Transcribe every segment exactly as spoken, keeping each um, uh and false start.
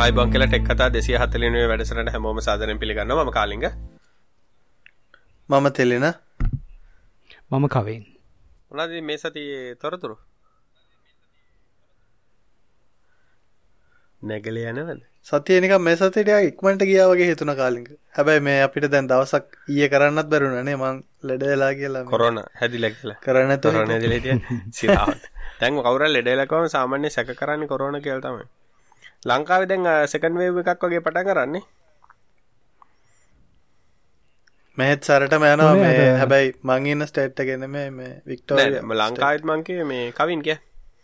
ආයිබෝන් කියලා ටෙක් කතා දෙසිය හතළිස් වෙනි වැඩසටහනට හැමෝම සාදරයෙන් පිළිගන්නවා. මම කාලිංග. මම තෙලින. මම කවින්. මොනවද මේ සතියේ තොරතුරු? නැගල යනවද? සතියේ නිකන් මේ සතියේ ටිකක් ඉක්මනට ගියා වගේ හිතුණා කාලිංග. හැබැයි මේ අපිට දැන් දවසක් ඊයේ කරන්නත් බැරුණා නේ. මං ලෙඩ වෙලා කියලා. කොරෝනා හැදිලා කියලා. කරන්නේ නැතුව කොරෝනා හැදිලා හිටියා. සිරාවට. දැන් කවුරුහරි ලෙඩ වෙලා කවම සාමාන්‍ය සැක කරන්නේ කොරෝනා කියලා තමයි. ලංකාවේ දැන් සෙකන්ඩ් වේව් එකක් වගේ පටන් ගන්නනේ. මෙහෙත් සරටම යනවා මේ හැබැයි මං ඉන්න ස්ටේට් එකේ නෙමෙයි මේ වික්ටෝරියා. නෑ ලංකාවෙත් මං කියේ මේ කවින් කිය.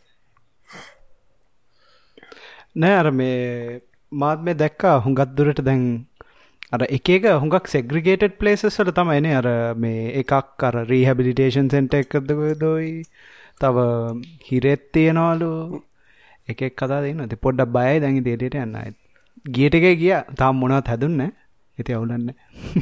නෑ අර මේ මාත් මේ දැක්කා හුඟක් දුරට දැන් අර එක එක හුඟක් සෙග්‍රිගේටඩ් ප්ලේසස් වල තමයිනේ අර මේ එකක් අර රීහැබිලිටේෂන් සෙන්ටර් එකක්ද කොහෙදෝයි තව හිරෙත් තියනවලු එක එක කතා දෙනවා. ඉතින් පොඩ්ඩක් බයයි දැන් ඉතින් එළියට යන්න ආයෙත්. ගිය ටිකේ ගියා. තාම මොනවත් හැදුන්නේ නැහැ. ඉතින් අවුලන්නේ.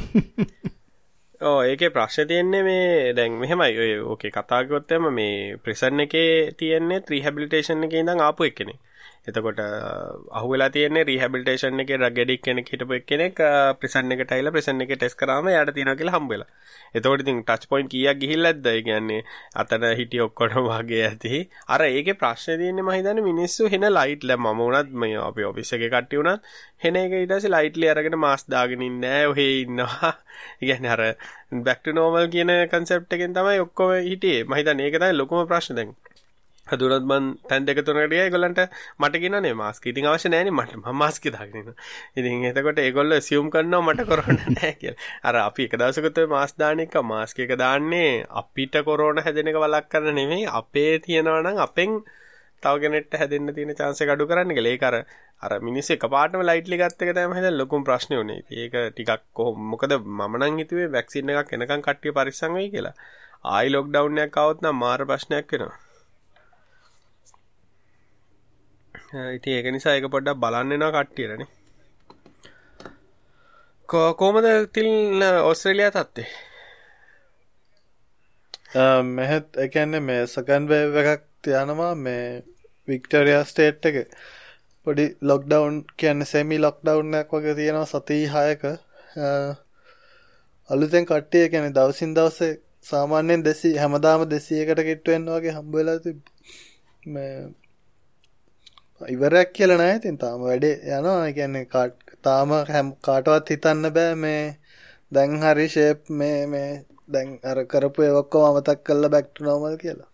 ඔව් ඒකේ ප්‍රශ්නේ තියෙන්නේ මේ දැන් මෙහෙමයි ඔය ඕකේ කතා කරොත් එම මේ ප්‍රිසන් එකේ තියෙන්නේ රීහැබිලිටේෂන් එකේ ඉඳන් ආපු එක්කෙනෙක්. එතකොට අහුවෙලා තියෙන්නේ රීහැබිලිටේෂන් එකේ ඩ්‍රග් ඇඩික්ට් කෙනෙක් හිටපු එක්කෙනෙක් ප්‍රිසන් එකට ඇවිල්ලා ප්‍රිසන් එකේ ටෙස්ට් කරාම එයාට තියෙනවා කියලා හම්බ වෙලා. එතකොට ඉතින් ටච් පොයින්ට් කීයක් ගිහිල්ලාද? ඒ කියන්නේ අතන හිටිය ඔක්කොම වගේ ඇති. අර ඒකේ ප්‍රශ්නේ තියෙන්නේ මම හිතන්නේ මිනිස්සු හෙන ලයිට් ලා මම උනත් මේ අපේ ඔෆිස් එකේ කට්ටිය උනත් හෙන එක ඊට පස්සේ ලයිට්ලි අරගෙන මාස්ක් දාගෙන ඉන්නේ නැහැ. ඔහේ ඉන්නවා. ඒ කියන්නේ අර back to normal කියන concept එකෙන් තමයි ඔක්කොම හිටියේ. මම හිතන්නේ ඒක තමයි ලොකුම ප්‍රශ්නේ දැන්. හදුනත් මන් තැන් දෙක තුනකට ගියා ඒගොල්ලන්ට මට කියනනේ මාස්ක් ඉතින් අවශ්‍ය නැහැ නේ මට මම මාස්ක් දාගෙන ඉන්නවා. ඉතින් එතකොට ඒගොල්ලෝ assume කරනවා මට කොරෝනා නැහැ කියලා. අර අපි එක දවසකට ඔය මාස්ක් දාන එක මාස්ක් එක දාන්නේ අපිට කොරෝනා හැදෙන එක වළක් කරන්න නෙමෙයි අපේ තියනවා නම් අපෙන් තව කෙනෙක්ට හැදෙන්න තියෙන chance එක අඩු කරන්න කියලා. ඒක අර අර මිනිස්සු එකපාරටම ලයිට්ලි ගත්ත එක තමයි මම ලොකුම ප්‍රශ්නේ උනේ. ඒක ටිකක් කොහොම මොකද මම නම් හිතුවේ වැක්සින් එකක් එනකන් කට්ටිය පරිස්සම් වෙයි කියලා. ආයි ලොක්ඩවුන් එකක් આવොත් නම් මාර ප්‍රශ්නයක් වෙනවා. ඉතින් ඒක නිසා ඒක පොඩ්ඩක් බලන්න වෙනවා කට්ටියටනේ. කොහොමද තිල් ඕස්ට්‍රේලියා තත්ත්වය? මෙහෙත් ඒ කියන්නේ මේ සෙකන්ඩ් වේව් එකක් තියනවා මේ වික්ටෝරියා ස්ටේට් එකේ. පොඩි ලොක්ඩවුන් කියන්නේ සෙමි ලොක්ඩවුන් එකක් වගේ තියෙනවා සති හයක. අලුතෙන් කට්ටිය කියන්නේ දවසින් දවසේ සාමාන්‍යයෙන් දෙසිය හැමදාම දෙසියකට කිට්ටු වෙන්න වගේ හම්බ වෙලා තිබ්බ මේ ඉවරයක් කියලා නැහැ. ඉතින් තාම වැඩේ යනවා. ඒ කියන්නේ තාම කාටවත් හිතන්න බෑ මේ දැන් හරි ෂේප් මේ මේ දැන් අර කරපු ඒ ඔක්කොම අමතක කරලා back to normal කියලා.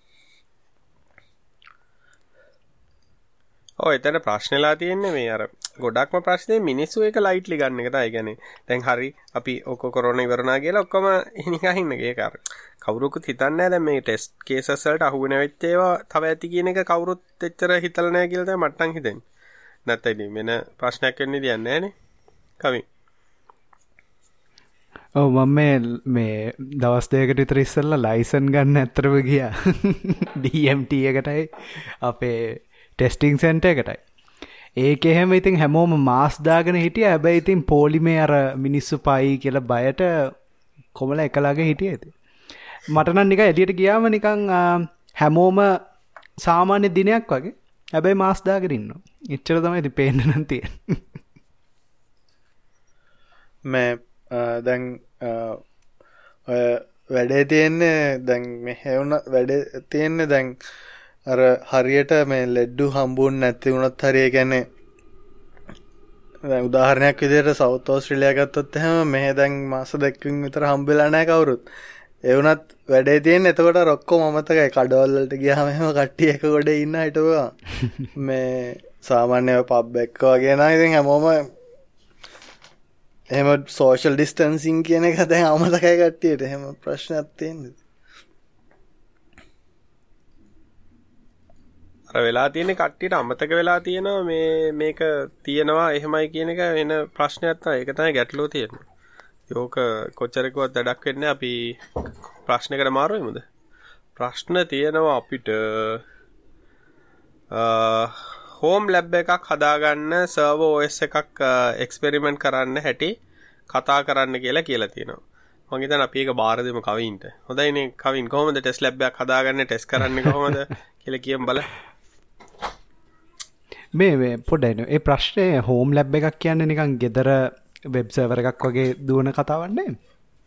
ඔව් එතන ප්‍රශ්නලා තියෙන්නේ මේ අර ගොඩක්ම ප්‍රශ්නේ මිනිස්සු ඒක ලයිට්ලි ගන්න එක තමයි. කියන්නේ දැන් හරි අපි ඔක කොරෝනා ඉවරනා කියලා ඔක්කොම නිකන් ඉන්න එක. ඒක අර කවුරුකුත් හිතන්නේ නැහැ දැන් මේ ටෙස්ට් කේසස් වලට අහු වෙන වෙච්ච ඒවා තව ඇති කියන එක කවුරුත් එච්චර හිතලා නැහැ කියලා තමයි මට නම් හිතෙන්නේ. නැත්නම් ඉතින් වෙන ප්‍රශ්නයක් වෙන්නේ දෙයක් නැහැ නේ. කමින්. ඔව් මම මේ මේ දවස් දෙකකට විතර ඉස්සෙල්ලා ලයිසන් ගන්න ඇත්තටම ගියා. ඩී එම් ටී එකටයි අපේ ටෙස්ටිං සෙන්ටර් එකටයි. ඒක එහෙම ඉතින් හැමෝම මාස් දාගෙන හිටියා. හැබැයි ඉතින් පොලිමේ අර මිනිස්සු පයි කියලා බයට කොමල එකලාගේ හිටියේ ඉතින්. මට නම් නිකන් එළියට ගියාම නිකන් හැමෝම සාමාන්‍ය දිනයක් වගේ. හැබැයි මාස් දාගෙන ඉන්නවා. එච්චර තමයි ඉතින් පේන්න නම් තියෙන්නේ. මේ දැන් ඔය වැඩේ තියෙන්නේ දැන් මෙහෙ වුණ වැඩේ තියෙන්නේ දැන් අර හරියට මේ ලෙඩ්ඩු හම්බුන් නැති වුණත් හරිය කියන්නේ දැන් උදාහරණයක් විදිහට සවුත් ඕස්ට්‍රේලියා ගත්තොත් එහෙම මෙහෙ දැන් මාස දෙකකින් විතර හම්බෙලා නැහැ කවුරුත්. ඒ වුණත් වැඩේ තියෙන්නේ එතකොට ඔක්කොම අමතකයි. කඩවල වලට ගියාම එහෙම කට්ටිය එක ගොඩේ ඉන්න හිටපුවා. මේ සාමාන්‍ය පබ් එක වගේ නම් ඉතින් හැමෝම එහෙම සෝෂල් ඩිස්ටන්සින් කියන එක දැන් අමතකයි කට්ටියට. එහෙම ප්‍රශ්නයක් තියෙන්නේ. අර වෙලා තියෙන කට්ටියට අමතක වෙලා තියෙනවා මේ මේක තියෙනවා එහෙමයි කියන එක වෙන ප්‍රශ්නයක් තමයි. ඒක තමයි ගැටලුව තියෙන්නේ. ඒක කොච්චරකවත් වැඩක් වෙන්නේ අපි ප්‍රශ්නයකට මාරු වෙමුද? ප්‍රශ්න තියෙනවා අපිට හෝම් ලැබ් එකක් හදාගන්න සර්වර් ඕ එස් එකක් එක්ස්පෙරිමන්ට් කරන්න හැටි කතා කරන්න කියලා කියලා තියෙනවා. මම හිතන්නේ අපි ඒක බාර දෙමු කවින්ට. හොඳයිනේ කවින් කොහොමද ටෙස්ට් ලැබ් එකක් හදාගන්නේ ටෙස්ට් කරන්නේ කොහොමද කියලා කියමු බලන්න. මේ මේ පොඩ්ඩයි ඒ ප්‍රශ්නේ හෝම් ලැබ් එකක් කියන්නේ නිකන් ගෙදර වෙබ් සර්වර් එකක් වගේ දුවන කතාවක් නේ.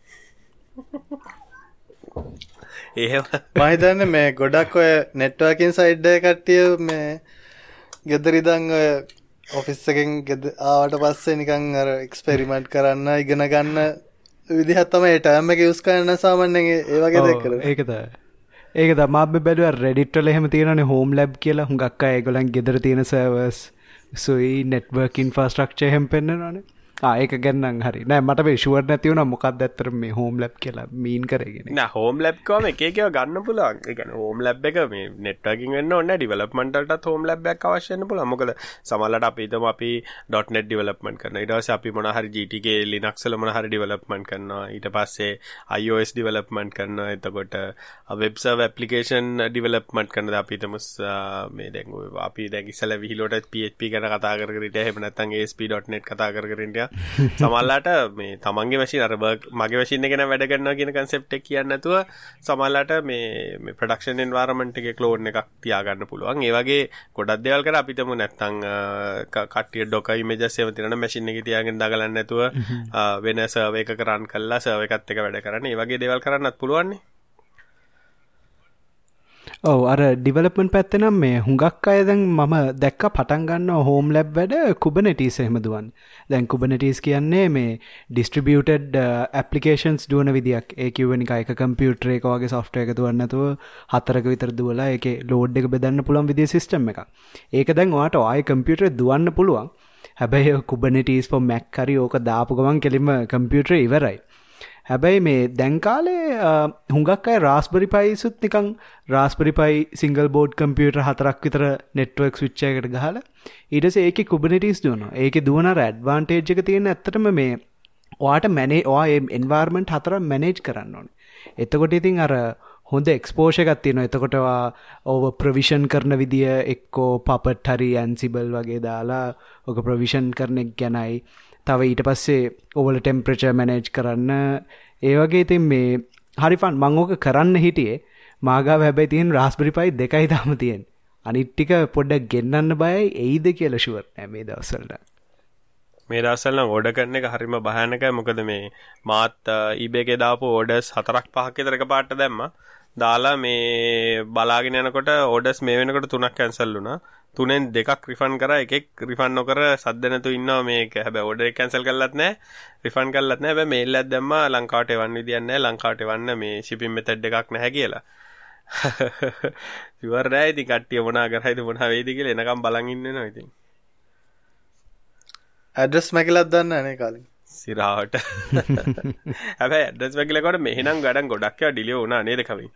එහෙම මම හිතන්නේ මේ ගොඩක් ඔය නෙට්වර්කින් සයිඩ් එක කට්ටිය මේ ගෙදර ඉඳන් ඔය ඔෆිස් එකෙන් ආවට පස්සේ නිකන් අර එක්ස්පෙරිමන්ට් කරන්න ඉගෙන ගන්න විදිහක් තමයි ඒ ටර්ම් එක යූස් කරන්න සාමාන්‍යයෙන් ඒ වගේ දෙයක් කරන්නේ. ඒක තමයි. ඒක තමයි මම බැලුවා Reddit වල එහෙම තියෙනනේ home lab කියලා. හුඟක් අය ඒගොල්ලන් ගෙදර තියෙන servers සුයි network infrastructure එහෙම පෙන්නනවානේ. ආ ඒක ගැන නම් හරි. නෑ මට මේ ෂුවර් නැති වුණා මොකක්ද ඇත්තට මේ home lab කියලා මීන් කරගෙන. නෑ home lab කවම එක එක ඒවා ගන්න පුළුවන්. ඒ කියන්නේ home lab එක මේ networking වෙන්න ඕනේ නෑ development වලටත් home lab එකක් අවශ්‍ය වෙන්න පුළුවන්. මොකද සමහරවිට අපි හිතමු අපි .net development කරනවා. ඊට පස්සේ අපි මොනවා හරි G T K Linux වල මොනවා හරි development කරනවා. ඊට පස්සේ iOS development කරනවා. එතකොට web server application development කරනවා. අපි හිතමු මේ දැන් අපි දැන් ඉස්සෙල්ලා විහිළුවට P H P ගැන කතා කර කර ඉතියා. එහෙම නැත්නම් A S P .net කතා කර කර ඉතියා. සමහරලාට මේ තමන්ගේ මැෂින් අර මගේ මැෂින් එක ගැන වැඩ කරනවා කියන concept එක කියන්නේ නැතුව සමහරලාට මේ මේ production environment එකේ clone එකක් තියාගන්න පුළුවන්. ඒ වගේ ගොඩක් දේවල් කරා අපිට මු නැත්තම් කට්ටිය docker images ඒව තියෙනවා මැෂින් එකේ තියාගෙන දාගලන්න නැතුව වෙන server එකක run කරලා server එකත් එක්ක වැඩ කරන්න. ඒ වගේ දේවල් කරන්නත් පුළුවන් නේ. ඔව් අර ඩිවලොප්මන්ට් පැත්තේ නම් මේ හුඟක් අය දැන් මම දැක්ක පටන් ගන්නවා හෝම් ලැබ් වැඩ Kubernetes එහෙම දුවන්නේ. දැන් Kubernetes කියන්නේ මේ distributed applications දුවන විදියක්. ඒ කියවෙන එක එක කම්පියුටර් එක වගේ software එක දුවන්න නැතුව හතරක විතර දුවලා ඒකේ load එක බෙදන්න පුළුවන් විදිය system එකක්. ඒක දැන් ඔයාට ආයේ කම්පියුටරේ දුවන්න පුළුවන්. හැබැයි Kubernetes for Mac හරි ඕක දාපු ගමන් කෙලින්ම කම්පියුටරේ ඉවරයි. හැබැයි මේ දැන් කාලේ හුඟක් අය Raspberry Pi සුත් නිකන් Raspberry Pi single board computer හතරක් විතර network switch එකකට ගහලා ඊට පස්සේ ඒකේ Kubernetes දුවනවා. ඒකේ දුවන අර advantage එක තියෙන ඇත්තටම මේ ඔයාට manage ඔයා මේ environment හතර manage කරන්න ඕනේ. එතකොට ඉතින් අර හොඳ exposure එකක් තියෙනවා. එතකොට ඔයා over provision කරන විදිය එක්කෝ Puppet හරි Ansible වගේ දාලා ඔක provision කරන එක ගැනයි තව ඊට පස්සේ ඕවල ටෙම්පරේචර් මැනේජ් කරන්න ඒ වගේ ඉතින් මේ හරි ෆන් මම ඕක කරන්න හිටියේ මාගාව හැබැයි තියෙන Raspberry Pi දෙකයි තාම තියෙන්නේ අනිත් ටික පොඩ්ඩක් ගෙන්නන්න බයයි එයිද කියලා ෂුවර් නෑ මේ දවස්වල මේ දවස්වල නම් ඕඩර් කරන එක හරිම භයානකයි මොකද මේ මාත් eBay එකේ දාපු ඕඩර්ස් හතරක් පහක් විතර එකපාරට දැම්මා දාලා මේ බලාගෙන යනකොට ඕඩර්ස් මේ වෙනකොට තුනක් කැන්සල් වුණා තුනෙන් දෙකක් රිෆන්ඩ් කරා එකෙක් රිෆන්ඩ් නොකර සද්ද නැතුව ඉන්නවා මේක හැබැයි ඕඩර් එක කැන්සල් කරලත් නැහැ රිෆන්ඩ් කරලත් නැහැ හැබැයි මේල් එකක් දැම්මා ලංකාවට එවන්න විදියක් නැහැ ලංකාවට එවන්න මේ shipping method එකක් නැහැ කියලා ඉවර නෑ ඉතින් කට්ටිය මොනා කරයිද මොනා වෙයිද කියලා එනකම් බලන් ඉන්න වෙනවා ඉතින් ඇඩ්‍රස් මැකිලක් දන්නේ නැහැ නේ කාලේ සිරාවට හැබැයි ඇඩ්‍රස් මැකිලකට මෙහෙනම් ගඩන් ගොඩක් ඒවා ඩිලේ වුණා නේද කවින්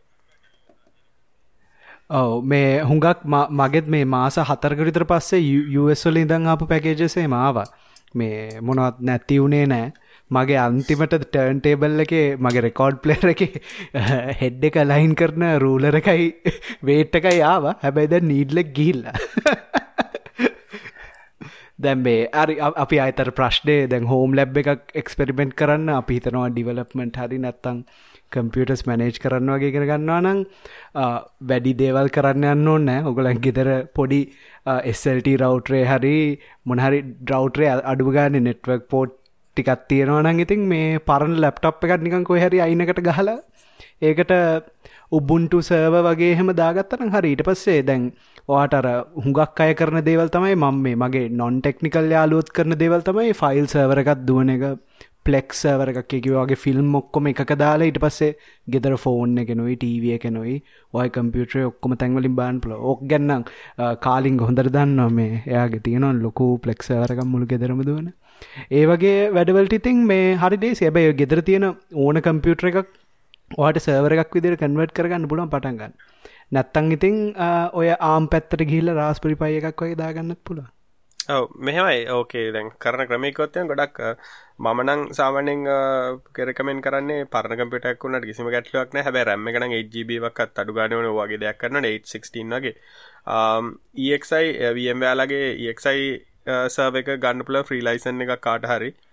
ඔව් මේ හුඟක් මගෙත් මේ මාස හතරක විතර පස්සේ U S වල ඉඳන් ආපු පැකේජස් එහෙම ආවා. මේ මොනවත් නැති උනේ නැහැ. මගේ අන්තිමට ටර්න් ටේබල් එකේ මගේ රෙකෝඩ් ප්ලේයර් එකේ හෙඩ් එක අලයින් කරන රූලර් එකයි වේට් එකයි ආවා. හැබැයි දැන් නීඩ්ලෙක් ගිහිල්ලා. දැන් මේ අපි ආයතර ප්‍රශ්නේ දැන් හෝම් ලැබ් එකක් එක්ස්පෙරිමන්ට් කරන්න අපි හිතනවා ඩිවලොප්මන්ට් හරි නැත්තම් කම්පියුටර්ස් මැනේජ් කරන්න වගේ ඉගෙන ගන්නවා නම් වැඩි දේවල් කරන්න යන්න ඕනේ නැහැ. ඔයගොල්ලන් ගෙදර පොඩි S L T router හරි මොන හරි router අඩුව ගන්න network port ටිකක් තියෙනවා නම් ඉතින් මේ පරණ laptop එකක් නිකන් කොහේ හරි අයිනකට ගහලා ඒකට Ubuntu server වගේ එහෙම දාගත්තා නම් හරි ඊට පස්සේ දැන් ඔයාට අර හුඟක් අය කරන දේවල් තමයි මම මේ මගේ non technical යාළුවොත් කරන දේවල් තමයි file server එකක් දුවන එක Plex server එකක් එකේ වගේ ෆිල්ම් ඔක්කොම එකක දාලා ඊට පස්සේ ගෙදර ෆෝන් එකනොයි ටීවී එකනොයි ඔය කම්පියුටරේ ඔක්කොම තැන් වලින් බලන්න පුළුවන්. ඕක ගැන නම් කාලින් හොඳට දන්නවා මේ එයාගේ තියෙනවා ලොකු Plex server එකක් මුළු ගෙදරම දුවන. ඒ වගේ වැඩවලට ඉතින් මේ හරි දේසි. හැබැයි ගෙදර තියෙන ඕන කම්පියුටර් එකක් ඔයාට server එකක් විදිහට කන්වර්ට් කරගන්න පුළුවන් පටන් ගන්න. නැත්තම් ඉතින් ඔය ARM පැත්තට ගිහිල්ලා Raspberry Pi එකක් වගේ දාගන්නත් පුළුවන්. ඔව් මෙහෙමයි ඕකේ දැන් කරන ක්‍රමයකොත් දැන් ගොඩක් මම නම් සාමාන්‍යයෙන් රෙකමෙන්ඩ් කරන්නේ පරණ කම්පියුටර් එකක් වුණාට කිසිම ගැටලුවක් නැහැ හැබැයි RAM එක නම් eight G B එකක්වත් අඩු ගන්න ඕනේ ඔය වගේ දෙයක් කරනකොට eight sixteen වගේ E X I VMware ලගේ E X I සර්වර් එක ගන්න පුළුවන් ෆ්‍රී ලයිසන් එකක් කාට හරි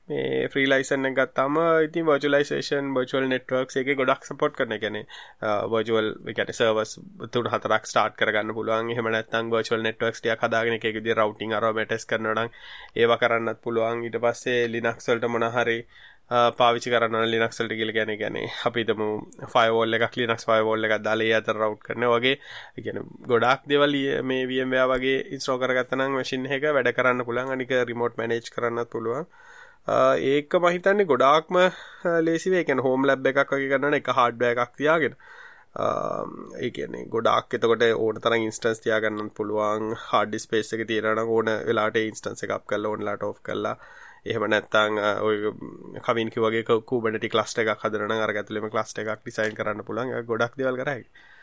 මේ ෆ්‍රී ලයිසන් එක ගත්තාම ඉතින් virtualization virtual networks එකේ ගොඩක් support කරන. ඒ කියන්නේ virtual ඒ කියන්නේ servers තුන හතරක් start කරගන්න පුළුවන්. එහෙම නැත්නම් virtual networks ටිකක් හදාගෙන එක එක විදිහේ routing අරව test කරනවා නම් ඒවා කරන්නත් පුළුවන්. ඊට පස්සේ Linux වලට මොන හරි පාවිච්චි කරනවා නම් Linux වලට කියලා කියන්නේ කියන්නේ අපි හිතමු firewall එකක් Linux firewall එකක් දාලා ඒ අතර route කරනවා වගේ. ඒ කියන්නේ ගොඩාක් දේවල් මේ VMware වගේ install කරගත්තා නම් machine එක වැඩ කරන්න පුළුවන්. අනික remote manage කරන්නත් පුළුවන්. ඒක මම හිතන්නේ ගොඩාක්ම ලේසි වෙයි. කියන්නේ home lab එකක් වගේ කරනවා එක hardware එකක් තියාගෙන. ඒ කියන්නේ ගොඩාක් එතකොට ඕන තරම් instance තියාගන්නත් පුළුවන්. hard disk space එක තියෙනවා නම් ඕන වෙලාවට ඒ instance එක up කරලා ඕන වෙලාවට off කරලා එහෙම නැත්නම් ඔය කවින් කිව්වාගේ Kubernetes cluster එකක් හදනවා නම් අර ඇතුළේම cluster එකක් design කරන්න පුළුවන්. ඒක ගොඩක් දේවල් කරා.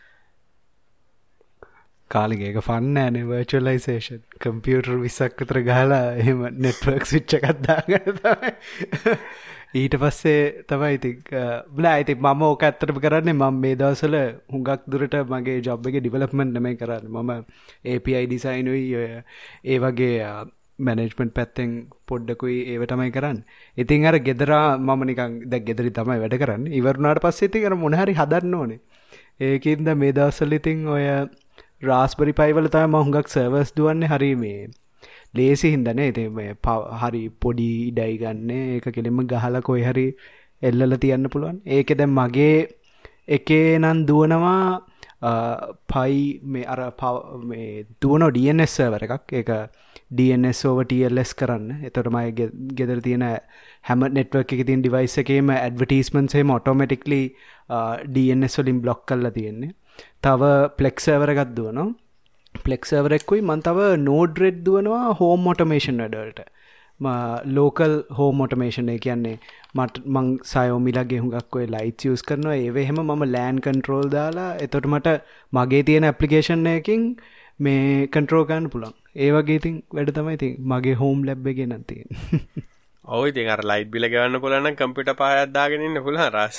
කාලෙක ඒක ෆන් නෑනේ virtualization. කම්පියුටර් විස්සක් විතර ගහලා එහෙම network switch එකක් දාගන්න තමයි. ඊට පස්සේ තමයි ඉතින් බලා ඉතින් මම ඕක ඇත්තටම කරන්නේ මම මේ දවස්වල හුඟක් දුරට මගේ job එකේ development නෙමෙයි කරන්නේ. මම A P I design උයි ඒ වගේ මැනේජ්මන්ට් පැත්තෙන් පොඩ්ඩකුයි ඒව තමයි කරන්නේ. ඉතින් අර ගෙදර මම නිකන් දැන් ගෙදරි තමයි වැඩ කරන්නේ. ඉවරුනාට පස්සේ ඉතින් අර මොන හරි හදන්න ඕනේ. ඒකින්ද මේ දවස්වල ඉතින් ඔය Raspberry Pi වල තමයි මම හුඟක් servers දුවන්නේ. හරි මේ ලේසි හින්දානේ. ඉතින් මේ හරි පොඩි ඉඩයි ගන්න. ඒක කෙලින්ම ගහලා කොයි හරි එල්ලලා තියන්න පුළුවන්. ඒකේ දැන් මගේ එකේ නම් දුවනවා Pi මේ අර මේ දුවන D N S server එකක්. ඒක D N S over T L S කරන්න. එතකොට මගේ ගෙදර තියෙන හැම network එකේ තියෙන device එකේම advertisements එහෙම automatically D N S වලින් block කරලා තියෙන්නේ. තව Plex server එකක් දුවනවා. Plex server එකකුයි මම තව Node-RED දුවනවා home automation වැඩවලට. මම local home automation ඒ කියන්නේ මට මං Xiaomi ලගේ හුඟක් ඔය lights use කරනවා. ඒව එහෙම මම LAN control දාලා එතකොට මට මගේ තියෙන application එකකින් මේ control ගන්න පුළුවන්. ඒ වගේ ඉතින් වැඩ තමයි ඉතින් මගේ home lab එකේ නම් තියෙන්නේ. ඔව් ඉතින් අර light bill ගවන්න පුළුවන් නම් computer පහයක් දාගෙන ඉන්න පුළුවන් රාස්.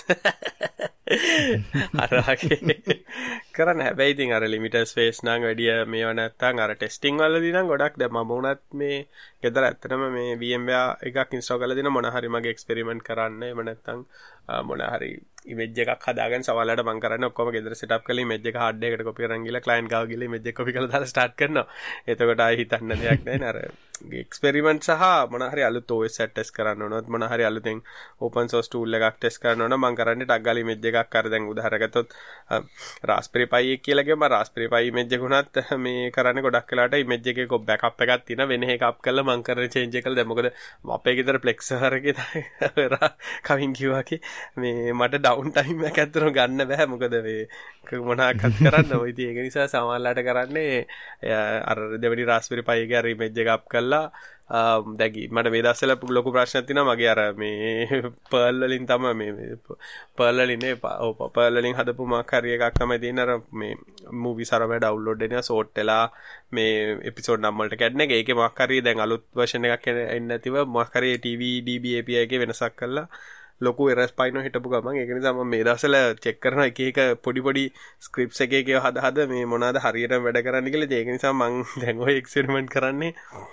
අර වගේ කරන්න හැබැයි ඉතින් අර limited space නම් වැඩි මේව නැත්තම් අර testing වලදී නම් ගොඩක් දැන් මම උනත් මේ ගෙදර ඇත්තටම මේ VMware එකක් install කරලා දෙන මොන හරි මගේ experiment කරන්න එහෙම නැත්තම් මොන හරි image එකක් හදාගෙන සමහරවිට මම කරන්නේ ඔක්කොම ගෙදර setup කරලා image එක hard එකකට copy කරන් ගිහලා client ගාව ගිහලා image එක copy කරලා දාලා start කරනවා. එතකොට ආයි හිතන්න දෙයක් නැහැ නේ. අර experiment සහ මොන හරි අලුත් O S test කරන්න ඕනොත් මොන හරි අලුතෙන් open source tool එකක් test කරන්න ඕන මම කරන්නේ ටක් ගාලා image එකක් අර දැන් උදාහරණ ගත්තොත් Raspberry Pi එක කියලා ගියම Raspberry Pi image එක උනත් මේ කරන්නේ ගොඩක් වෙලාවට image එකේ කො backup එකක් තියෙන වෙන එකක් up කරලා මම කරන්නේ change එකලා දැන් මොකද අපේ ගෙදර Plex server එකේ කවින් කිව්වාකි මේ මට down time එකක් ඇත්තටම ගන්න බෑ මොකද මේ මොනවාක්වත් කරන්න ඔය ඉතින් ඒක නිසා සමහරලාට කරන්නේ අර දෙවෙනි Raspberry Pi එකේ අර image එක up කරලා දැන් මට මේ දවස්වල ලොකු ප්‍රශ්නයක් තියෙනවා මගේ අර මේ Perl වලින් තමයි මේ Perl වලින් නේ ඔව් Perl වලින් හදපු මාක් හරි එකක් තමයි තියෙන අර මේ movies අර මේ download වෙනවා sort වෙලා මේ episode නම් වලට කැඩන එක ඒකේ මාක් හරි දැන් අලුත් version එකක් එන්නේ නැතිව මාක් හරි T V D B A P I එකේ වෙනසක් කරලා ලොකු errors පයින්ව හිටපු ගමන් ඒක නිසා මම මේ දවස්වල check කරනවා එක එක පොඩි පොඩි scripts එක එක හද හද මේ මොනවාද හරියටම වැඩ කරන්න කියලා ඒක නිසා මම දැන් ওই experiment කරන්නේ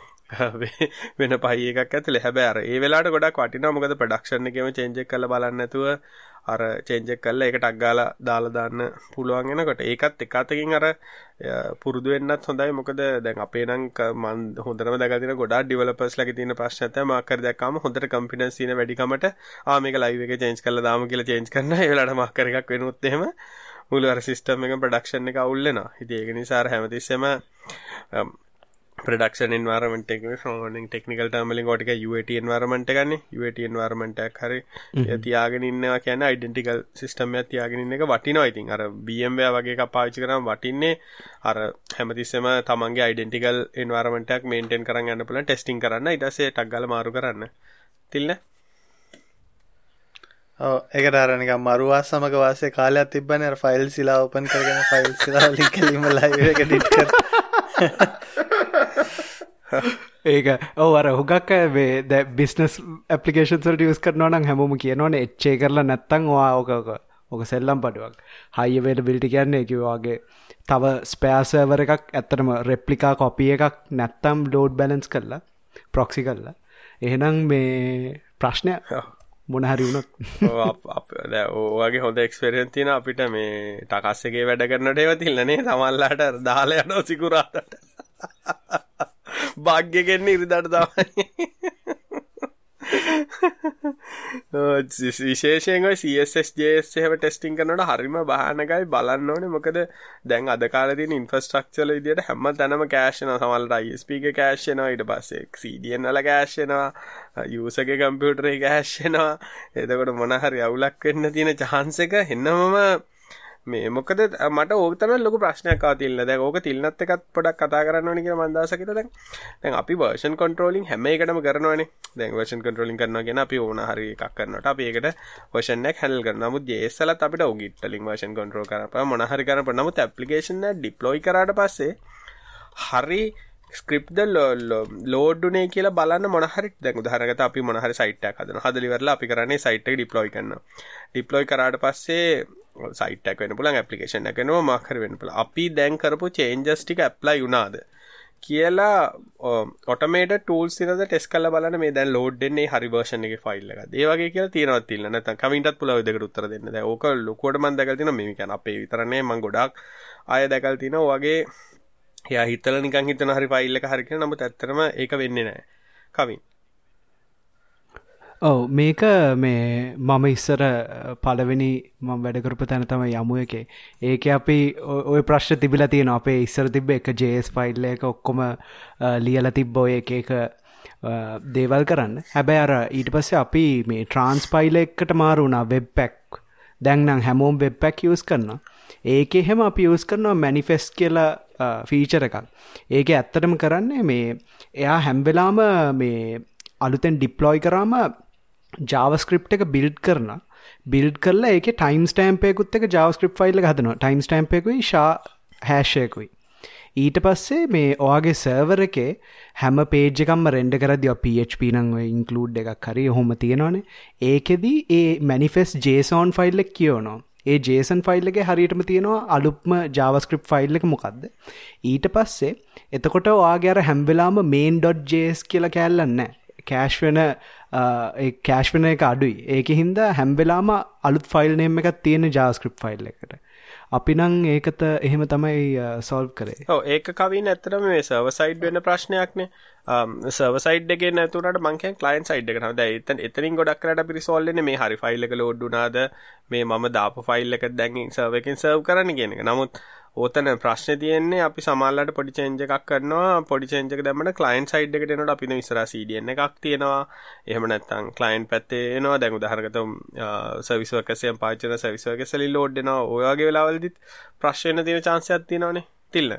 වෙන පහයි එකක් ඇතුලේ. හැබැයි අර ඒ වෙලාවට ගොඩක් වටිනවා මොකද ප්‍රොඩක්ෂන් එකේම චේන්ජ් එක කරලා බලන්න නැතුව අර චේන්ජ් එක කරලා ඒක ටක් ගාලා දාලා දාන්න පුළුවන් වෙනකොට ඒකත් එක අතකින් අර පුරුදු වෙන්නත් හොඳයි මොකද දැන් අපේ නම් මම හොඳටම දැකලා තියෙන ගොඩාක් ඩෙවලොපර්ස් ලගේ තියෙන ප්‍රශ්නයක් තමයි මාක් හරි දැක්කම හොඳට කොන්ෆිඩන්ස් තියෙන වැඩිකමට ආ මේක ලයිව් එකේ චේන්ජ් කරලා දාමු කියලා චේන්ජ් කරනවා. ඒ වෙලාවට මාක් හරි එකක් වෙනොත් එහෙම මුළු අර සිස්ටම් එක ප්‍රොඩක්ෂන් එක අවුල් වෙනවා. ඉතින් ඒක නිසා අර හැමතිස්සෙම production environment එකේ surrounding technical term වලින් කොට එක U A T environment එකනේ U A T environment එකක් හරි තියාගෙන ඉන්නවා කියන්නේ identical system එකක් තියාගෙන ඉන්න එක වටිනවා. ඉතින් අර VMware වගේ එකක් පාවිච්චි කරාම වටින්නේ අර හැමතිස්සෙම තමන්ගේ identical environment එකක් maintain කරන් යන්න පුළුවන් testing කරන්න ඊට පස්සේ ටක් ගාලා මාරු කරන්න. තිල්නේ ඔව් ඒකට අර නිකන් මරුවාස් සමග වාසේ කාලයක් තිබ්බනේ අර ෆයිල්ස් ඉලා ඕපන් කරගෙන ෆයිල්ස් ඉලා ලින්ක් කලින්ම ලයිව් එක ඩිලීට් කර ඒක ඔව් අර හුඟක් මේ දැන් බිස්නස් ඇප්ලිකේෂන්ස් වලට යූස් කරනවා නම් හැමෝම කියනවනේ එච් ඒ කරලා නැත්තම් ඔයා ඔක ඔක සෙල්ලම් පඩුවක් හයි අවේලබිලිටි කියන්නේ ඒක වගේ තව ස්පෙයා සර්වර් එකක් ඇත්තටම රෙප්ලිකා කොපි එකක් නැත්තම් ලෝඩ් බැලන්ස් කරලා ප්‍රොක්සි කරලා එහෙනම් මේ ප්‍රශ්නය මොන හරි වුණොත් ඕගේ හොඳ එක්ස්පෙරියන්ස් තියෙන අපිට මේ ටකස් එකේ වැඩ කරනට ඒවා තිල්ලනේ සමහරලාට දාලා යනවා සිකුරාදට භාග්‍යයෙන් ඉරිදාට තමයි විශේෂයෙන් ඔය C S S J S එහෙම ටෙස්ටිං කරනකොට හරිම බහනකයි බලන්න ඕනේ මොකද දැන් අද කාලේ තියෙන ඉන්ෆ්‍රාස්ට්‍රක්චර් වල විදියට හැම තැනම කෑෂ් වෙනවා සමහරවිට I S P එකේ කෑෂ් වෙනවා ඊට පස්සේ C D N වල කෑෂ් වෙනවා යූසර් ගේ කම්පියුටර් එකේ කෑෂ් වෙනවා එතකොට මොන හරි අවුලක් වෙන්න තියෙන chance එක එන්නමම මේ මොකද මට ඕක තමයි ලොකු ප්‍රශ්නයක් ආව තිල්ල. දැන් ඕක තිල්නත් එකත් පොඩක් කතා කරන්න ඕනේ කියලා මම දවසක් හිතුවා. දැන් දැන් අපි version controlling හැම එකටම කරනවානේ. දැන් version controlling කරනවා කියන අපි ඕන හරි එකක් කරනකොට අපි ඒකට version එක handle කරනවා. නමුත් J S වලත් අපිට ඕ git වලින් version control කරනවා. මොන හරි කරනකොට නමුත් application එක deploy කරාට පස්සේ හරි ස්ක්‍රිප්ට් ද ලෝඩ් උනේ කියලා බලන්න මොන හරි දැන් උදාහරණයකට අපි මොන හරි සයිට් එකක් හදනවා. හදලා ඉවරලා අපි කරන්නේ සයිට් එක ඩිප්ලොයි කරනවා. ඩිප්ලොයි කරාට පස්සේ සයිට් එක වෙන්න පුළුවන් ඇප්ලිකේෂන් එක වෙනවා මාක් හරි වෙන්න පුළුවන්. අපි දැන් කරපු changes ටික apply වුණාද කියලා automated tools ඉරද ටෙස්ට් කරලා බලන්න මේ දැන් load දෙන්නේ හරි version එකේ file එකක්ද. ඒ වගේ කියලා තියෙනවත් තියෙන. නැත්නම් කමෙන්ට් එකත් පුළුවන් දෙකට උත්තර දෙන්න. දැන් ඕක ලොකුවට මම දැකලා තියෙනවා මේ කියන්නේ අපේ විතර නෙමෙයි මම ගොඩාක් ආය දැකලා තියෙනවා වගේ එයා හිතලා නිකන් හිතන හරි ෆයිල් එක හරි කියලා නමුත් ඇත්තටම ඒක වෙන්නේ නැහැ. කවින්. ඔව් මේක මේ මම ඉස්සර පළවෙනි මම වැඩ කරපු තැන තමයි යමු එකේ. ඒකේ අපි ওই ප්‍රශ්න තිබිලා තියෙනවා. අපේ ඉස්සර තිබ්බ එක J S ෆයිල් එක ඔක්කොම ලියලා තිබ්බ ඔය එක එක දේවල් කරන්න. හැබැයි අර ඊට පස්සේ අපි මේ trans ෆයිල් එකකට මාරු වුණා webpack. දැන් නම් හැමෝම webpack use කරනවා. ඒකේ හැම අපි use කරනවා manifest කියලා ෆීචර් එකක්. ඒකේ ඇත්තටම කරන්නේ මේ එයා හැම වෙලාවම මේ අලුතෙන් ඩිප්ලොයි කරාම JavaScript එක build කරනවා. build කරලා ඒකේ time stamp එකකුත් එක්ක JavaScript file එක හදනවා. time stamp එකකුයි SHA hash එකකුයි. ඊට පස්සේ මේ ඔයාගේ server එකේ හැම page එකක්ම render කරද්දී P H P නම් ඔය include එකක් හරි ඔහොම තියෙනවනේ. ඒකෙදි ඒ manifest json file එක කියවනවා. ඒ JSON ෆයිල් එකේ හරියටම තියෙනවා අලුත්ම JavaScript ෆයිල් එක මොකද්ද ඊට පස්සේ එතකොට ඔයාගේ අර හැම වෙලාවම main.js කියලා කැලලක් නැහැ කෑෂ් වෙන ඒ කෑෂ් වෙන එක අඩුයි ඒකෙන් හින්දා හැම වෙලාවම අලුත් ෆයිල් නේම් එකක් තියෙන JavaScript ෆයිල් එකකට අපි නම් ඒකත එහෙම තමයි solve කරේ ඔව් ඒක කවින් ඇත්තටම මේ server side වෙන ප්‍රශ්නයක්නේ server side එකේ නැතුණාට මං කියන්නේ client side එකට තමයි දැන් එතන එතනින් ගොඩක් කරලා අපි resolve වෙන්නේ මේ හරි ෆයිල් එක load වුණාද මේ මම දාපු ෆයිල් එක දැන් server එකෙන් serve කරන්න කියන එක. නමුත් ඕතන ප්‍රශ්නේ තියෙන්නේ අපි සමහරලාට පොඩි change එකක් කරනවා පොඩි change එක දැම්මම client side එකට එනකොට අපි ඉස්සරහා C D N එකක් තියෙනවා. එහෙම නැත්නම් client පැත්තේ එනවා. දැන් උදාහරණකට service workers එකෙන් පාවිච්චි කරන service workers වලින් load වෙනවා. ඔය වගේ වෙලාවලදීත් ප්‍රශ්න වෙන තියෙන chance එකක් තියෙනවනේ. තිල්ල.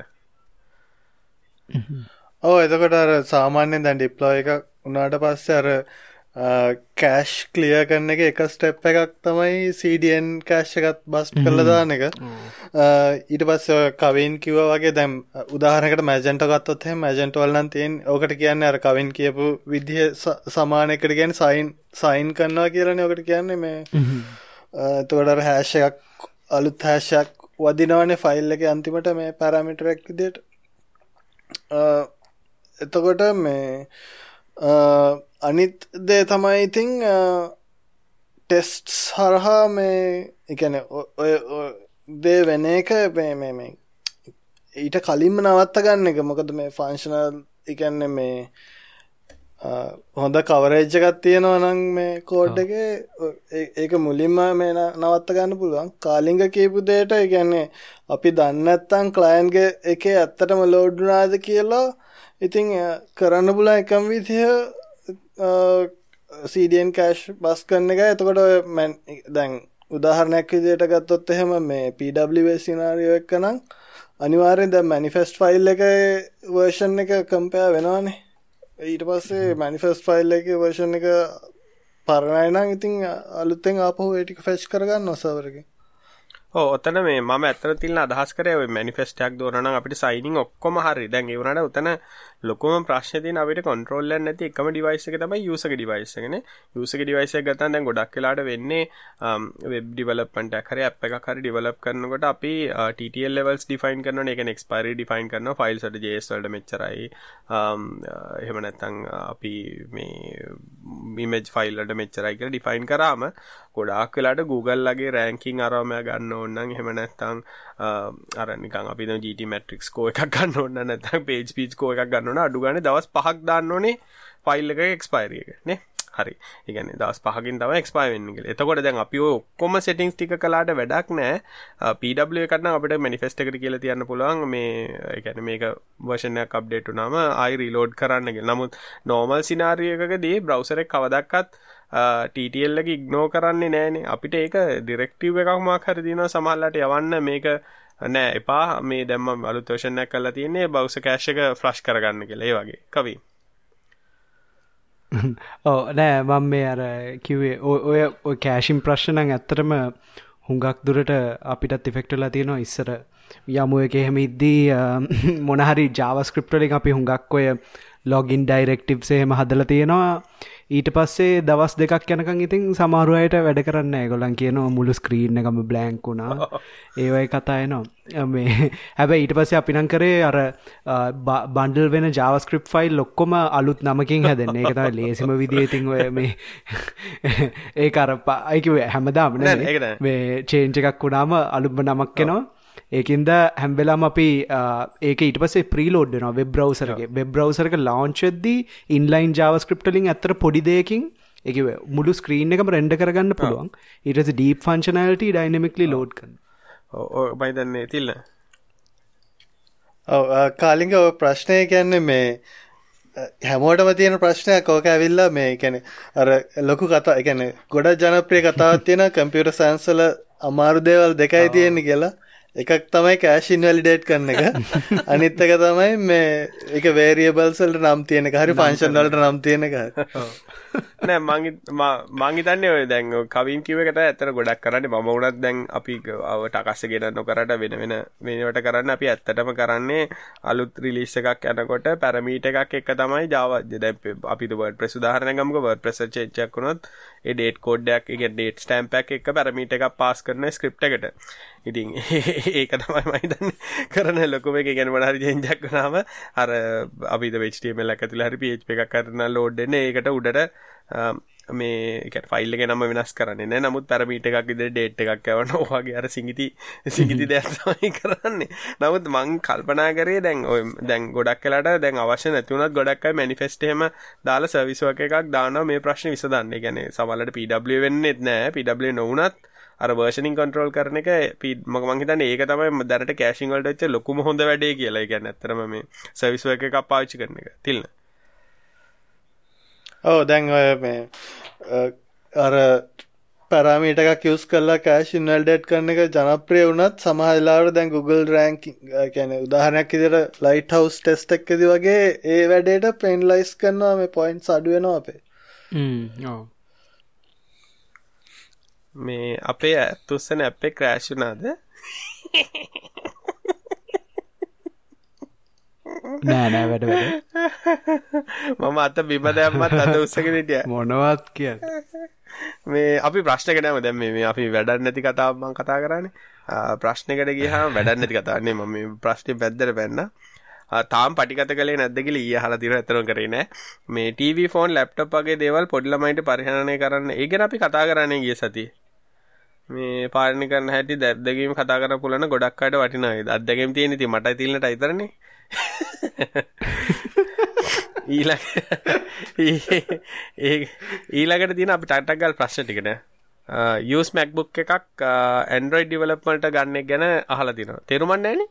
ඔව් එතකොට අර සාමාන්‍යයෙන් දැන් deploy එකක් උනාට පස්සේ අර කෑෂ් ක්ලියර් කරන එක එක ස්ටෙප් එකක් තමයි C D N කෑෂ් එකත් බස්ට් කරලා දාන එක. ඊට පස්සේ කවින් කිව්වා වගේ දැන් උදාහරණයකට Magento ගත්තොත් එහෙනම් Magento වල නම් තියෙන ඕකට කියන්නේ අර කවින් කියපු විදිහ සමාන එකට කියන්නේ sign sign කරනවා කියලානේ ඕකට කියන්නේ මේ එතකොට අර hash එකක් අලුත් hash එකක් වදිනවනේ ෆයිල් එකේ අන්තිමට මේ parameter එකක් විදිහට. එතකොට මේ අනිත් දේ තමයි ඉතින් ටෙස්ට්ස් හරහා මේ ඒ කියන්නේ ඔය දේ වෙන එක මේ මේ මේ ඊට කලින්ම නවත්ත ගන්න එක. මොකද මේ ෆන්ක්ෂනල් ඒ කියන්නේ මේ හොඳ කවරේජ් එකක් තියෙනවා නම් මේ කෝඩ් එකේ ඒක මුලින්ම මේ නවත්ත ගන්න පුළුවන්. කාලින්ග කියපු දෙයට ඒ කියන්නේ අපි දන්නේ නැත්නම් ක්ලයන්ට් ගේ එකේ ඇත්තටම ලෝඩ් වුණාද කියලා ඉතින් කරන්න පුළුවන් එකම විදිය C D N cache bust කරන එකයි. එතකොට දැන් උදාහරණයක් විදිහට ගත්තොත් එහෙම මේ P W A scenario එක නම් අනිවාර්යෙන් දැන් manifest file එකේ version එක compare වෙනවානේ. ඊට පස්සේ manifest file එකේ version එක පරණයි නම් ඉතින් අලුතෙන් ආපහු ඒ ටික fetch කරගන්නවා server එකෙන්. ඔව් ඔතන මේ මම ඇත්තට තියන අදහස් කරේ ඔය මැනිෆෙස්ට් එකක් දෝරන නම් අපිට සයිනින් ඔක්කොම හරි. දැන් ඒ වුණාට උතන ලොකුම ප්‍රශ්නේ තියෙන අපිට කන්ට්‍රෝල් එකක් නැති එකම ඩිවයිස් එක තමයි යූසර් ගේ ඩිවයිස් එකනේ. යූසර් ගේ ඩිවයිස් එක ගත්තාම දැන් ගොඩක් වෙලාවට වෙන්නේ වෙබ් ඩෙවලොප්මන්ට් එකක් හරි ඇප් එකක් හරි ඩෙවලොප් කරනකොට අපි T T L levels define කරනවානේ. ඒ කියන්නේ expiry define කරනවා files වලට J S වලට මෙච්චරයි. එහෙම නැත්නම් අපි මේ image file වලට මෙච්චරයි කියලා define කරාම ගොඩාක් වෙලාවට Google ලගේ ranking අරවම ගන්න ඕන නම් එහෙම නැත්නම් අර නිකන් අපි දැන් G T matrix score එකක් ගන්න ඕන නැත්නම් page speed score එකක් ගන්න ඕන අඩු ගානේ දවස් පහක් දාන්න ඕනේ ෆයිල් එකක expiry එක නේ. හරි. ඒ කියන්නේ දවස් පහකින් තමයි expire වෙන්නේ කියලා. එතකොට දැන් අපි ඔය ඔක්කොම settings ටික කළාට වැඩක් නැහැ. P W එකට නම් අපිට manifest එකට කියලා තියන්න පුළුවන් මේ ඒ කියන්නේ මේක version එකක් update වුණාම ආයි reload කරන්න කියලා. නමුත් normal scenario එකකදී browser එක කවදාවත් T T L එක ඉග්නෝර් කරන්නේ නැහනේ. අපිට ඒක ඩිරෙක්ටිව් එකක් මොකක් හරි දිනවා සමහරලාට යවන්න මේක නෑ එපා මේ දැන් මම අලුත් version එකක් කරලා තියෙන්නේ browser cache එක flush කරගන්න කියලා. ඒ වගේ. කවි. ඔව් නෑ මම මේ අර කිව්වේ ඔය ඔය කෑෂින් ප්‍රශ්න නම් ඇත්තටම හුඟක් දුරට අපිටත් ඉෆෙක්ට් වෙලා තියෙනවා. ඉස්සර යමු එකේ එහෙම ඉද්දී මොන හරි JavaScript වලින් අපි හුඟක් ඔය login directives එහෙම හදලා තියෙනවා. ඊට පස්සේ දවස් දෙකක් යනකම් ඉතින් සමහර අයට වැඩ කරන්නේ නැහැ. ඒගොල්ලන් කියනවා මුළු ස්ක්‍රීන් එකම බ්ලැන්ක් වුණා. ඒ වගේ කතා එනවා. මේ හැබැයි ඊට පස්සේ අපි නම් කරේ අර බන්ඩල් වෙන JavaScript ෆයිල් ඔක්කොම අලුත් නමකින් හැදෙන්නේ. ඒක තමයි ලේසිම විදිය. ඉතින් ඔය මේ ඒක අර අයි කිව්වේ හැමදාම නේ මේ චේන්ජ් එකක් වුණාම අලුත්ම නමක් එනවා. ඒකින්ද හැම වෙලාවම අපි ඒක ඊට පස්සේ ප්‍රීලෝඩ් වෙනවා වෙබ් බ්‍රවුසර් එකේ. වෙබ් බ්‍රවුසර් එක launch වෙද්දී inline JavaScript වලින් අතර පොඩි දෙයකින් ඒක මුළු ස්ක්‍රීන් එකම රෙන්ඩර් කරගන්න පුළුවන්. ඊට පස්සේ deep functionality dynamically load කරනවා. ඔව් ඔය බයිදන්නේ තිල්ල. ඔව් කාලින්ග ඔය ප්‍රශ්නේ කියන්නේ මේ හැමෝටම තියෙන ප්‍රශ්නයක්. ඕක ඇවිල්ලා මේ කියන්නේ අර ලොකු කතා කියන්නේ ගොඩක් ජනප්‍රිය කතාවක් තියෙනවා කම්පියුටර් සයන්ස් වල අමාරු දේවල් දෙකයි තියෙන්නේ කියලා. එකක් තමයි cache invalidate කරන එක. අනිත් එක තමයි මේ ඒක variables වලට නම් තියෙන එක. හරි function වලට නම් තියෙන එක. නෑ මං මං හිතන්නේ ඔය දැන් කවින් කිව්ව එකට ඇත්තට ගොඩක් කරන්නේ මම වුණත් දැන් අපි ටකස් එක ගෙනන්න කරට වෙන වෙන මේවට කරන්න අපි ඇත්තටම කරන්නේ අලුත් රිලීස් එකක් යනකොට පැරමීටර් එකක් එක තමයි Java දැන් අපි WordPress උදාහරණයක් ගමුකෝ. WordPress change එකක් වුණොත් ඒ date code එකක් ඒ කියන්නේ date stamp එකක් එක පැරමීටර් එකක් පාස් කරන script එකට. ඉතින් ඒක තමයි මම හිතන්නේ කරන ලොකුම එක. කියන්නේ මොන හරි change එකක් වුණාම අර අපි H T M L එකක් ඇතුළේ හරි P H P එකක් කරන load දෙන්නේ ඒකට උඩට මේ ඒ කියන්නේ ෆයිල් එකේ නම වෙනස් කරන්නේ නැහැ. නමුත් පැරමීටර් එකක් විදිහට date එකක් යවනවා වගේ අර සිඟිති සිඟිති දෙයක් තමයි කරන්නේ. නමුත් මං කල්පනා කරේ දැන් ඔය දැන් ගොඩක් වෙලාට දැන් අවශ්‍ය නැති වුණත් ගොඩක් අය මැනිෆෙස්ට් එහෙම දාලා සර්විස් වර්ක් එකක් දානවා මේ ප්‍රශ්නේ විසඳන්න. ඒ කියන්නේ සමහරවිට P W වෙන්නේ නැහැ. P W නොවුනත් අර versioning control කරන එක මම හිතන්නේ ඒක තමයි දැනට caching වලට වෙච්ච ලොකුම හොඳ වැඩේ කියලා. ඒ කියන්නේ ඇත්තටම මේ සර්විස් වර්ක් එකක් පාවිච්චි කරන එක. තිල්න. ඔව් දැන් ඔය මේ අර පැරාමීටර් එකක් යූස් කරලා cache invalidate කරන එක ජනප්‍රිය වුණත් සමහර වෙලාවට දැන් Google ranking කියන්නේ උදාහරණයක් විදිහට lighthouse test එකකදී වගේ ඒ වැඩේට penalize කරනවා මේ points අඩු වෙනවා අපේ. හ්ම් ඔව්. මේ අපේ තුස්සන අපේ ක්‍රෑෂ් වුණාද? නෑ නෑ වැඩ වැඩ. මම අත බිම දැම්මත් අත උස්සගෙන හිටියා. මොනවත් කියන්නේ. මේ අපි ප්‍රශ්නකට යමු. දැන් මේ මේ අපි වැඩක් නැති කතාවක් මම කතා කරන්නේ. ප්‍රශ්නකට ගියාම වැඩක් නැති කතාවක් නේ. මම මේ ප්‍රශ්නේ පැද්දට පැන්නා. තාම පටිගත කළේ නැද්ද කියලා ඊයේ අහලා තියෙනවා. ඇත්තටම කරේ නෑ. මේ T V phone laptop වගේ දේවල් පොඩි ළමයින්ට පරිහරණය කරන්න. ඒ ගැන අපි කතා කරන්නේ ගිය සතියේ. මේ පාලනය කරන හැටි අත්දැකීම් කතා කරන්න පුළුවන් ගොඩක් අයට වටිනවා. අත්දැකීම් තියෙන ඉතින් මට තියෙනට විතරනේ. ඊළඟ ඊළඟට තියෙන අපි ටක් ටක් ගාලා ප්‍රශ්න ටික නේ. use MacBook එකක් Android development ගන්න එක ගැන අහලා තිනවා. තේරුම් නැහැනේ.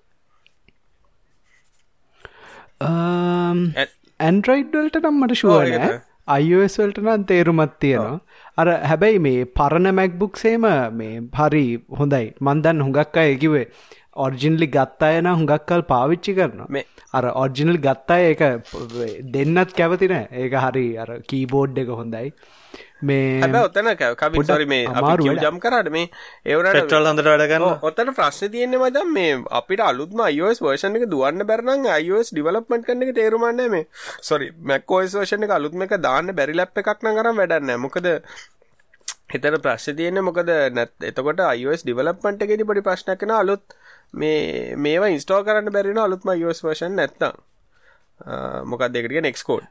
Android වලට නම් මට ෂුවර් නෑ. iOS වලට නම් තේරුමක් තියෙනවා. අර හැබැයි මේ පරණ MacBooks එහෙම මේ හරි හොඳයි. මම දැන් හුඟක් අය කිව්වේ ඔරිජිනලි ගත්තාය නම් හුඟක් කල් පාවිච්චි කරනවා. අර ඔරිජිනල් ගත්තාය ඒක දෙන්නත් කැමති නෑ. ඒක හරි අර කීබෝඩ් එක හොඳයි. මේ හැබැයි ඔතන කවි සෝරි මේ අපි කිව් ජම්ප් කරාට මේ ඒ වුණාට පෙට්‍රල් හොඳට වැඩ කරනවා. ඔතන ප්‍රශ්නේ තියෙන්නේ මචං මේ අපිට අලුත්ම iOS version එක දුවන්න බැර නම් iOS development කරන එක තේරුම් ගන්න මේ sorry macOS version එක අලුත්ම එක දාන්න බැරි ලැප් එකක් නම් අරන් වැඩක් නෑ. මොකද එතන ප්‍රශ්නේ තියෙන්නේ මොකද එතකොට iOS development එකේදී පොඩි ප්‍රශ්නයක් වෙනවා අලුත් මේ මේවා install කරන්න බැරි වෙනවා අලුත්ම iOS version නැත්තම්. මොකක්ද ඒකට කියන්නේ Xcode.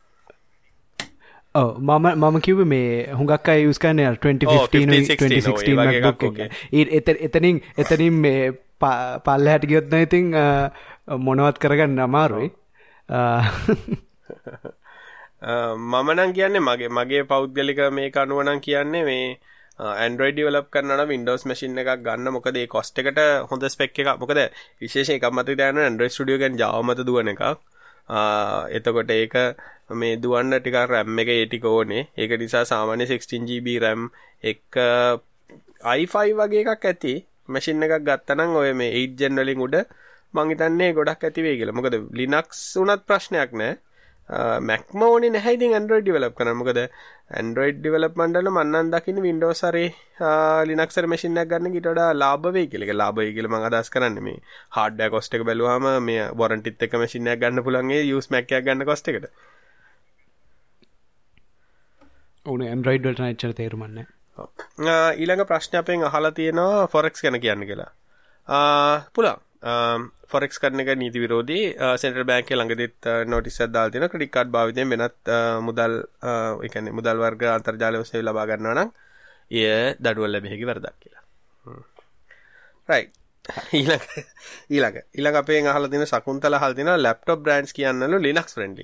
ඔව් මම මම කිව්වේ මේ හුඟක් අය යූස් කරන්නේ twenty fifteen twenty sixteen MacBook එක. ඒ එතනින් එතනින් මේ පල්ලෙහාට ගියොත් නම් ඉතින් මොනවත් කරගන්න අමාරුයි. මම නම් කියන්නේ මගේ මගේ පෞද්ගලික මේක අනුව නම් කියන්නේ මේ Android develop කරනවා නම් Windows machine එකක් ගන්න. මොකද ඒ cost එකට හොඳ spec එකක්. මොකද විශේෂයෙන් එකක් මතක තියාගන්න Android Studio කියන්නේ Java මත දුවන එකක්. එතකොට ඒක මේ දුවන්න ටිකක් RAM එක ඒ ටික ඕනේ. ඒක නිසා සාමාන්‍ය sixteen G B RAM එක i five වගේ එකක් ඇති machine එකක් ගත්තා නම් ඔය මේ eight gen වලින් උඩ මං හිතන්නේ ගොඩක් ඇති වෙයි කියලා. මොකද Linux උනත් ප්‍රශ්නයක් නෑ. Mac ම ඕනේ නැහැ ඉතින් Android develop කරන්න. මොකද Android development වල මම නම් දකින්නේ Windows හරි Linux හරි machine එකක් ගන්න ඊට වඩා ලාභ වෙයි කියලා. ඒක ලාභ වෙයි කියලා මම අදහස් කරන්නේ. මේ hardware cost එක බැලුවාම මේ warranty ත් එක්ක machine එකක් ගන්න පුළුවන් ඒ use Mac එකක් ගන්න cost එකට. ඕනේ Android වලට නම් එච්චර තේරුම් නැහැ. ඔව්. ඊළඟ ප්‍රශ්නේ අපෙන් අහලා තියෙනවා forex ගැන කියන්න කියලා. ආ පුළුවන්. ෆොරෙක්ස් කරන එක නීති විරෝධී. සෙන්ට්‍රල් බැංක් එක ළඟදීත් නොටිස් එකක් දාලා තියෙනවා ක්‍රෙඩිට් කාඩ් භාවිතයෙන් වෙනත් මුදල් ඒ කියන්නේ මුදල් වර්ග අන්තර්ජාලය ඔස්සේ ලබා ගන්නවා නම් එය දඩුවම් ලැබෙ හැකි වරදක් කියලා. රයිට්. ඊළඟ ඊළඟ ඊළඟ අපෙන් අහලා තියෙන සකුන්තල අහලා තියෙනවා ලැප්ටොප් බ්‍රෑන්ඩ්ස් කියන්නලු Linux friendly.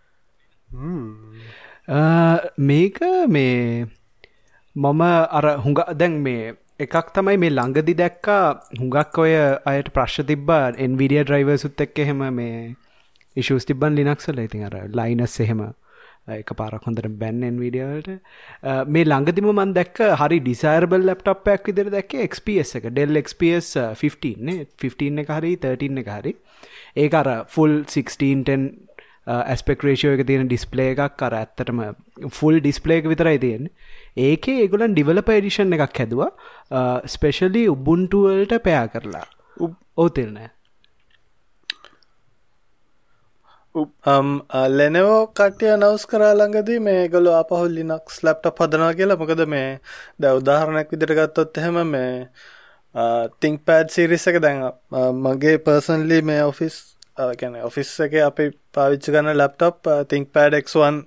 මේක මේ මම අර හුඟ දැන් මේ එකක් තමයි මේ ළඟදි දැක්කා හුඟක් ඔය අයට ප්‍රශ්න තිබ්බා Nvidia drivers උත් එක්ක එහෙම මේ issues තිබ්බන් Linux වල. ඉතින් අර Linus එහෙම එකපාරක් හොඳට බැන්න Nvidia වලට. මේ ළඟදිම මම දැක්ක හරි desirable laptop එකක් විදිහට දැක්කේ X P S එක. Dell X P S fifteen නේ. fifteen එක හරි thirteen එක හරි. ඒක අර full sixteen ten aspect ratio එක තියෙන display එකක් අර ඇත්තටම full display එක විතරයි තියෙන්නේ. ඒකේ ඒගොල්ලන් developer edition එකක් හැදුවා. ස්පෙෂලි Ubuntu වලට පෙයා කරලා. ඔව් තේරෙන්නේ. um Lenovo කට්ටිය announce කරා ළඟදී මේගොල්ලෝ ආපහු Linux laptop හදනවා කියලා. මොකද මේ දැන් උදාහරණයක් විදිහට ගත්තොත් එහෙම මේ ThinkPad series එක දැන් මගේ personally මේ office කියන්නේ office එකේ අපි පාවිච්චි කරන laptop ThinkPad X one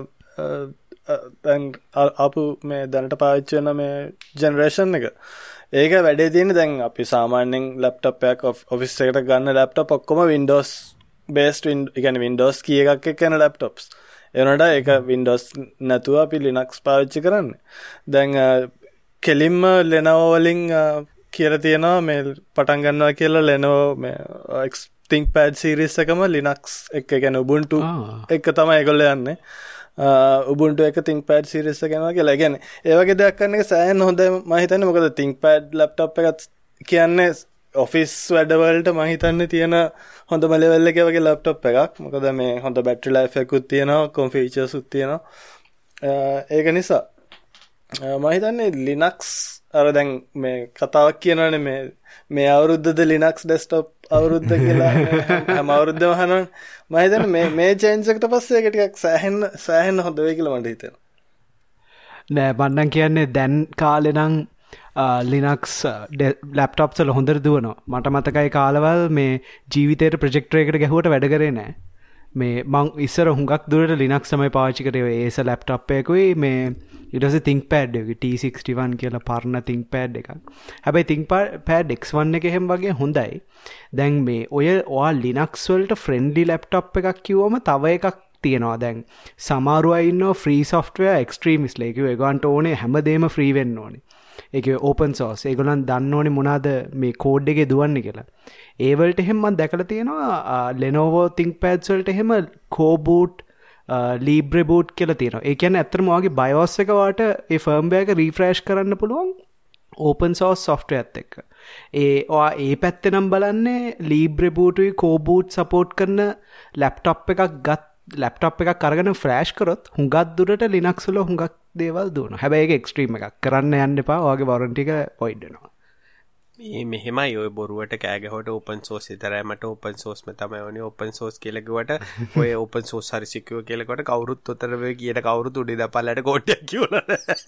දැන් ආපු මේ දැනට පාවිච්චි වෙන මේ ජෙනරේෂන් එක. ඒක වැඩේ තියෙන්නේ දැන් අපි සාමාන්‍යයෙන් ලැප්ටොප් එකක් ඔෆිස් එකට ගන්න ලැප්ටොප් ඔක්කොම Windows based ඒ කියන්නේ Windows key එකක් එක්ක යන ලැප්ටොප්ස්. ඒ වුණාට ඒක Windows නැතුව අපි Linux පාවිච්චි කරන්නේ. දැන් කෙලින්ම Lenovo වලින් කියලා තියෙනවා මේ පටන් ගන්නවා කියලා Lenovo මේ ThinkPad series එකම Linux එක කියන්නේ Ubuntu එක තමයි ඒගොල්ලෝ යන්නේ. Ubuntu එක ThinkPad series එක යනවා කියලා. කියන්නේ ඒ වගේ දෙයක් කරන එක සෑහෙන හොඳයි මම හිතන්නේ. මොකද ThinkPad laptop එකත් කියන්නේ office වැඩ වලට මම හිතන්නේ තියෙන හොඳම level එකේ වගේ laptop එකක්. මොකද මේ හොඳ battery life එකකුත් තියෙනවා, කොම් features උත් තියෙනවා. ඒක නිසා මම හිතන්නේ Linux අර දැන් මේ කතාවක් කියනවනේ මේ මේ අවුරුද්දද Linux desktop අවුරුද්ද කියලා හැම අවුරුද්දම අහනවා. මම හිතන්නේ මේ මේ change එකට පස්සේ ඒක ටිකක් සෑහෙන සෑහෙන හොඳ වෙයි කියලා මට හිතෙනවා. නෑ මම නම් කියන්නේ දැන් කාලේ නම් Linux laptops වල හොඳට දුවනවා. මට මතකයි කාලවල මේ ජීවිතේට ප්‍රොජෙක්ටර් එකකට ගැහුවට වැඩ කරේ නෑ. මේ මං ඉස්සර හුඟක් දුරට Linux තමයි පාවිච්චි කරේ. Acer laptop එකකුයි මේ ඊට පස්සේ ThinkPad එක T sixty-one කියලා පරණ ThinkPad එකක්. හැබැයි ThinkPad X one එක එහෙම වගේ හොඳයි. දැන් මේ ඔය ඔයා Linux වලට friendly laptop එකක් කිව්වම තව එකක් තියෙනවා. දැන් සමහරව ඉන්නවා free software extremist ලා. ඒක ඒගොල්ලන්ට ඕනේ හැමදේම free වෙන්න ඕනේ. ඒක open source. ඒගොල්ලන් දන්න ඕනේ මොනවාද මේ code එකේ දුවන්නේ කියලා. ඒ වලට එහෙම මම දැකලා තියෙනවා Lenovo ThinkPads වලට එහෙම Coboot Libre boot කියලා තියෙනවා. ඒ කියන්නේ ඇත්තටම ඔයාගේ BIOS එක වාට ඒ firmware එක refresh කරන්න පුළුවන් ඕපන් සෝස් සොෆ්ට්වෙයාර් එක්ක. ඒ ඔයා ඒ පැත්තේ නම් බලන්නේ Libre bootුයි Coboot support කරන ලැප්ටොප් එකක් ගත් ලැප්ටොප් එකක් අරගෙන ෆ්ලෑෂ් කරොත් හුඟක් දුරට Linux වල හුඟක් දේවල් දුවනවා. හැබැයි ඒක එක්ස්ට්‍රීම් එකක්. කරන්න යන්න එපා. ඔයාගේ warranty එක void වෙනවා. මේ මෙහෙමයි ඔය බොරුවට කෑ ගහුවට open source විතරයි මට open source මේ තමයි ඕනේ open source කියලා කිව්වට ඔය open source හරි secure කියලා කිව්වට කවුරුත් උතර වෙයි කියන කවුරුත් උඩ දපල්ලට කෝට්ටයක් කියවලා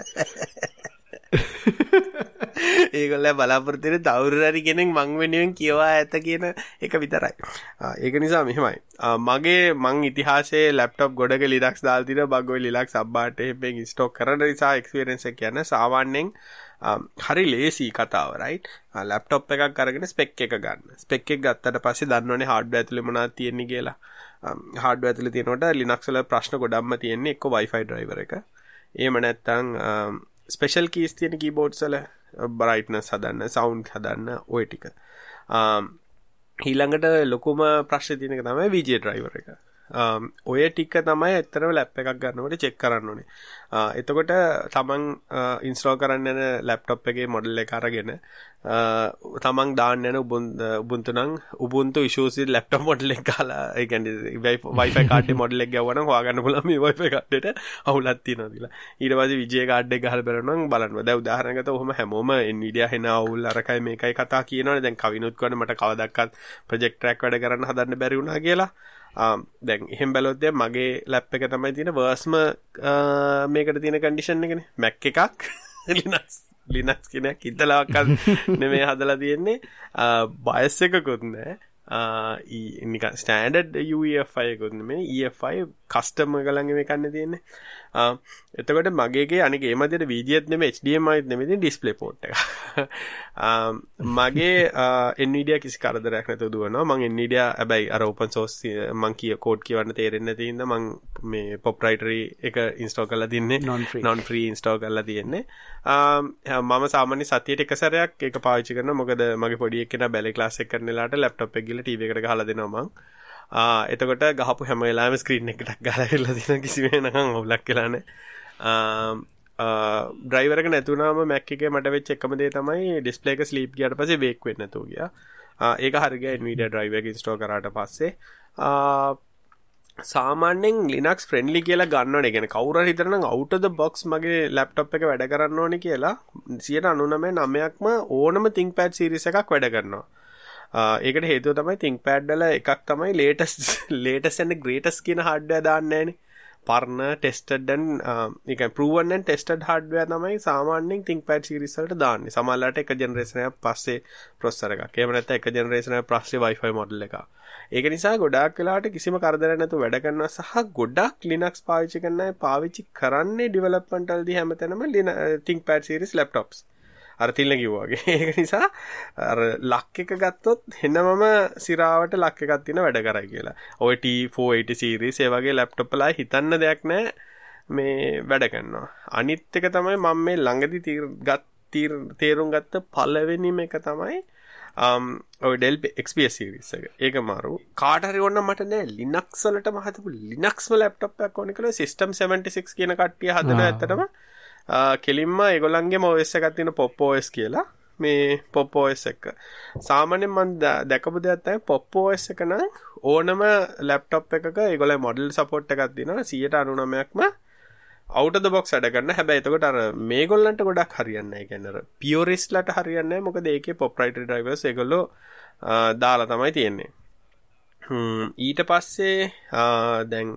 ඒගොල්ලෝ බලාපොරොත්තු වෙන තවුරුරි කෙනෙක් මං වෙනුවෙන් කියවා ඇත කියන එක විතරයි. ඒක නිසා මෙහෙමයි. මගේ මං ඉතිහාසයේ ලැප්ටොප් ගොඩක Linux දාලා තියෙනවා. බග් ඔය Linux අබ්බාට එහෙම ඉන්ස්ටෝල් කරන නිසා එක්ස්පීරියන්ස් එක කියන්නේ සාමාන්‍යයෙන් හරි ලේසි කතාව right. ලැප්ටොප් එකක් අරගෙන ස්පෙක් එක ගන්න. ස්පෙක් එක ගත්තට පස්සේ දන්නවනේ හાર્ඩ්වෙයාර් ඇතුලේ මොනවද තියෙන්නේ කියලා. හાર્ඩ්වෙයාර් ඇතුලේ තියෙනකොට Linux වල ප්‍රශ්න ගොඩක්ම තියෙන්නේ එක්ක Wi-Fi driver එක. එහෙම නැත්නම් ස්පෙෂල් කීස් තියෙන කීබෝඩ්ස් වල brightness හදන්න, sound හදන්න ඔය ටික. ඊළඟට ලොකුම ප්‍රශ්නේ තියෙන එක තමයි V G A driver එක. ඔය ටික තමයි ඇත්තටම ලැප් එකක් ගන්නකොට චෙක් කරන්න ඕනේ. එතකොට තමන් ඉන්ස්ටෝල් කරන්න යන ලැප්ටොප් එකේ මොඩල් එක අරගෙන තමන් දාන්න යන Ubuntu නම් Ubuntu issues with laptop model එක ගාලා ඒ කියන්නේ Wi-Fi card එකේ මොඩල් එක ගවනම් හොයාගන්න පුළුවන් මේ Wi-Fi card එකට අවුලක් තියෙනවද කියලා. ඊට පස්සේ V G A card එක ගහලා බලනවා බලන්න. දැන් උදාහරණයකට ඔහොම හැමෝම Nvidia හෙන අවුල් අරකයි මේකයි කතා කියනවනේ. දැන් කවිනුත් කියන්නේ මට කවදාවත් ප්‍රොජෙක්ට් ට්‍රැක් වැඩ කරන්න හදන්න බැරි වුණා කියලා. දැන් එහෙම බැලුවොත් දැන් මගේ ලැප් එක තමයි තියෙන වර්ස්ම මේකට තියෙන කන්ඩිෂන් එකනේ. Mac එකක් Linux Linux කෙනෙක් ඉතලාවක්වත් නෙමෙයි හදලා තියෙන්නේ. BIOS එකකුත් නැහැ. ඊ නිකන් standard U E F I එකකුත් නෙමෙයි. E F I කස්ටම් එක ළඟ මේකන්නේ තියෙන්නේ. එතකොට මගේගේ අනික ඒ මැදට V G A නෙමෙයි H D M I නෙමෙයි ඩිස්ප්ලේ පෝට් එක. මගේ Nvidia කිසි කරදරයක් නැතුව දුවනවා. මම Nvidia හැබැයි අර open source මම කිය කෝඩ් කියවන්න තේරෙන්නේ නැති හින්දා මම මේ proprietary එක install කරලා තින්නේ non free install කරලා තියෙන්නේ. මම සාමාන්‍ය සතියට එක සැරයක් ඒක පාවිච්චි කරනවා. මොකද මගේ පොඩි එක්කෙනා බැලේ ක්ලාස් එක කරන වෙලාවට laptop එක ගිහලා T V එකට ගහලා දෙනවා මම. ආ එතකොට ගහපු හැම වෙලාවෙම ස්ක්‍රීන් එකකට ගහලා ඉල්ලලා තියෙන කිසි වෙනකන් අවුලක් වෙලා නැහැ. ඩ්‍රයිවර් එක නැතුණාම Mac එකේ මට වෙච්ච එකම දේ තමයි ඩිස්ප්ලේ එක ස්ලීප් ගියාට පස්සේ වේක් වෙන්නේ නැතුව ගියා. ඒක හරිය ගියා Nvidia driver එක install කරාට පස්සේ. සාමාන්‍යයෙන් Linux friendly කියලා ගන්නවනේ. ඒ කියන්නේ කවුරු හරි හිතනනම් out of the box මගේ laptop එක වැඩ කරන්න ඕනේ කියලා ninety nine නවයක්ම ඕනම ThinkPad series එකක් වැඩ කරනවා. ඒකට හේතුව තමයි ThinkPad වල එකක් තමයි latest latest and greatest කියන hardware දාන්නේ නැහනේ. පරණ tested and ඒ කියන්නේ proven and tested hardware තමයි සාමාන්‍යයෙන් ThinkPad series වලට දාන්නේ. සමහරවිට එක generation එකක් පස්සේ processor එකක්. එහෙම නැත්නම් එක generation එකක් පස්සේ Wi-Fi model එකක්. ඒක නිසා ගොඩාක් වෙලාවට කිසිම කරදරයක් නැතුව වැඩ කරනවා සහ ගොඩාක් Linux පාවිච්චි කරන අය පාවිච්චි කරන්නේ development වලදී හැමතැනම ThinkPad series laptops. අර තිල්ල කිව්වා වගේ. ඒක නිසා අර ලක් එක ගත්තොත් එනමම සිරාවට ලක් එකක් තියෙන වැඩ කරයි කියලා. ඔය T four eighty series ඒ වගේ ලැප්ටොප් වල හිතන්න දෙයක් නැහැ මේ වැඩ කරනවා. අනිත් එක තමයි මම මේ ළඟදී තේරුම් ගත්ත පළවෙනිම එක තමයි ඔය Dell X P S series එක. ඒක මාරු. කාට හරි ඕන මට නෑ Linux වලටම හදපු Linux ම ලැප්ටොප් එකක් ඕනේ කියලා System seventy-six කියන කට්ටිය හදන ඇත්තටම කෙලින්ම ඒගොල්ලන්ගේම O S එකක් තියෙන Pop O S කියලා මේ Pop O S එක. සාමාන්‍යයෙන් මම දැකපු දෙයක් තමයි Pop O S එක නම් ඕනම ලැප්ටොප් එකක ඒගොල්ලෝ මොඩල් සපෝට් එකක් දෙනවා ninety nine ක්ම out of the box වැඩ කරන. හැබැයි එතකොට අර මේගොල්ලන්ට ගොඩක් හරියන්නේ නැහැ. ඒ කියන්නේ අර puristලට හරියන්නේ නැහැ. මොකද ඒකේ proprietary drivers ඒගොල්ලෝ දාලා තමයි තියෙන්නේ. ඊට පස්සේ දැන්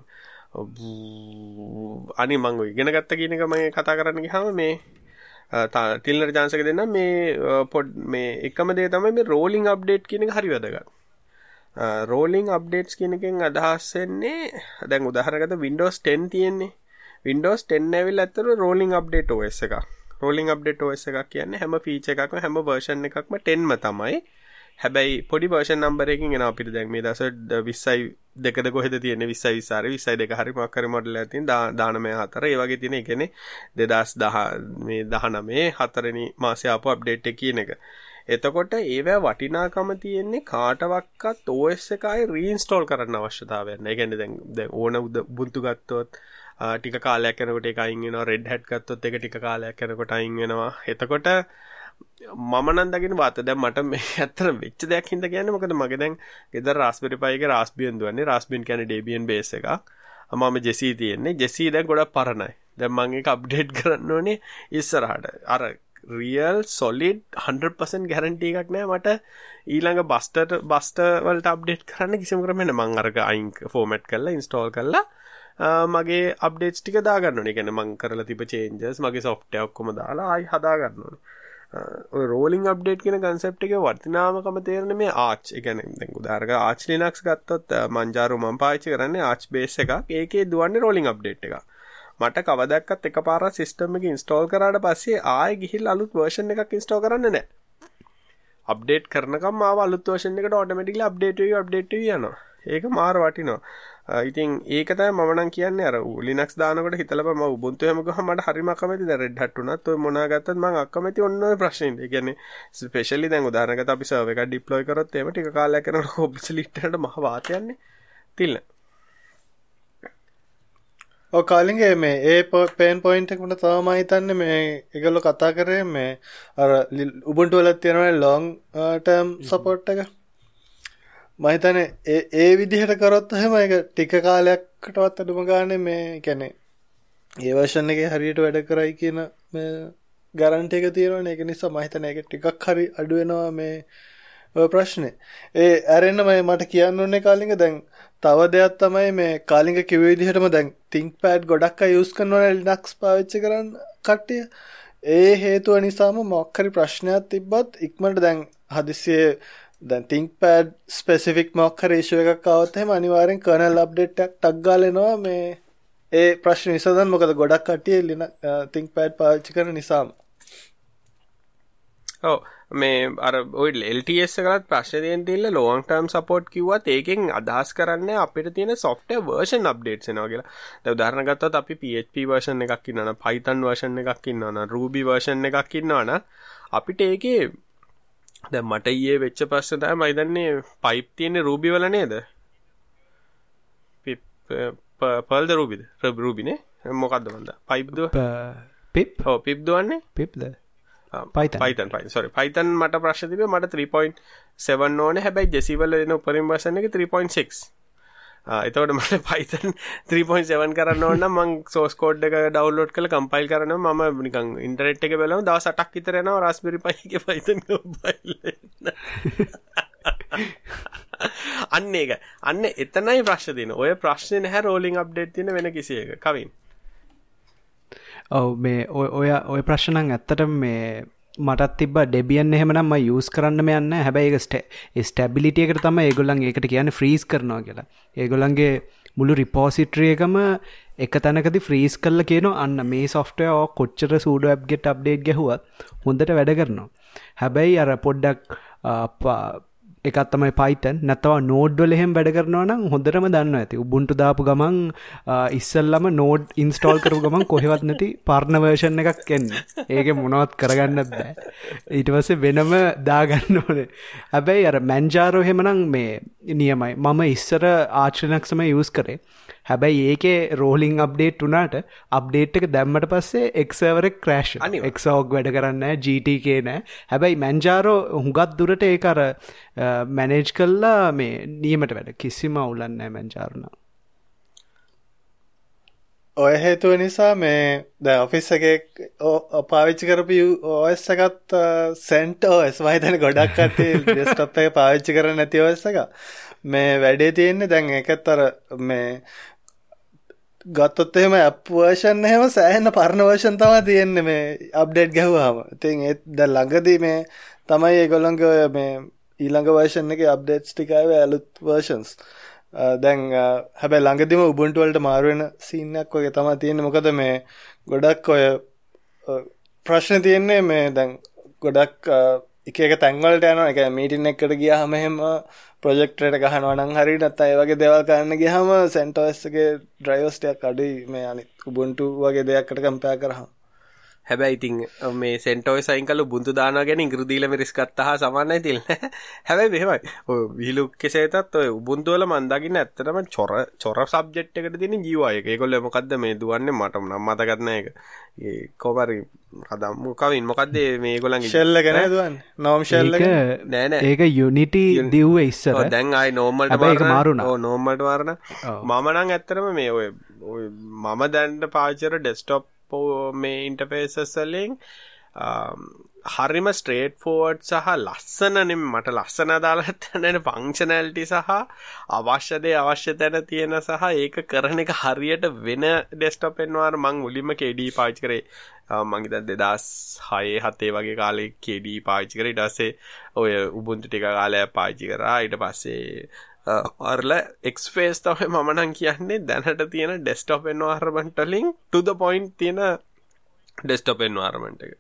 අනි මං ඔය ඉගෙන ගත්ත කියන එක මම කතා කරන්න ගියාම මේ ටිල්නර් chance එක දෙන්න මේ පොඩ් මේ එකම දේ තමයි මේ rolling update කියන එක හරි වැදගත්. rolling updates කියන එකෙන් අදහස් වෙන්නේ දැන් උදාහරණයකට Windows ten තියෙන්නේ. Windows ten ඇවිල්ලා ඇත්තට rolling update O S එකක්. rolling update O S එකක් කියන්නේ හැම feature එකක්ම හැම version එකක්ම ten ම තමයි. හැබැයි පොඩි version number එකකින් එනවා අපිට දැන් මේ දවස් twenty දෙකද කොහෙද තියෙන්නේ twenty twenty හරි twenty two හරි මොකක් හරි මොඩල් එකක් තියෙන nineteen four ඒ වගේ තියෙන. ඒ කියන්නේ twenty ten මේ nineteen හතරවෙනි මාසේ ආපු අප්ඩේට් එක කියන එක. එතකොට ඒවැ වටිනාකම තියෙන්නේ කාටවත් O S එක ආයේ රීඉන්ස්ටෝල් කරන්න අවශ්‍යතාවයක් නැහැ. ඒ කියන්නේ දැන් දැන් ඕන Ubuntu ගත්තොත් ටික කාලයක් යනකොට ඒක අයින් වෙනවා. Red Hat ගත්තොත් ඒක ටික කාලයක් යනකොට අයින් වෙනවා. එතකොට මම නම් දකින්න වාත දැන් මට මේ ඇත්තට වෙච්ච දෙයක් හින්දා කියන්නේ මොකද මගේ දැන් ගෙදර Raspberry Pi එකේ Raspbian දුවන්නේ Raspbian කියන්නේ Debian base එකක් මම Jessie තියෙන්නේ Jessie දැන් ගොඩක් පරණයි දැන් මම ඒක අප්ඩේට් කරන්න ඕනේ ඉස්සරහට අර real solid one hundred percent guarantee එකක් නෑ මට ඊළඟ buster buster වලට අප්ඩේට් කරන්න කිසිම ක්‍රමයක් නෑ මම අරක අයින් ෆෝමැට් කරලා ඉන්ස්ටෝල් කරලා මගේ අප්ඩේට්ස් ටික දාගන්න ඕනේ. ඒ කියන්නේ මම කරලා තිබ්බ changes මගේ software ඔක්කොම දාලා ආයි හදා ගන්න ඕනේ. ඔය rolling update කියන concept එකේ වටිනාමකම තේරෙන්නේ මේ Arch. ඒ කියන්නේ දැන් උදාහරණයක් Arch Linux ගත්තොත් Manjaro මම පාවිච්චි කරන්නේ Arch base එකක්. ඒකේ දුවන්නේ rolling update එකක්. මට කවදාවත් එකපාරක් system එක install කරාට පස්සේ ආයෙ ගිහිල්ලා අලුත් version එකක් install කරන්න නැහැ. update කරනකම් ආව අලුත් version එකට automatically update වෙවි update වෙවි යනවා. ඒක මාර වටිනවා. ඉතින් ඒක තමයි මම නම් කියන්නේ අර Linux දානකොට හිතලා බෑ මම Ubuntu හැම ගහම මට හරිම අකමැති දැන් Red Hat උනත් ඔය මොනවා ගත්තත් මම අකමැති ඔන්න ඔය ප්‍රශ්නේ. ඒ කියන්නේ ස්පෙෂලි දැන් උදාහරණයකට අපි සර්වර් එකක් deploy කරොත් එහෙම ටික කාලයක් යනකොට obsolete වෙනට මහ වාතයන්නේ තිල්ල. ඔව් කාලින්ගේ මේ ඒ pain point එක උන තමයි මම හිතන්නේ මේ ඒගොල්ලෝ කතා කරේ මේ අර Ubuntu වල තියෙනවා long term support එක. මම හිතන්නේ ඒ ඒ විදිහට කරොත් එහෙම ඒක ටික කාලයකටවත් අඩුම ගානේ මේ කියන්නේ ඒ version එකේ හරියට වැඩ කරයි කියන මේ guarantee එක තියෙනවනේ. ඒක නිසා මම හිතන්නේ ඒක ටිකක් හරි අඩු වෙනවා මේ ඔය ප්‍රශ්නේ. ඒ ඇරෙන්න මම මට කියන්න ඕනේ කාලින්ග දැන් තව දෙයක් තමයි මේ කාලින්ග කිව්ව විදිහටම දැන් ThinkPad ගොඩක් අය use කරනවා Linux පාවිච්චි කරන කට්ටිය. ඒ හේතුව නිසාම මොකක් හරි ප්‍රශ්නයක් තිබ්බත් ඉක්මනට දැන් හදිස්සියේ දැන් ThinkPad specific මොකක් හරි issue එකක් ආවොත් එහෙම අනිවාර්යෙන් kernel update එකක් ටක් ගාලා එනවා මේ ඒ ප්‍රශ්න විසඳන්න. මොකද ගොඩක් කට්ටිය ThinkPad පාවිච්චි කරන නිසාම. ඔව් මේ අර ඔය L T S එකකට ප්‍රශ්න දෙන්න තියෙන long term support කිව්වත් ඒකෙන් අදහස් කරන්නේ අපිට තියෙන software version updates එනවා කියලා. දැන් උදාහරණ ගත්තොත් අපි P H P version එකක් ඉන්නවනම් Python version එකක් ඉන්නවනම් Ruby version එකක් ඉන්නවනම් අපිට ඒකේ දැන් මට ඊයේ වෙච්ච ප්‍රශ්න තමයි මම දන්නේ pipe තියෙන්නේ Ruby වල නේද? pip pearl ද Ruby ද? Ruby නේ. මොකද්ද මන්ද? pipe දුව pip ඔව් pip දුවන්නේ pip ද Python Python Python sorry Python මට ප්‍රශ්න තිබේ මට three point seven ඕනේ හැබැයි Jessie වල එන උපරිම version එක three point six. ආ එතකොට මට Python three point seven කරන්න ඕන නම් මම source code එක download කරලා compile කරනවා මම නිකන් ඉන්ටර්නෙට් එකේ බලමු දවස් අටක් විතර යනවා Raspberry Pi එකේ Python compile අන්න ඒක අන්න එතනයි ප්‍රශ්න තියෙන්නේ. ඔය ප්‍රශ්නේ නැහැ rolling update තියෙන වෙන කිසි එක. කවින් ඔව් මේ ඔය ඔය ප්‍රශ්න නම් ඇත්තටම මේ මටත් තිබ්බ Debian එහෙමනම් මම යූස් කරන්නම යන්නේ නැහැ. හැබැයි ඒක ස්ටැබිලිටි එකට තමයි ඒගොල්ලන් ඒකට කියන්නේ ෆ්‍රීස් කරනවා කියලා. ඒගොල්ලන්ගේ මුළු රිපොසිටරි එකම එක තැනකදී ෆ්‍රීස් කරලා කියනවා අන්න මේ software ඔය කොච්චර sudo apt-get update ගැහුවත් හොඳට වැඩ කරනවා. හැබැයි අර පොඩ්ඩක් එකක් තමයි Python නැත්නම් Node වල එහෙම වැඩ කරනවා නම් හොඳටම දන්නවා ඇති. Ubuntu දාපු ගමන් ඉස්සෙල්ලම Node install කරපු ගමන් කොහෙවත් නැති පරණ version එකක් එන්නේ. ඒකේ මොනවත් කරගන්නත් බෑ. ඊට පස්සේ වෙනම දාගන්න ඕනේ. හැබැයි අර Manjaro එහෙමනම් මේ නියමයි. මම ඉස්සර Arch Linux තමයි use කරේ. හැබැයි ඒකේ rolling update උනාට update එක දැම්මට පස්සේ X server එක crash වෙනවා. Xorg වැඩ කරන්නේ නැහැ, G T K නැහැ. හැබැයි Manjaro හුඟක් දුරට ඒක අර manage කළා මේ නියමට වැඩ. කිසිම අවුලක් නැහැ Manjaro නම්. ඔය හේතුව නිසා මේ දැන් ඔෆිස් එකේ පාවිච්චි කරපු O S එකත් CentOS මම හිතන්නේ ගොඩක් කට්ටිය desktop එක පාවිච්චි කරන්නේ නැති O S එක. මේ වැඩේ තියෙන්නේ දැන් ඒකත් අර මේ ගත්තොත් එහෙම app version එහෙම සෑහෙන පරණ version තමයි තියෙන්නේ මේ update ගහුවාම. ඉතින් ඒ දැන් ළඟදී මේ තමයි ඒගොල්ලන්ගේ මේ ඊළඟ version එකේ updates ටික ආවේ අලුත් versions. දැන් හැබැයි ළඟදීම Ubuntu වලට මාරු වෙන scene එකක් වගේ තමයි තියෙන්නේ. මොකද මේ ගොඩක් ඔය ප්‍රශ්න තියෙන්නේ මේ දැන් ගොඩක් එක එක තැන් වලට යනවා. ඒ කියන්නේ meeting එකකට ගියාම එහෙම projector එක ගහනවා නම් හරිය නැත්නම් ඒ වගේ දේවල් කරන්න ගියාම CentOS එකේ drivers ටිකක් අඩුයි මේ අනිත් Ubuntu වගේ දෙයක්කට compare කරාම. හැබැයි ඉතින් මේ සෙන්ටෝයි සයින් කළු බුන්තු දානවා ගැන ඉඟුරු දීලා මිරිස් ගත්තා හා සමානයි තිල් නෑ. හැබැයි මෙහෙමයි. ඔය විහිළු කෙසේතත් ඔය උබුන්තු වල මන් දකින්න ඇත්තටම චොර චොර සබ්ජෙක්ට් එකට තියෙන ජීවය එක. ඒගොල්ලෝ මොකද්ද මේ දුවන්නේ මට නම් මතකත් නෑ ඒක. ඒ කොහොමරි හදම් කවින් මොකද්ද මේ ඒගොල්ලන්ගේ ෂෙල් එක නෑ දුවන්නේ. නෝම් ෂෙල් එක නෑ නෑ. ඒක යුනිටි දිව්වේ ඉස්සර. ඔව් දැන් ආයි නෝමල්ට මාරුණා. ඔව් නෝමල්ට මාරුණා. මම නම් ඇත්තටම මේ ඔය ඔය මම දැන් පාවිච්චි කර ඩෙස්ක්ටොප් මේ ඉන්ටර්ෆේසස් වලින් හරිම ස්ට්‍රේට් ෆෝවර්ඩ් සහ ලස්සනනේ මට ලස්සන දාලා තියෙන ෆන්ක්ෂනැලිටි සහ අවශ්‍ය දේ අවශ්‍ය තැන තියෙන සහ ඒක කරන එක හරියට වෙන ඩෙස්ක්ටොප් එන්වයර් මම මුලින්ම K D පාවිච්චි කරේ මම හිතන්නේ දෙදාස් හය හතේ වගේ කාලේ K D පාවිච්චි කරේ ඊට පස්සේ ඔය Ubuntu ටික කාලයක් පාවිච්චි කරා ඊට පස්සේ අරලා X-Face තමයි මම නම් කියන්නේ දැනට තියෙන ඩෙස්ක්ටොප් එන්වයරන්මන්ට් වලින් to the point තියෙන ඩෙස්ක්ටොප් එන්වයරන්මන්ට් එක.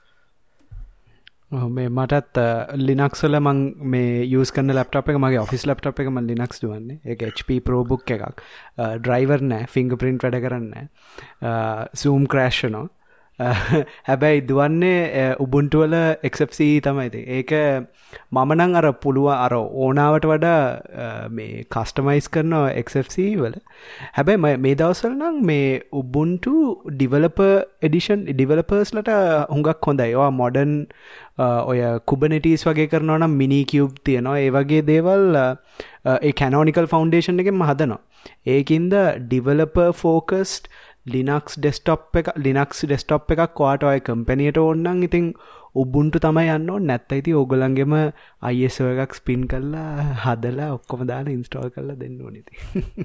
මේ මටත් ලිනක්ස් වල මං මේ යූස් කරන ලැප්ටොප් එක මගේ ඔෆිස් ලැප්ටොප් එක මම ලිනක්ස් දුවන්නේ. ඒක H P ProBook එකක්. ඩ්‍රයිවර් නැහැ, ෆින්ගර්ප්‍රින්ට් වැඩ කරන්නේ නැහැ. Zoom crash වෙනවා. හැබැයි දුවන්නේ Ubuntu වල X F C E තමයි ඉතින්. ඒක මම නම් අර පුළුවන් අර ඕනාවට වඩා මේ කස්ටමයිස් කරනවා X F C E වල. හැබැයි මේ දවස්වල නම් මේ Ubuntu developer edition developers ලට හුඟක් හොඳයි. ඒවා modern ඔය Kubernetes වගේ කරනවා නම් Minikube තියෙනවා. ඒ වගේ දේවල් ඒ Canonical Foundation එකෙන් හදනවා. ඒකින්ද developer focused Linux desktop එක Linux desktop එකක් ඔයාට ඔය කම්පැනියට ඕන නම් ඉතින් Ubuntu තමයි යන්න ඕනේ. නැත්නම් ඉතින් ඕගොල්ලන්ගෙම I S O එකක් ස්පින් කරලා හදලා ඔක්කොම දාලා ඉන්ස්ටෝල් කරලා දෙන්න ඕනේ ඉතින්.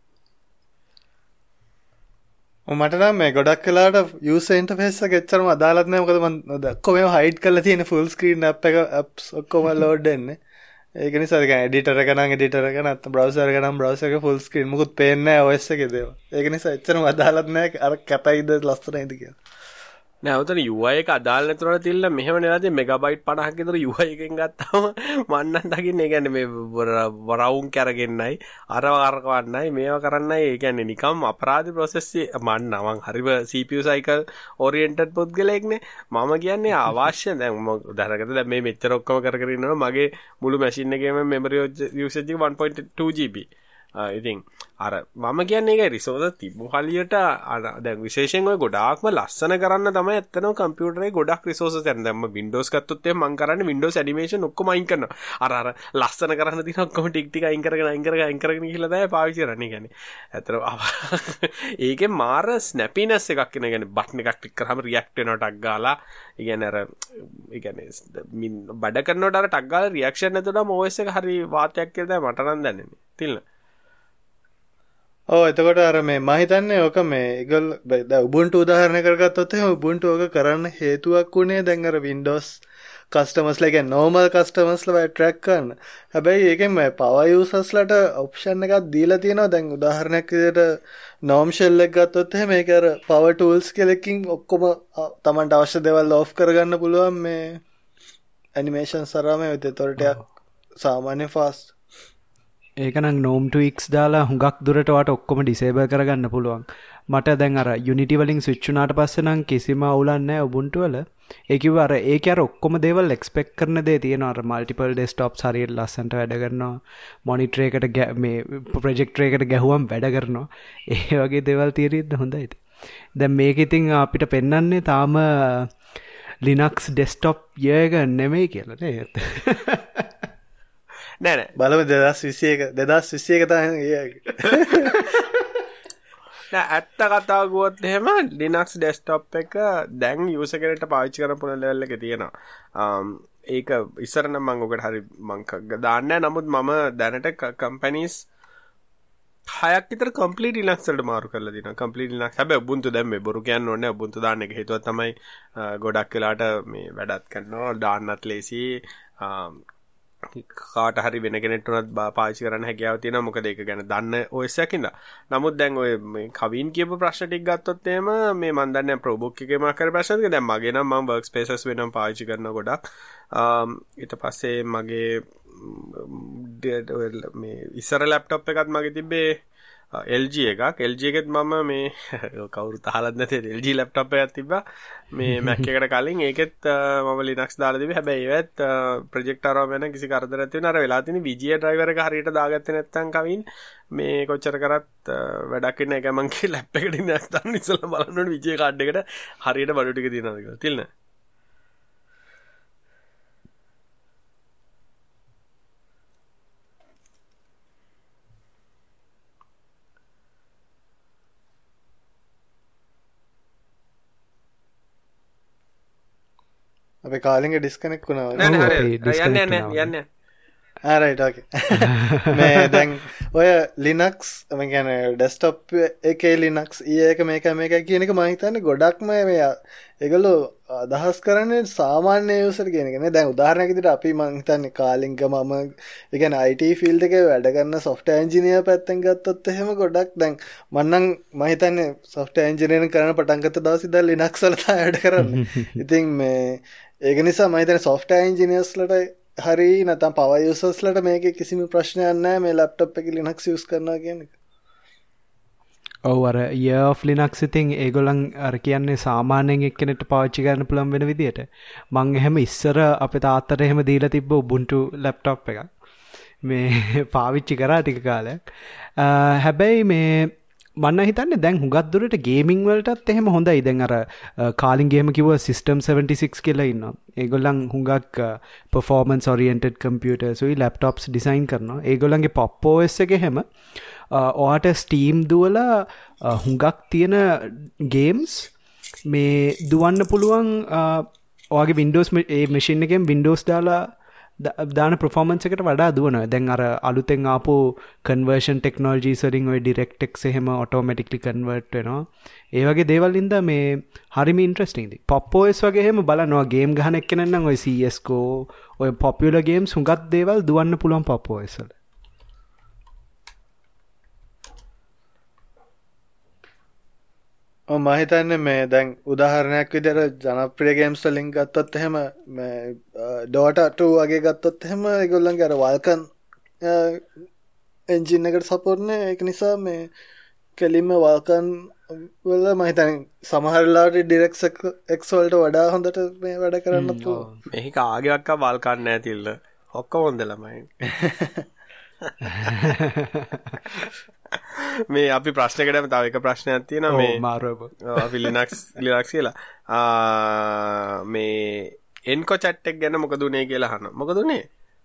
මට නම් මේ ගොඩක් වෙලාවට user interface එක එච්චරම අදාළත් නැහැ. මොකද මම ඔක්කොම ඒවා hide කරලා තියෙන full screen app එක apps ඔක්කොම load වෙන්නේ. ඒක නිසා ඒක එඩිටර් එක නම් එඩිටර් එක නැත්නම් බ්‍රවුසර් එක නම් බ්‍රවුසර් එක full screen මොකුත් පේන්නේ නැහැ O S එකේ දේවල්. ඒක නිසා එච්චරම අදාළත් නැහැ අර කැපයිද ලස්සනයිද කියලා. නෑ උතන U I එක අදාළ නැතුනට තියලා මෙහෙම නෙවෙයි මෙගාබයිට් පනහක් විතර U I එකෙන් ගත්තාම මම නම් දකින්නේ ඒ කියන්නේ මේ වරවුන් කරගෙන්නයි අර අරකවන්නයි මේවා කරන්නයි ඒ කියන්නේ නිකම් අපරාධ process මම නම් හරිම C P U cycle oriented පුද්ගලයෙක්නේ මම කියන්නේ අවශ්‍ය දැන් උදාහරණයකට දැන් මේ මෙච්චර ඔක්කොම කර කර ඉන්නවා මගේ මුළු මැෂින් එකේම memory usage එක one point two G B ඉතින් අර මම කියන්නේ ඒකයි රිසෝසස් තිබු හලියට දැන් විශේෂයෙන් ඔය ගොඩාක්ම ලස්සන කරන්න තමයි ඇත්තටම කම්පියුටරේ ගොඩක් රිසෝසස් යන දැන් මම Windows ගත්තොත් එහෙනම් මම කරන්නේ Windows animation ඔක්කොම අයින් කරනවා අර අර ලස්සන කරන්න තියෙන ඔක්කොම ටික ටික අයින් කරගෙන අයින් කරගෙන අයින් කරගෙන ගිහලා තමයි පාවිච්චි කරන්නේ කියන්නේ ඇත්තටම ඒකේ මාර ස්නැපිනස් එකක් කියන කියන්නේ බටන් එකක් ක්ලික් කරාම රියැක්ට් වෙනවා ටක් ගාලා ඒ කියන්නේ අර ඒ කියන්නේ බඩ කරනකොට අර ටක් ගාලා රියැක්ෂන් නැතුවම O S එක හරි වාතයක් කියලා තමයි මට නම් දැනෙන්නේ තිල්න ඔව් එතකොට අර මේ මම හිතන්නේ ඔක මේ ඒගොල්ලෝ දැන් Ubuntu උදාහරණ කරගත්තොත් එහෙනම් Ubuntu ඔක කරන්න හේතුවක් උනේ දැන් අර Windows customers ලා කියන්නේ normal customers ලා attract කරන්න. හැබැයි ඒකෙන් මේ power users ලට option එකක් දීලා තියෙනවා. දැන් උදාහරණයක් විදිහට norm shell එක ගත්තොත් එහෙනම් මේක අර power tools කියලා එකකින් ඔක්කොම Tamanට අවශ්‍ය දේවල් off කරගන්න පුළුවන් මේ animation සරම මේ විදිහට සාමාන්‍ය fast ඒක නම් gnome tweaks දාලා හුඟක් දුරට වාට ඔක්කොම disable කරගන්න පුළුවන්. මට දැන් අර Unity වලින් switch වුණාට පස්සේ නම් කිසිම අවුලක් නැහැ Ubuntu වල. ඒ කිව්ව අර ඒකේ අර ඔක්කොම දේවල් expect කරන දේ තියෙනවා. අර multiple desktops හරියට ලස්සනට වැඩ කරනවා. monitor එකට මේ projector එකට ගැහුවම වැඩ කරනවා. ඒ වගේ දේවල් තියෙද්දි හොඳයි. දැන් මේක ඉතින් අපිට පෙන්වන්නේ තාම Linux desktop year එක නෙමෙයි කියලා නේද? නෑ නෑ බලමු දෙදාස් විසි එක දෙදාස් විසි එක තමයි නෑ ඇත්ත කතාව ගුවොත් එහෙම Linux desktop එක දැන් user කෙනෙක්ට පාවිච්චි කරන්න පුළුවන් level එකේ තියෙනවා. ඒක ඉස්සර නම් මම ඔකට හරි මම දාන්නේ නැහැ. නමුත් මම දැනට companies හයක් විතර complete Linux වලට මාරු කරලා දිනවා. complete Linux හැබැයි Ubuntu දැන් මේ බොරු කියන්න ඕනේ නැහැ. Ubuntu දාන්න එක හේතුවක් තමයි ගොඩක් වෙලාට මේ වැඩත් කරනවා දාන්නත් ලේසි කාට හරි වෙන කෙනෙක්ට උනත් පාවිච්චි කරන්න හැකියාව තියෙනවා මොකද ඒක ගැන දන්න O S එකක් ඉඳලා. නමුත් දැන් ඔය මේ කවින් කියපු ප්‍රශ්න ටික ගත්තොත් එහෙම මේ මම දන්නේ ProBook එකේ මම කරේ ප්‍රශ්න ටික දැන් මගේ නම් මම workspaces වෙනම පාවිච්චි කරනවා ගොඩක්. ඊට පස්සේ මගේ මේ ඉස්සර ලැප්ටොප් එකත් මගේ තිබ්බේ L G එකක් L G එකෙත් මම මේ කවුරුත් අහලත් නැති L G ලැප්ටොප් එකක් තිබ්බා මේ Mac එකට කලින් ඒකෙත් මම Linux දාලා තිබ්බේ හැබැයි ඒවත් ප්‍රොජෙක්ට් ආරම වෙන කිසි කරදරයක් තියෙන අර වෙලා තියෙන V G A driver එක හරියට දාගත්තේ නැත්නම් කවින් මේ කොච්චර කරත් වැඩක් වෙන එක මං කිය ලැප් එකට Linux දාන්න ඉස්සෙල්ලා බලන්න ඕනේ V G A කාඩ් එකට හරියට බඩු ටික තියෙනවද කියලා තිල්න අපේ කාලින්ගේ ඩිස්කනෙක්ට් වුණා නෑ නෑ යන්න යන්න යන්න ආ රයිට් ඕකේ මේ දැන් ඔය Linux මම කියන්නේ ඩෙස්ක්ටොප් එකේ Linux E එක මේක මේක කියන එක මම හිතන්නේ ගොඩක්ම මේ ඒගොල්ලෝ අදහස් කරන්නේ සාමාන්‍ය යූසර් කියන එක නේ දැන් උදාහරණයක් විදිහට අපි මම හිතන්නේ කාලින්ග මම ඒ කියන්නේ I T ෆීල්ඩ් එකේ වැඩ කරන software engineer පැත්තෙන් ගත්තොත් එහෙම ගොඩක් දැන් මම නම් මම හිතන්නේ software engineering කරන පටන් ගත්ත දවසේ ඉඳන් Linux වල තමයි වැඩ කරන්නේ ඉතින් මේ ඒක නිසා මම හිතන්නේ software engineers ලට හරි නැත්නම් power users ලට මේකේ කිසිම ප්‍රශ්නයක් නැහැ මේ laptop එකේ Linux use කරනවා කියන එක. ඔව් අර year of Linux ඉතින් ඒගොල්ලන් අර කියන්නේ සාමාන්‍යයෙන් එක්කෙනෙක්ට පාවිච්චි කරන්න පුළුවන් වෙන විදියට මං එහෙම ඉස්සර අපේ තාත්තට එහෙම දීලා තිබ්බ Ubuntu laptop එකක්. මේ පාවිච්චි කරා ටික කාලයක්. හැබැයි මේ මන්න හිතන්නේ දැන් හුඟක් දුරට ගේමින් වලටත් එහෙම හොඳයි. දැන් අර කාලින් ගේම කිව්ව System seventy-six කියලා ඉන්නවා. ඒගොල්ලන් හුඟක් performance oriented computers උයි laptops design කරනවා. ඒගොල්ලන්ගේ pop O S එකේ හැම ඔයාට Steam දුවලා හුඟක් තියෙන games මේ දුවන්න පුළුවන් ඔයාගේ Windows ඒ machine එකෙන් Windows දාලා දාන performance එකට වඩා දුවනවා. දැන් අර අලුතෙන් ආපු conversion technologies වලින් ඔය DirectX එහෙම automatically convert වෙනවා. ඒ වගේ දේවල් ඉඳලා මේ හරිම interesting ඉතින්. Pop O S වගේ එහෙම බලනවා game ගහන එක්කෙනෙක් නම් ඔය C S G O ඔය popular games හුඟක් දේවල් දුවන්න පුළුවන් Pop O S වල. ඔව් මම හිතන්නේ මේ දැන් උදාහරණයක් විදිහට ජනප්‍රිය ගේම්ස් වලින් ගත්තොත් එහෙම මේ Dota two වගේ ගත්තොත් එහෙම ඒගොල්ලන්ගේ අර Vulkan engine එකට support නේ ඒක නිසා මේ කෙලින්ම Vulkan වල මම හිතන්නේ සමහර වෙලාවට DirectX වලට වඩා හොඳට මේ වැඩ කරන්න පුළුවන්. මේක ආගේක්ක Vulkan නෑ තිල්ල. ඔක්කොම හොඳ ළමයි. මේ අපි ප්‍රශ්නකටම තව එක ප්‍රශ්නයක් තියෙනවා මේ මාරුව අපි Linux Linux කියලා මේ EncroChat එක ගැන මොකද උනේ කියලා අහනවා. මොකද උනේ?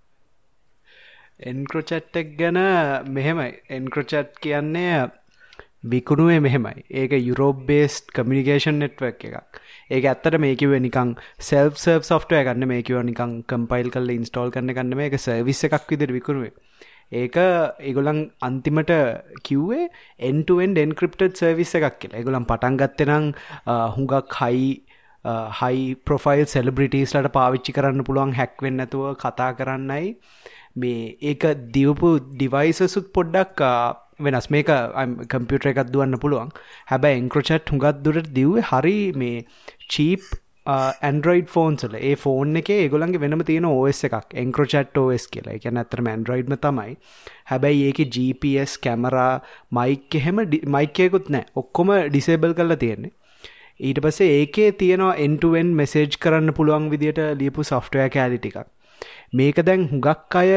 EncroChat එක ගැන මෙහෙමයි. EncroChat කියන්නේ විකුණුවේ මෙහෙමයි. ඒක Europe based communication network එකක්. ඒක ඇත්තට මේ කිව්වේ නිකන් self serve software එකක් නෙමෙයි. මේ කිව්වා නිකන් compile කරලා install කරන එකක් නෙමෙයි. ඒක service එකක් විදිහට විකුණුවේ. ඒක ඒගොල්ලන් අන්තිමට කිව්වේ end to end encrypted service එකක් කියලා. ඒගොල්ලන් පටන් ගත්තේ නම් හුඟක් high high profile celebrities ලට පාවිච්චි කරන්න පුළුවන් hack වෙන්නේ නැතුව කතා කරන්නයි මේ ඒක දීපු devices උත් පොඩ්ඩක් වෙනස්. මේක කම්පියුටර් එකක් දුවන්න පුළුවන්. හැබැයි EncroChat හුඟක් දුරට දීුවේ හරි මේ cheap Android phones වල. ඒ ෆෝන් එකේ ඒගොල්ලන්ගේ වෙනම තියෙන O S එකක් EncroChat O S කියලා. ඒ කියන්නේ අතරම Androidම තමයි. හැබැයි ඒකේ G P S camera mic එහෙම mic එකකුත් නැහැ. ඔක්කොම disable කරලා තියෙන්නේ. ඊට පස්සේ ඒකේ තියෙනවා end to end message කරන්න පුළුවන් විදියට ලියපු software කැලි ටිකක්. මේක දැන් හුඟක් අය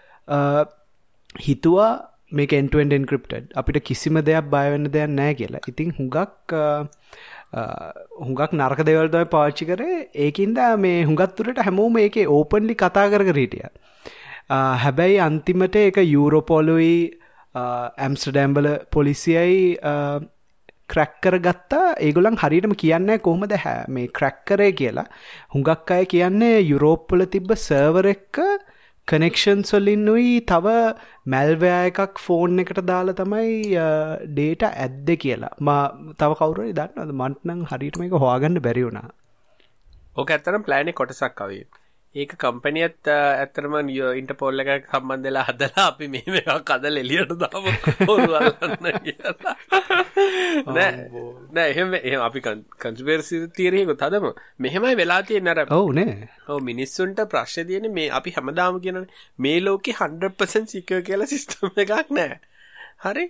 හිතුවා මේක end to end encrypted. අපිට කිසිම දෙයක් බය වෙන්න දෙයක් නැහැ කියලා. ඉතින් හුඟක් හුඟක් නරක දේවල් තමයි පාවිච්චි කරේ. ඒකින්ද මේ හුඟක් දුරට හැමෝම මේකේ openly කතා කර කර හිටියා. හැබැයි අන්තිමට ඒක යුරෝපෝලුයි ඇම්ස්ටර්ඩම් වල පොලිසියයි ක්‍රැක් කරගත්තා. ඒගොල්ලන් හරියටම කියන්නේ කොහොමද මේ ක්‍රැක් කරේ කියලා. හුඟක් අය කියන්නේ යුරෝප් වල තිබ්බ සර්වර් එක කනෙක්ෂන්ස් වලින් උයි තව මැල්වෙයාර් එකක් ෆෝන් එකට දාලා තමයි ඩේටා ඇද්දේ කියලා. මා තව කවුරු හරි දන්නවද? මන්ට නම් හරියට මේක හොයාගන්න බැරි වුණා. ඕක ඇත්තටම ප්ලෑන් එක කොටසක් ආවේ. ඒක කම්පැනියත් ඇත්තටම ඉන්ටර්පෝල් එකක් සම්බන්ධ වෙලා හදලා අපි මේ මේක හදලා එළියට දාමු හොරවල්න්න කියලා. නෑ නෑ එහෙම එහෙම අපි කන්ස්පිරසි තියරි එකක් හදමු. මෙහෙමයි වෙලා තියෙන්නේ අර. ඔව් නේ. ඔව් මිනිස්සුන්ට ප්‍රශ්නේ තියෙන්නේ මේ අපි හැමදාම කියනනේ මේ ලෝකේ one hundred percent සිකියර් කියලා සිස්ටම් එකක් නෑ. හරි?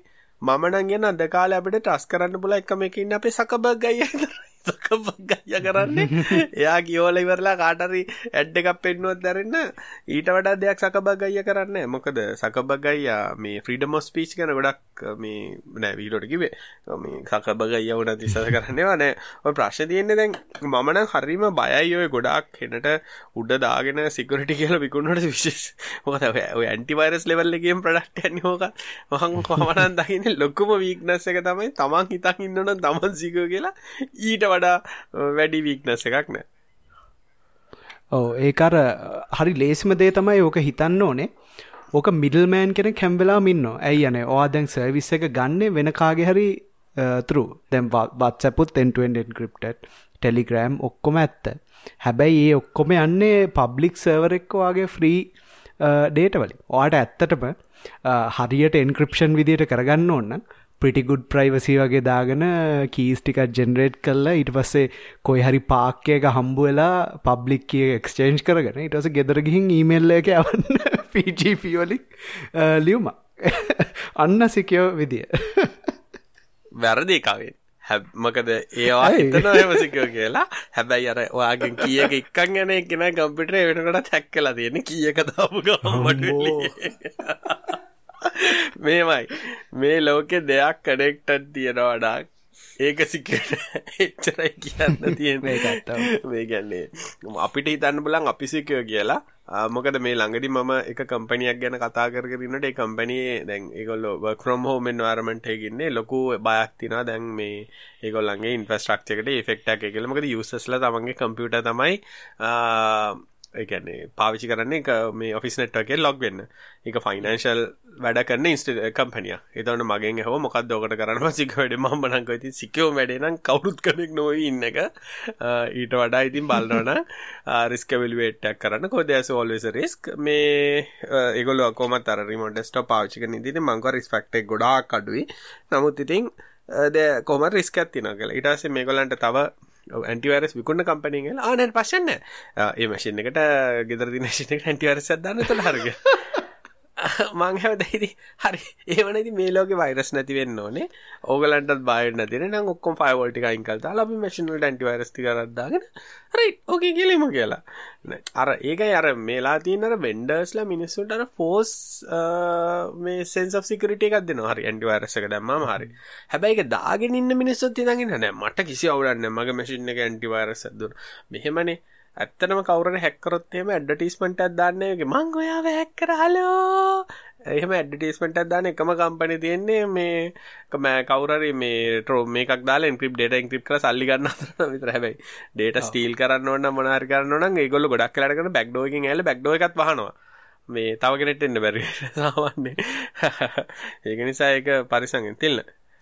මම නම් කියන අද කාලේ අපිට ට්‍රස් කරන්න පුළුවන් එකම එක ඉන්නේ අපේ සකබර්ග් අයියා විතරයි. සකබර්ග් අයියා කරන්නේ එයා කියවලා ඉවරලා කාට හරි ඇඩ් එකක් පෙන්නුවත් දැරෙන්න ඊට වඩා දෙයක් සකබර්ග් අයියා කරන්නේ නැහැ. මොකද සකබර්ග් අයියා මේ ෆ්‍රීඩම් ඔෆ් ස්පීච් ගැන ගොඩක් මේ නෑ වීඩියෝට කිව්වේ. මේ සකබර්ග් අයියා උනත් විශ්වාස කරන්නේව නෑ. ඔය ප්‍රශ්නේ තියෙන්නේ දැන් මම නම් හරීම බයයි ඔය ගොඩාක් හෙනට උඩ දාගෙන සිකියුරිටි කියලා විකුණනට විශේෂ. මොකද ඔය ඇන්ටි වෛරස් ලෙවල් එකේම ප්‍රොඩක්ට් යන්නේ ඕක. මම කොහොමද දකින්නේ ලොකුම වීක්නස් එක තමයි තමන් හිතන් ඉන්නවනම් තමන් සිකියෝ කියලා ඊට වඩා වැඩි වීක්නස් එකක් නෑ. ඔව් ඒක අර හරි ලේසිම දේ තමයි ඕක හිතන්න ඕනේ. ඕක මිඩල් මෑන් කෙනෙක් හැම වෙලාවෙම ඉන්නවා. ඇයි යන්නේ? ඔයා දැන් සර්විස් එක ගන්නේ වෙන කාගේ හරි through. දැන් WhatsApp උත් end to end encrypted, Telegram ඔක්කොම ඇත්ත. හැබැයි ඒ ඔක්කොම යන්නේ public server එක වාගේ free data වලින්. ඔයාට ඇත්තටම හරියට encryption විදියට කරගන්න ඕන නම් pretty good privacy වගේ දාගෙන keys ටිකක් generate කරලා ඊට පස්සේ කොයි හරි park එක හම්බ වෙලා public key එක exchange කරගෙන ඊට පස්සේ ගෙදර ගිහින් email එක යවන්න P G P වලින් ලියුම අන්න secure විදිය. වැරදි කවෙන්. මොකද ඒවා හිතනවා එහෙම secure කියලා. හැබැයි අර ඔයාගෙන් key එක එක්කන් යන එක නෑ කම්පියුටරේ වෙනකොට hack කරලා තියෙන්නේ key එක දාපු ගමන් මේමයි මේ ලෝකේ දෙයක් කනෙක්ටඩ් තියනවා නම් ඒක සිකර් එච්චරයි කියන්න තියෙන්නේ. මේ කියන්නේ අපිට හිතන්න බලන් අපි සිකර් කියලා. මොකද මේ ළඟදී මම එක කම්පැනියක් ගැන කතා කර කර ඉන්නකොට ඒ කම්පැනියේ දැන් ඒගොල්ලෝ work from home environment එකක ඉන්නේ ලොකු බයක් තියනවා දැන් මේ ඒගොල්ලන්ගේ infrastructure එකට effect එකක් කියලා. මොකද users ලා තමන්ගේ computer තමයි ඒ කියන්නේ පාවිච්චි කරන්නේ මේ ඔෆිස් නෙට්වර්ක් එකේ ලොග් වෙන්න. ඒක ෆයිනෑන්ෂල් වැඩ කරන කම්පැනියක්. ඒතකොට මගෙන් ඇහුවා මොකක්ද ඔකට කරන්න සිකියෝ වැඩේ මම නම් කිව්වා ඉතින් සිකියෝ වැඩේ නම් කවුරුත් කෙනෙක් නොවේ ඉන්න එක. ඊට වඩා ඉතින් බලනවනම් රිස්ක් එවලුවේට් එකක් කරන්න. කොහොමද there's always a risk. මේ ඒගොල්ලෝ කොහොමද අර රිමෝට් ඩෙස්ක්ටොප් පාවිච්චි කරන ඉතින් මම කිව්වා රිස්ක් ෆැක්ටර් එක ගොඩාක් අඩුයි. නමුත් ඉතින් ද කොහොමද රිස්ක් එකක් තියෙනවා කියලා. ඊට පස්සේ මේගොල්ලන්ට තව ඇන්ටිවයිරස් විකුණන කම්පැනි එකෙන් ආ නෑ ප්‍රශ්න නෑ. ඒ මැෂින් එකට ගෙදර තියෙන මැෂින් එකට ඇන්ටිවයිරස් එකක් දාන්න එතන හරිය. මං හැවදයි හරි ඒවනේ ඉතින් මේ ලෝකේ වෛරස් නැති වෙන්න ඕනේ. ඕගලන්ටත් බය වෙන්න නැති නේ. නම් ඔක්කොම ෆයර්වෝල් ටික අයින් කරලා දාලා අපි මැෂින් වලට ඇන්ටිවයිරස් ටික අරන් දාගෙන රයිට් ඕකේ කියලාම කියලා. අර ඒකයි අර මේලා තියෙන අර වෙන්ඩර්ස්ලා මිනිස්සුන්ට අර ෆෝස් මේ සෙන්ස් ඔෆ් සිකියුරිටි එකක් දෙනවා. හරි ඇන්ටිවයිරස් එක දැම්මම හරි. හැබැයි ඒක දාගෙන ඉන්න මිනිස්සුත් ඉඳන් ඉන්න නෑ. මට කිසි අවුලක් නෑ. මගේ මැෂින් එකේ ඇන්ටිවයිරස් එකක් දුන්නා. මෙහෙමනේ ඇත්තටම කවුරුහරි හැක් කරොත් එහෙම ඇඩ්වර්ටයිස්මන්ට් එකක් දාන්නේ ඒකේ මං ඔයාව හැක් කරා හලෝ එහෙම ඇඩ්වර්ටයිස්මන්ට් එකක් දාන එකම කම්පැනි තියෙන්නේ මේ කවුරුහරි මේ ට්‍රෝ මේකක් දාලා එන්ක්‍රිප්ට් data එන්ක්‍රිප්ට් කරලා සල්ලි ගන්න අතර විතර හැබැයි data steal කරන්න ඕන නම් මොන හරි කරන්න ඕන නම් ඒගොල්ලෝ ගොඩක් වෙලාට කරන බෑක් ඩෝර් එකකින් ඇවිල්ලා බෑක් ඩෝර් එකත් වහනවා මේ තව කෙනෙක්ට එන්න බැරි සාමාන්‍යයෙන් ඒක නිසා ඒක පරිසංගෙන් තිල්න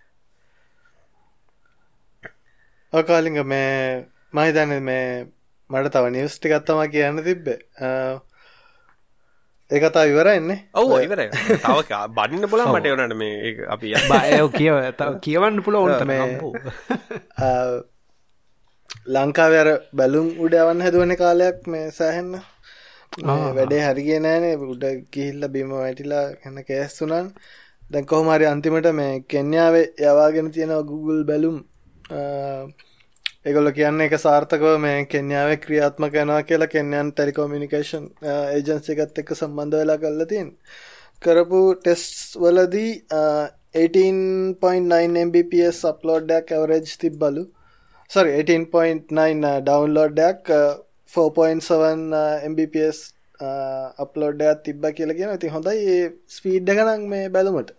අකාලින්ග මේ මම හිතන්නේ මේ මට තව නිවුස් ටිකක් තමයි කියන්න තිබ්බේ. ඒක තා ඉවරයිනේ. ඔව් ඉවරයි. තව බඩින්න පුළුවන් මට උනට මේ ඒක අපි බය කියව තව කියවන්න පුළුවන් තමයි. ලංකාවේ අර බැලුම් උඩ යවන්න හදුවනේ කාලයක් මේ සෑහෙන්න. මේ වැඩේ හරි ගියේ නෑනේ. උඩ ගිහිල්ලා බිම වැටිලා යන කේස් උනන්. දැන් කොහොම හරි අන්තිමට මේ කෙන්යාවේ යවාගෙන තියෙන Google බැලුම් ඒගොල්ලෝ කියන්නේ ඒක සාර්ථකව මේ කෙන්යාවේ ක්‍රියාත්මක වෙනවා කියලා කෙන්යන් ටෙලිකොමියුනිකේෂන් ඒජන්සි එකත් එක්ක සම්බන්ධ වෙලා කරලා තියෙනවා. කරපු ටෙස්ට්ස් වලදී eighteen point nine Mbps upload එකක් ඇවරේජ් තිබ්බලු. sorry eighteen point nine download එකක් four point seven Mbps upload එකක් තිබ්බා කියලා කියනවා. ඉතින් හොඳයි ඒ ස්පීඩ් එක නම් මේ බැලුමට.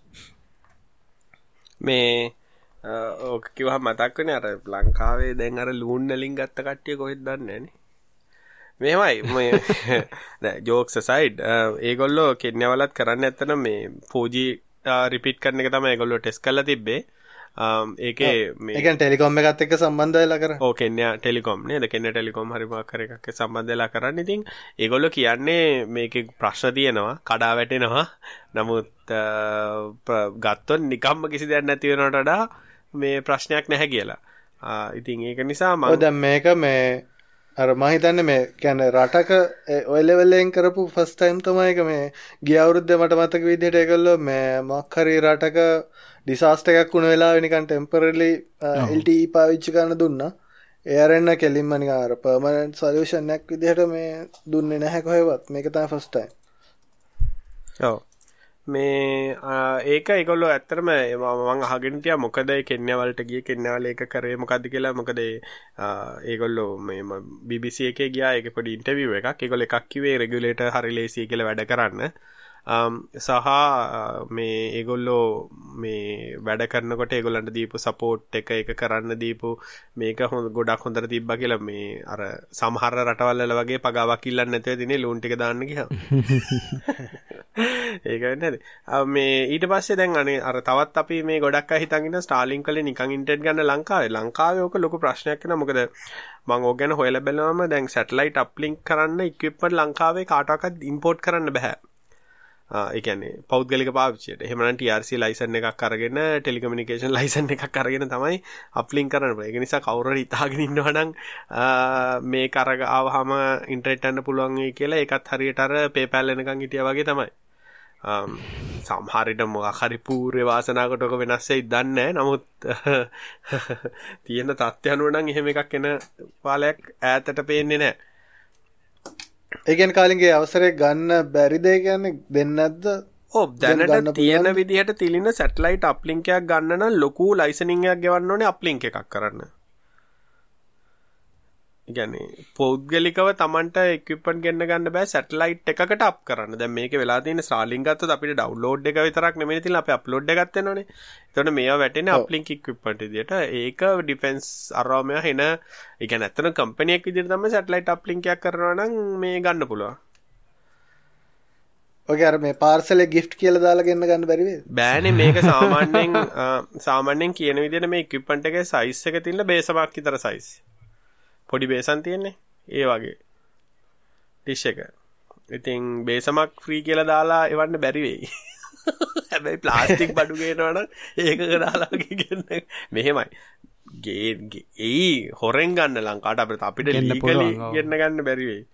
මේ ඕක කිව්වහම මතක් වෙන්නේ අර ලංකාවේ දැන් අර ලූන් වලින් ගත්ත කට්ටිය කොහෙද දන්නේ නැනේ. මෙහෙමයි මේ නෑ ජෝක්ස් aside ඒගොල්ලෝ කෙන්යාවලත් කරන්නේ නැත්තනම් මේ four G රිපීට් කරන එක තමයි ඒගොල්ලෝ ටෙස්ට් කරලා තිබ්බේ. ඒකේ මේ ඒ කියන්නේ ටෙලිකොම් එකත් එක්ක සම්බන්ධ වෙලා කරා. ඔව් කෙන්යා ටෙලිකොම් නේද? කෙන්යා ටෙලිකොම් හරි මොකක් හරි එකක් සම්බන්ධ වෙලා කරන්නේ. ඉතින් ඒගොල්ලෝ කියන්නේ මේකේ ප්‍රශ්න තියෙනවා, කඩා වැටෙනවා. නමුත් ගත්තොත් නිකම්ම කිසි දෙයක් නැති වෙනවට වඩා මේ ප්‍රශ්නයක් නැහැ කියලා. ඉතින් ඒක නිසා මම දැන් මේක මේ අර මම හිතන්නේ මේ කියන්නේ රටක ඔය ලෙවල් එකෙන් කරපු ෆස්ට් ටයිම් තමයි ඒක මේ ගිය අවුරුද්දේ මට මතක විදිහට ඒගොල්ලෝ මේ මොකක් හරි රටක ඩිසාස්ටර් එකක් වුණ වෙලාවෙ නිකන් ටෙම්පරරි එල් ටී ඊ පාවිච්චි කරන්න දුන්නා. ඒ අරෙන්න කෙලින්ම නිකන් අර පර්මනන්ට් සොලියුෂන් එකක් විදිහට මේ දුන්නේ නැහැ කොහෙවත්. මේක තමයි ෆස්ට් ටයිම්. ඔව්. මේ ඒක ඒගොල්ලෝ ඇත්තටම මම අහගෙන තියා මොකද කෙන්යා වලට ගියේ කෙන්යා වල ඒක කරේ මොකද්ද කියලා. මොකද ඒගොල්ලෝ මේ බී බී සී එකේ ගියා ඒක පොඩි ඉන්ටර්විව් එකක්. ඒගොල්ලෝ එකක් කිව්වේ රෙගියුලේටර් හරි ලේසියි කියලා වැඩ කරන්න. සහ මේ ඒගොල්ලෝ මේ වැඩ කරනකොට ඒගොල්ලන්ට දීපු සපෝට් එක ඒක කරන්න දීපු මේක හොඳ ගොඩක් හොඳට තිබ්බා කියලා. මේ අර සමහර රටවල් වල වගේ පගාවක් ඉල්ලන්නේ නැතුව දිනේ ලෝන් ටික දාන්න ගියා. ඒක වෙන්නේ නැද? මේ ඊට පස්සේ දැන් අනේ අර තවත් අපි මේ ගොඩක් අය හිතන් ඉන්න ස්ටාර්ලින්ක් වලින් නිකන් ඉන්ටර්නෙට් ගන්න ලංකාවේ. ලංකාවේ ඕක ලොකු ප්‍රශ්නයක් වෙනවා. මොකද මම ඕක ගැන හොයලා බලනවාම දැන් සැටලයිට් අප්ලින්ක් කරන්න ඉක්විප්මන්ට් ලංකාවේ කාටවත් ඉම්පෝට් කරන්න බෑ. ඒ කියන්නේ පෞද්ගලික පාවිච්චියට. එහෙම නැත්නම් ටී ආර් සී ලයිසන් එකක් අරගෙන ටෙලිකමියුනිකේෂන් ලයිසන් එකක් අරගෙන තමයි අප්ලින්ක් කරන්න පුළුවන්. ඒක නිසා කවුරු හරි හිතාගෙන ඉන්නවා නම් මේ කරග ආවහම ඉන්ටර්නෙට් යන්න පුළුවන් වෙයි කියලා ඒකත් හරියට අර PayPal එනකන් හිටියා වගේ තමයි. සමහර විට මොකක් හරි පූර්ව වාසනාවකට ඔක වෙනස් වෙයිද දන්නේ නැහැ. නමුත් තියෙන තත්ත්ව අනුව නම් එහෙම එකක් එන පාලයක් ඈතට පේන්නේ නැහැ. ඒ කියන්නේ කාලින්ගේ අවසරය ගන්න බැරිද කියන්නේ දෙන්නේ නැද්ද? ඔව් දැනට තියෙන විදිහට තිලින සැටලයිට් අප්ලින්ක් එකක් ගන්න නම් ලොකු ලයිසනින් එකක් ගෙවන්න ඕනේ අප්ලින්ක් එකක් කරන්න. ඒ කියන්නේ පෞද්ගලිකව Tamanට equipment ගෙන්න ගන්න බෑ සැටලයිට් එකකට අප් කරන්න. දැන් මේකේ වෙලා තියෙන Starlink ගත්තොත් අපිට ඩවුන්ලෝඩ් එක විතරක් නෙමෙයි තියෙන්නේ අපි අප්ලෝඩ් එකක් වෙනවනේ. එතකොට මේවා වැටෙන්නේ අප්ලින්ක් equipment විදියට. ඒක ඩිෆෙන්ස් අරවම එන ඒ කියන්නේ අතන කම්පැනි එකක් විදියට තමයි සැටලයිට් අප්ලින්ක් එකක් කරනවා නම් මේ ගන්න පුළුවන්. ඔගේ අර මේ පාර්සල් එක gift කියලා දාලා ගෙන්න ගන්න බැරි වේද? බෑනේ මේක සාමාන්‍යයෙන් සාමාන්‍යයෙන් කියන විදිහට මේ equipment එකේ size එක තියෙන බේසමක් විතර size. පොඩි බේසන් තියෙන්නේ ඒ වගේ ඩිෂ් එක. ඉතින් බේසමක් ෆ්‍රී කියලා දාලා එවන්න බැරි වෙයි. හැබැයි ප්ලාස්ටික් බඩු ගේනවනම් ඒකක දාලා ගෙන්න මෙහෙමයි. ගේ ඒ හොරෙන් ගන්න ලංකාවට අපිට අපිට ලීගලි ගෙන්න ගන්න බැරි වෙයි.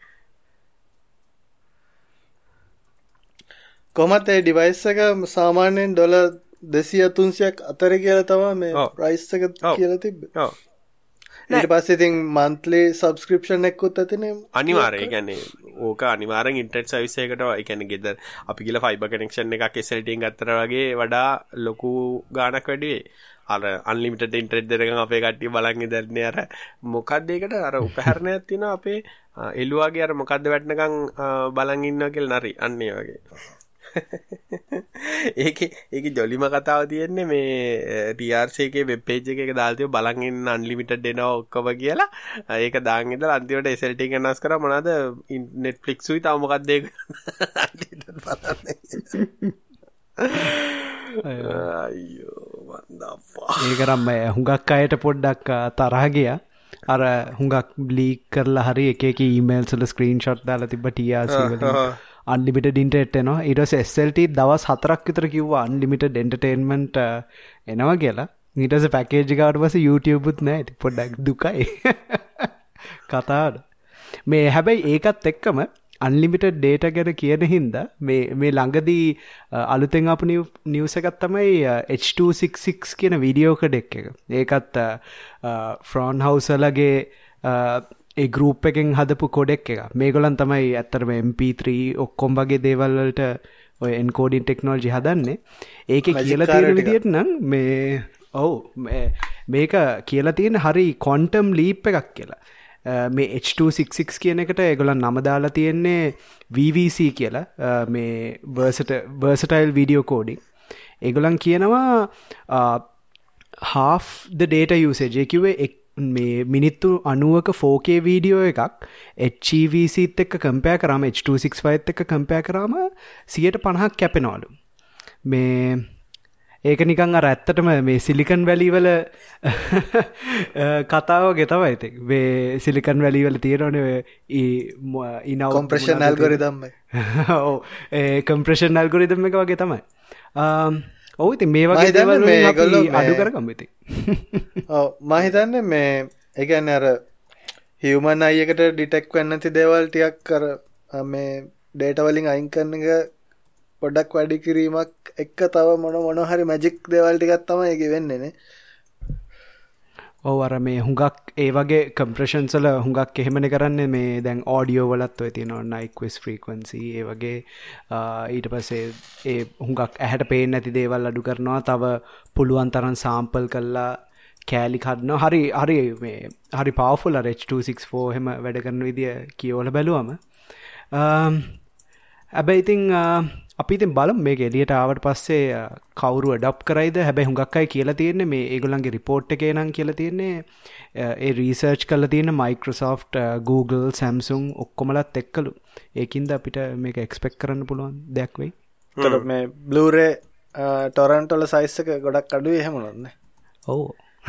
කොහොමද ඒ ඩිවයිස් එක සාමාන්‍යයෙන් ඩොලර් දෙසිය තුන්සියක් අතර කියලා තමයි මේ ප්‍රයිස් එක කියලා තිබ්බේ. ඔව්. ඊට පස්සේ ඉතින් monthly subscription එකකුත් ඇතිනේ. අනිවාර්යයෙන්. ඒ කියන්නේ ඕක අනිවාර්යෙන් ඉන්ටර්නෙට් සර්විස් එකකට ඒ කියන්නේ ගෙදර අපි කියලා ෆයිබර් කනෙක්ෂන් එකක් එස් එල් ටී එකෙන් ගත්තා වගේ වඩා ලොකු ගාණක් වැඩි වෙයි. අර අන්ලිමිටඩ් ඉන්ටර්නෙට් දෙනකන් අපේ කට්ටිය බලන් ඉඳන්නේ අර මොකක්ද ඒකට අර උපකරණයක් තියෙනවා අපේ එළුවාගේ අර මොකද්ද වැටෙනකන් බලන් ඉන්නවා කියලා නරි අන්න ඒ වගේ. ඒකේ ඒකේ ජොලිම කතාව තියෙන්නේ මේ ටී ආර් සී එකේ වෙබ් පේජ් එකේ දාලා තියෙන බලන් ඉන්න අන්ලිමිටඩ් එනවා ඔක්කොම කියලා. ඒක දාන් ඉඳලා අන්තිමට එස් එල් ටී එක වෙනස් කරා මොනවාද Netflix උයි තව මොකක්ද ඒක අන්ලිමිටඩ් බලන්නේ. අයියෝ වන්දා. ඒකරම් හුඟක් අයට පොඩ්ඩක් තරහ ගියා. අර හුඟක් ලීක් කරලා හරි එක එක ඊමේල්ස් වල ස්ක්‍රීන්ෂොට් දාලා තිබ්බ ටී ආර් සී වලින් unlimited internet එනවා. ඊට පස්සේ එස් එල් ටී දවස් හතරක් විතර කිව්වා unlimited entertainment එනවා කියලා. ඊට පස්සේ පැකේජ් එක ආවට පස්සේ YouTube උත් නැහැ. ඉතින් පොඩ්ඩක් දුකයි කතාවට. මේ හැබැයි ඒකත් එක්කම unlimited data ගැන කියන හින්දා මේ මේ ළඟදී අලුතෙන් ආපු නිවුස් එකක් තමයි H two sixty-six කියන වීඩියෝ කඩෙක් එක. ඒකත් ෆ්‍රොන් හවුස් වලගේ ඒ ගෲප් එකෙන් හදපු කොඩෙක් එක. මේගොල්ලන් තමයි ඇත්තටම එම් පී ත්‍රී ඔක්කොම වගේ දේවල් වලට ඔය එන්කෝඩින් ටෙක්නොලොජි හදන්නේ. ඒකේ කියලා තියෙන විදිහට නම් මේ ඔව් මේක කියලා තියෙන හරි ක්වොන්ටම් ලීප් එකක් කියලා. මේ H two sixty-six කියන එකට ඒගොල්ලන් නම දාලා තියෙන්නේ V V C කියලා. මේ versatile video coding. ඒගොල්ලන් කියනවා half the data usage. ඒ කිව්වේ මේ මිනිත්තු අනූවක ෆෝර් කේ වීඩියෝ එකක් H E V C ත් එක්ක කම්පෙයාර් කරාම H two sixty-five ත් එක්ක කම්පෙයාර් කරාම සියයට පනහක් කැපෙනවලු. මේ ඒක නිකන් අර ඇත්තටම මේ සිලිකන් වැලි වල කතාව වගේ තමයි ඉතින්. මේ සිලිකන් වැලි වල තියෙනවනේ ඔය ඉනව් කොම්ප්‍රෙෂන් ඇල්ගොරිතම් එක. ඔව් ඒ කොම්ප්‍රෙෂන් ඇල්ගොරිතම් එක වගේ තමයි. ඔව් ඉතින් මේ වගේ දේවල් වලින් අපි අඩු කරගමු ඉතින්. ඔව් මම හිතන්නේ මේ ඒ කියන්නේ අර හියුමන් අයි එකට ඩිටෙක්ට් වෙන්න නැති දේවල් ටිකක් අර මේ data වලින් අයින් කරන එක පොඩක් වැඩි කිරීමක් එක්ක තව මොන මොන හරි මැජික් දේවල් ටිකක් තමයි ඒක වෙන්නේ නේ. ඔව් අර මේ හුඟක් ඒ වගේ කම්ප්‍රෙෂන්ස් වල හුඟක් එහෙමනේ කරන්නේ මේ දැන් ඔඩියෝ වලත් ඔය තියෙනවා නයික්විස් ෆ්‍රීකවන්සි ඒ වගේ ඊට පස්සේ ඒ හුඟක් ඇහැට පේන්නේ නැති දේවල් අඩු කරනවා තව පුළුවන් තරම් සාම්පල් කරලා කෑලි කඩනවා හරි හරි මේ හරි පවර්ෆුල් අර H two sixty-four එහෙම වැඩ කරන විදිය කියවල බැලුවම හැබැයි ඉතින් අපි ඉතින් බලමු මේක එළියට ආවට පස්සේ කවුරු ඇඩොප්ට් කරයිද හැබැයි හුඟක් අය කියලා තියෙන්නේ මේ ඒගොල්ලන්ගේ රිපෝට් එකේ නම් කියලා තියෙන්නේ ඒ රිසර්ච් කරලා තියෙන Microsoft Google Samsung ඔක්කොමලත් එක්කලු ඒකින්ද අපිට මේක එක්ස්පෙක්ට් කරන්න පුළුවන් දෙයක් වෙයි. ඒතර මේ Blu-ray torrent වල size එක ගොඩක් අඩුයි එහෙම නෝනේ. ඔව්.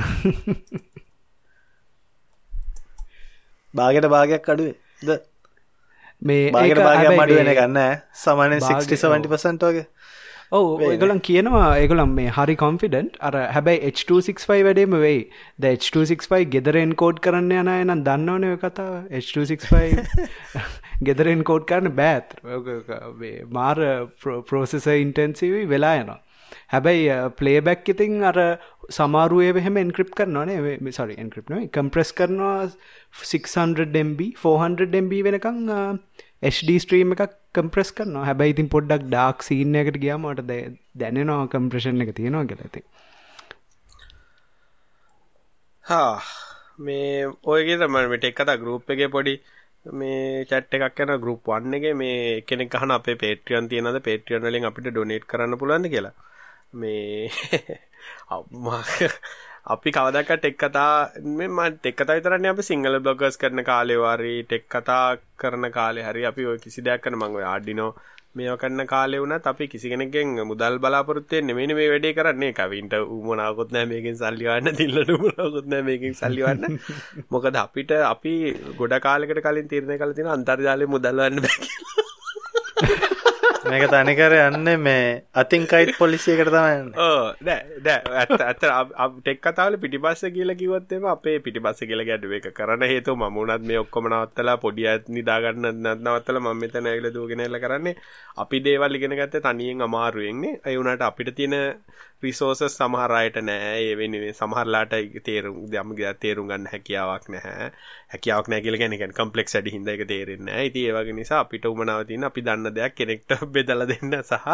භාගයට භාගයක් අඩුවේද? මේ භාගයට භාගයක් අඩු වෙන එක නෑ. සාමාන්‍යයෙන් sixty seventy percent වගේ. ඔව් ඒගොල්ලන් කියනවා ඒගොල්ලන් මේ හරි කොන්ෆිඩන්ට් අර හැබැයි H two sixty-five වැඩේම වෙයි. ද H two sixty-five ගෙදර එන්කෝඩ් කරන්න යන අය නම් දන්නවනේ ඔය කතාව. H two sixty-five ගෙදර එන්කෝඩ් කරන්න බෑ. මේ මාර ප්‍රොසෙසර් ඉන්ටෙන්සිව් වෙලා යනවා. හැබැයි ප්ලේබැක් ඉතින් අර සමහරු ඒවා එහෙම එන්ක්‍රිප්ට් කරනවා නේ සෝරි එන්ක්‍රිප්ට් නෙවෙයි කම්ප්‍රෙස් කරනවා six hundred M B four hundred M B වෙනකන් H D ස්ට්‍රීම් එකක් කම්ප්‍රෙස් කරනවා. හැබැයි ඉතින් පොඩ්ඩක් ඩාර්ක් සීන් එකකට ගියාම මට දැනෙනවා කම්ප්‍රෙෂන් එක තියෙනවා කියලා ඉතින්. හා මේ ඔය කියන මම ටෙක් කතා ගෲප් එකේ පොඩි මේ chat එකක් කරන group one එකේ මේ කෙනෙක් අහන අපේ Patreon තියෙනවද Patreon වලින් අපිට donate කරන්න පුළුවන්ද කියලා. මේ අපි කවදාක ටෙක් කතා මේ මම ටෙක් කතා විතරනේ අපි සිංගල් බ්ලොගර්ස් කරන කාලේ වාරි ටෙක් කතා කරන කාලේ හරි අපි ඔය කිසි දෙයක් කරන මම ඔය Arduino මේව කරන කාලේ වුණත් අපි කිසි කෙනෙක්ගෙන් මුදල් බලාපොරොත්තු වෙන්නේ නෙමෙයි මේ වැඩේ කරන්නේ. කවින්ට උමනාවකුත් නැහැ මේකෙන් සල්ලි වන්න දිල්ලට උමනාවකුත් නැහැ මේකෙන් සල්ලි වන්න. මොකද අපිට අපි ගොඩ කාලයකට කලින් තීරණය කළා තියෙනවා අන්තර්ජාලයෙන් මුදල් වන්න බෑ කියලා. මේක තනිකර යන්නේ මේ අතින් කයිට් පොලිසිය එකට තමයි යන්නේ. ඔව් නෑ නෑ ඇත්ත ඇත්ත ටෙක් කතාවල පිටිපස්ස කියලා කිව්වොත් එම අපේ පිටිපස්ස කියලා ගැඩුව එක කරන්න හේතුව මම උනත් මේ ඔක්කොම නවත්තලා පොඩි අයත් නිදා ගන්න නවත්තලා මම මෙතන ඇවිල්ලා දුවගෙන එල්ල කරන්නේ අපි දේවල් ඉගෙන ගත්තේ තනියෙන් අමාරුවෙන් නේ. ඒ වුණාට අපිට තියෙන රිසෝසස් සමහර අයට නෑ. ඒ වෙන්නේ සමහරලාට තේරුම් යම් තේරුම් ගන්න හැකියාවක් නැහැ. හැකියාවක් නැහැ කියලා කියන්නේ කම්ප්ලෙක්ස් වැඩි හින්දා ඒක තේරෙන්නේ නැහැ. ඉතින් ඒ වගේ නිසා අපිට උමනාව තියෙන අපි දන්න දෙයක් කෙනෙක්ට බෙදලා දෙන්න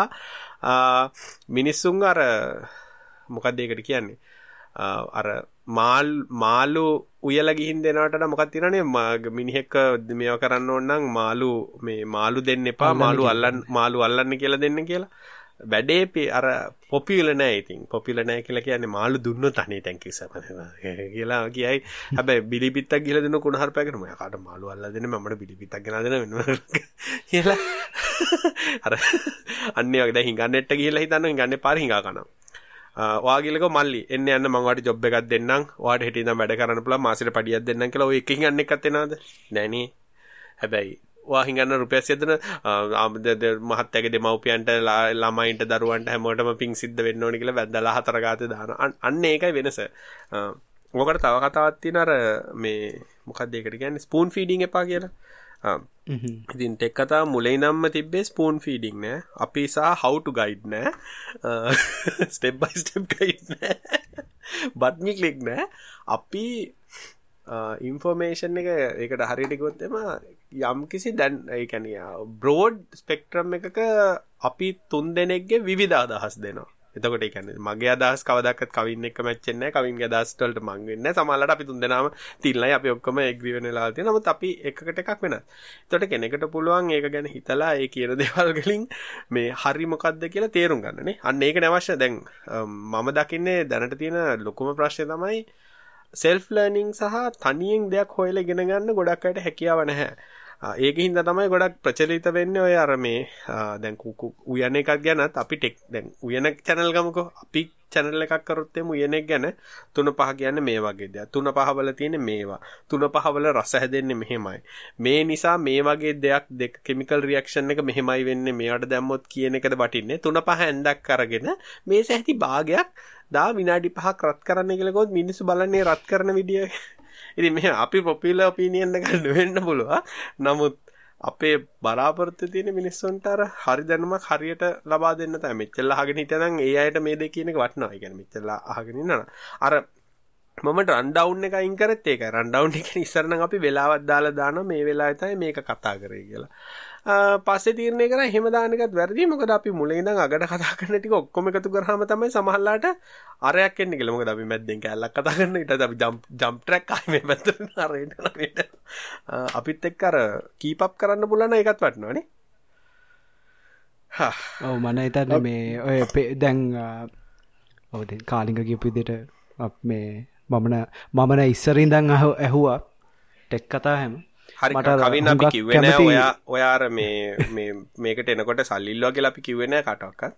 සහ මිනිස්සුන් අර මොකක්ද ඒකට කියන්නේ අර මාල් මාළු උයලා ගිහින් දෙනවට වඩා මොකක්ද තියෙනවනේ මිනිහෙක් මේව කරන්න ඕන නම් මාළු මේ මාළු දෙන්න එපා මාළු අල්ලන්න මාළු අල්ලන්න කියලා දෙන්න කියලා වැඩේ අර පොපියුලර් නැහැ. ඉතින් පොපියුලර් නැහැ කියලා කියන්නේ මාළු දුන්නොත් අනේ thank you sir කියලා කියයි. හැබැයි බිලිපිත්තක් ගිහලා දෙන කුණහරුපයකට මම කාට මාළු අල්ලලා දෙන්නේ මමට බිලිපිත්තක් ගෙනලා දෙන්න වෙනවා කියලා අර අන්නේ වගේ දැන් හිඟන්නේට ගිහලා හිතන්න හිඟන්නේ පාර හිඟා කනවා. ඔයාගිලකෝ මල්ලි එන්න යන්න මම ඔයාලට ජොබ් එකක් දෙන්නම්. ඔයාලට හෙට ඉඳන් වැඩ කරන්න පුළුවන් මාසෙට පඩියක් දෙන්නම් කියලා ඔය එක හිඟන්න එකක් එනවද? නෑ නේ. හැබැයි ඔයා හිඟන්න රුපියල් සියදෙන මහත්තයාගේ දෙමව්පියන්ට ළමයින්ට දරුවන්ට හැමෝටම පිං සිද්ධ වෙන්න ඕනේ කියලා වැද්දලා හතර ගාතේ දානවා. අන්න ඒකයි වෙනස. මොකට තව කතාවක් තියෙන අර මේ මොකක්ද ඒකට කියන්නේ ස්පූන් ෆීඩින් එපා කියලා. ඉතින් ටෙක් කතාව මුලින් නම්ම තිබ්බේ ස්පූන් ෆීඩින් නෑ. අපි සහ how to guide නෑ. ස්ටෙප් බයි ස්ටෙප් ගයිඩ් නෑ. බටන් ක්ලික් නෑ. අපි ඉන්ෆෝමේෂන් එක ඒකට හරියට කිව්වොත් එම යම්කිසි දැන් ඒ කියන්නේ බ්‍රෝඩ් ස්පෙක්ට්‍රම් එකක අපි තුන් දෙනෙක්ගේ විවිධ අදහස් දෙනවා. එතකොට ඒ කියන්නේ මගේ අදහස් කවදාකවත් කවින් එක්ක මැච් වෙන්නේ නැහැ. කවින්ගේ අදහස් වලට මං වෙන්නේ නැහැ. සමහරවිට අපි තුන් දෙනාම තිල්ලයි අපි ඔක්කොම එග්‍රී වෙන වෙලාවල් තියෙනවා. නමුත් අපි එකකට එකක් වෙනස්. එතකොට කෙනෙකුට පුළුවන් ඒක ගැන හිතලා ඒ කියන දේවල් වලින් මේ හරි මොකද්ද කියලා තේරුම් ගන්න නේ. අන්න ඒකනේ අවශ්‍ය. දැන් මම දකින්නේ දැනට තියෙන ලොකුම ප්‍රශ්නේ තමයි self learning සහ තනියෙන් දෙයක් හොයලා ඉගෙන ගන්න ගොඩක් අයට හැකියාව නැහැ. ඒකින් හින්දා තමයි ගොඩක් ප්‍රචලිත වෙන්නේ ඔය අර මේ දැන් උයන එකක් ගැනත් අපි ටෙක් දැන් උයන channel ගමුකෝ අපි channel එකක් කරොත් එමු උයන එක ගැන තුන පහ කියන්නේ මේ වගේ දෙයක්. තුන පහ වල තියෙන්නේ මේවා. තුන පහ වල රස හැදෙන්නේ මෙහෙමයි. මේ නිසා මේ වගේ දෙයක් දෙක chemical reaction එක මෙහෙමයි වෙන්නේ. මේවට දැම්මොත් කියන එකද වටින්නේ. තුන පහ ඇඳක් අරගෙන මේ සැහැති භාගයක් දා විනාඩි පහක් රත් කරන්න කියලා ගොත් මිනිස්සු බලන්නේ රත් කරන විදිය. ඉතින් මෙහෙම අපි පොපියුලර් ඔපිනියන් එක ගන්න වෙන්න පුළුවන්. නමුත් අපේ බලාපොරොත්තු තියෙන මිනිස්සුන්ට අර හරි දැනුමක් හරියට ලබා දෙන්න තමයි. මෙච්චර අහගෙන හිටියනම් ඒ අයට මේ දෙක කියන එක වටනවා. ඒ කියන්නේ මෙච්චර අහගෙන ඉන්නවා. අර මම රන් ඩවුන් එක අයින් කරත් ඒකයි. රන් ඩවුන් එකේ ඉස්සර නම් අපි වෙලාවක් දාලා දානවා මේ වෙලාවේ තමයි මේක කතා කරේ කියලා. පස්සේ තීරණය කරා එහෙම දාන එකත් වැරදි. මොකද අපි මුලින් ඉඳන් අගට කතා කරන ටික ඔක්කොම එකතු කරාම තමයි සමහරලාට අරයක් එන්නේ කියලා. මොකද අපි මැද්දෙන් කැලලක් කතා කරන ඊට අපි ජම්ප් ජම්ප් ට්‍රැක් ආයි මේ පැත්තට අරේට අරේට අපිත් එක්ක අර කීප් අප් කරන්න පුළුවන් නම් ඒකත් වටනවනේ. හා ඔව් මම හිතන්නේ මේ ඔය දැන් ඔව් දැන් කාලිංග කියපු විදිහට මේ මමන මමන ඉස්සර ඉඳන් ඇහුවා ටෙක් කතා හැම හරි කවින් අපි කිව්වේ නෑ ඔයා ඔයා අර මේ මේ මේකට එනකොට සල්ලි ඉල්ලුවා කියලා අපි කිව්වේ නෑ කාටවත්.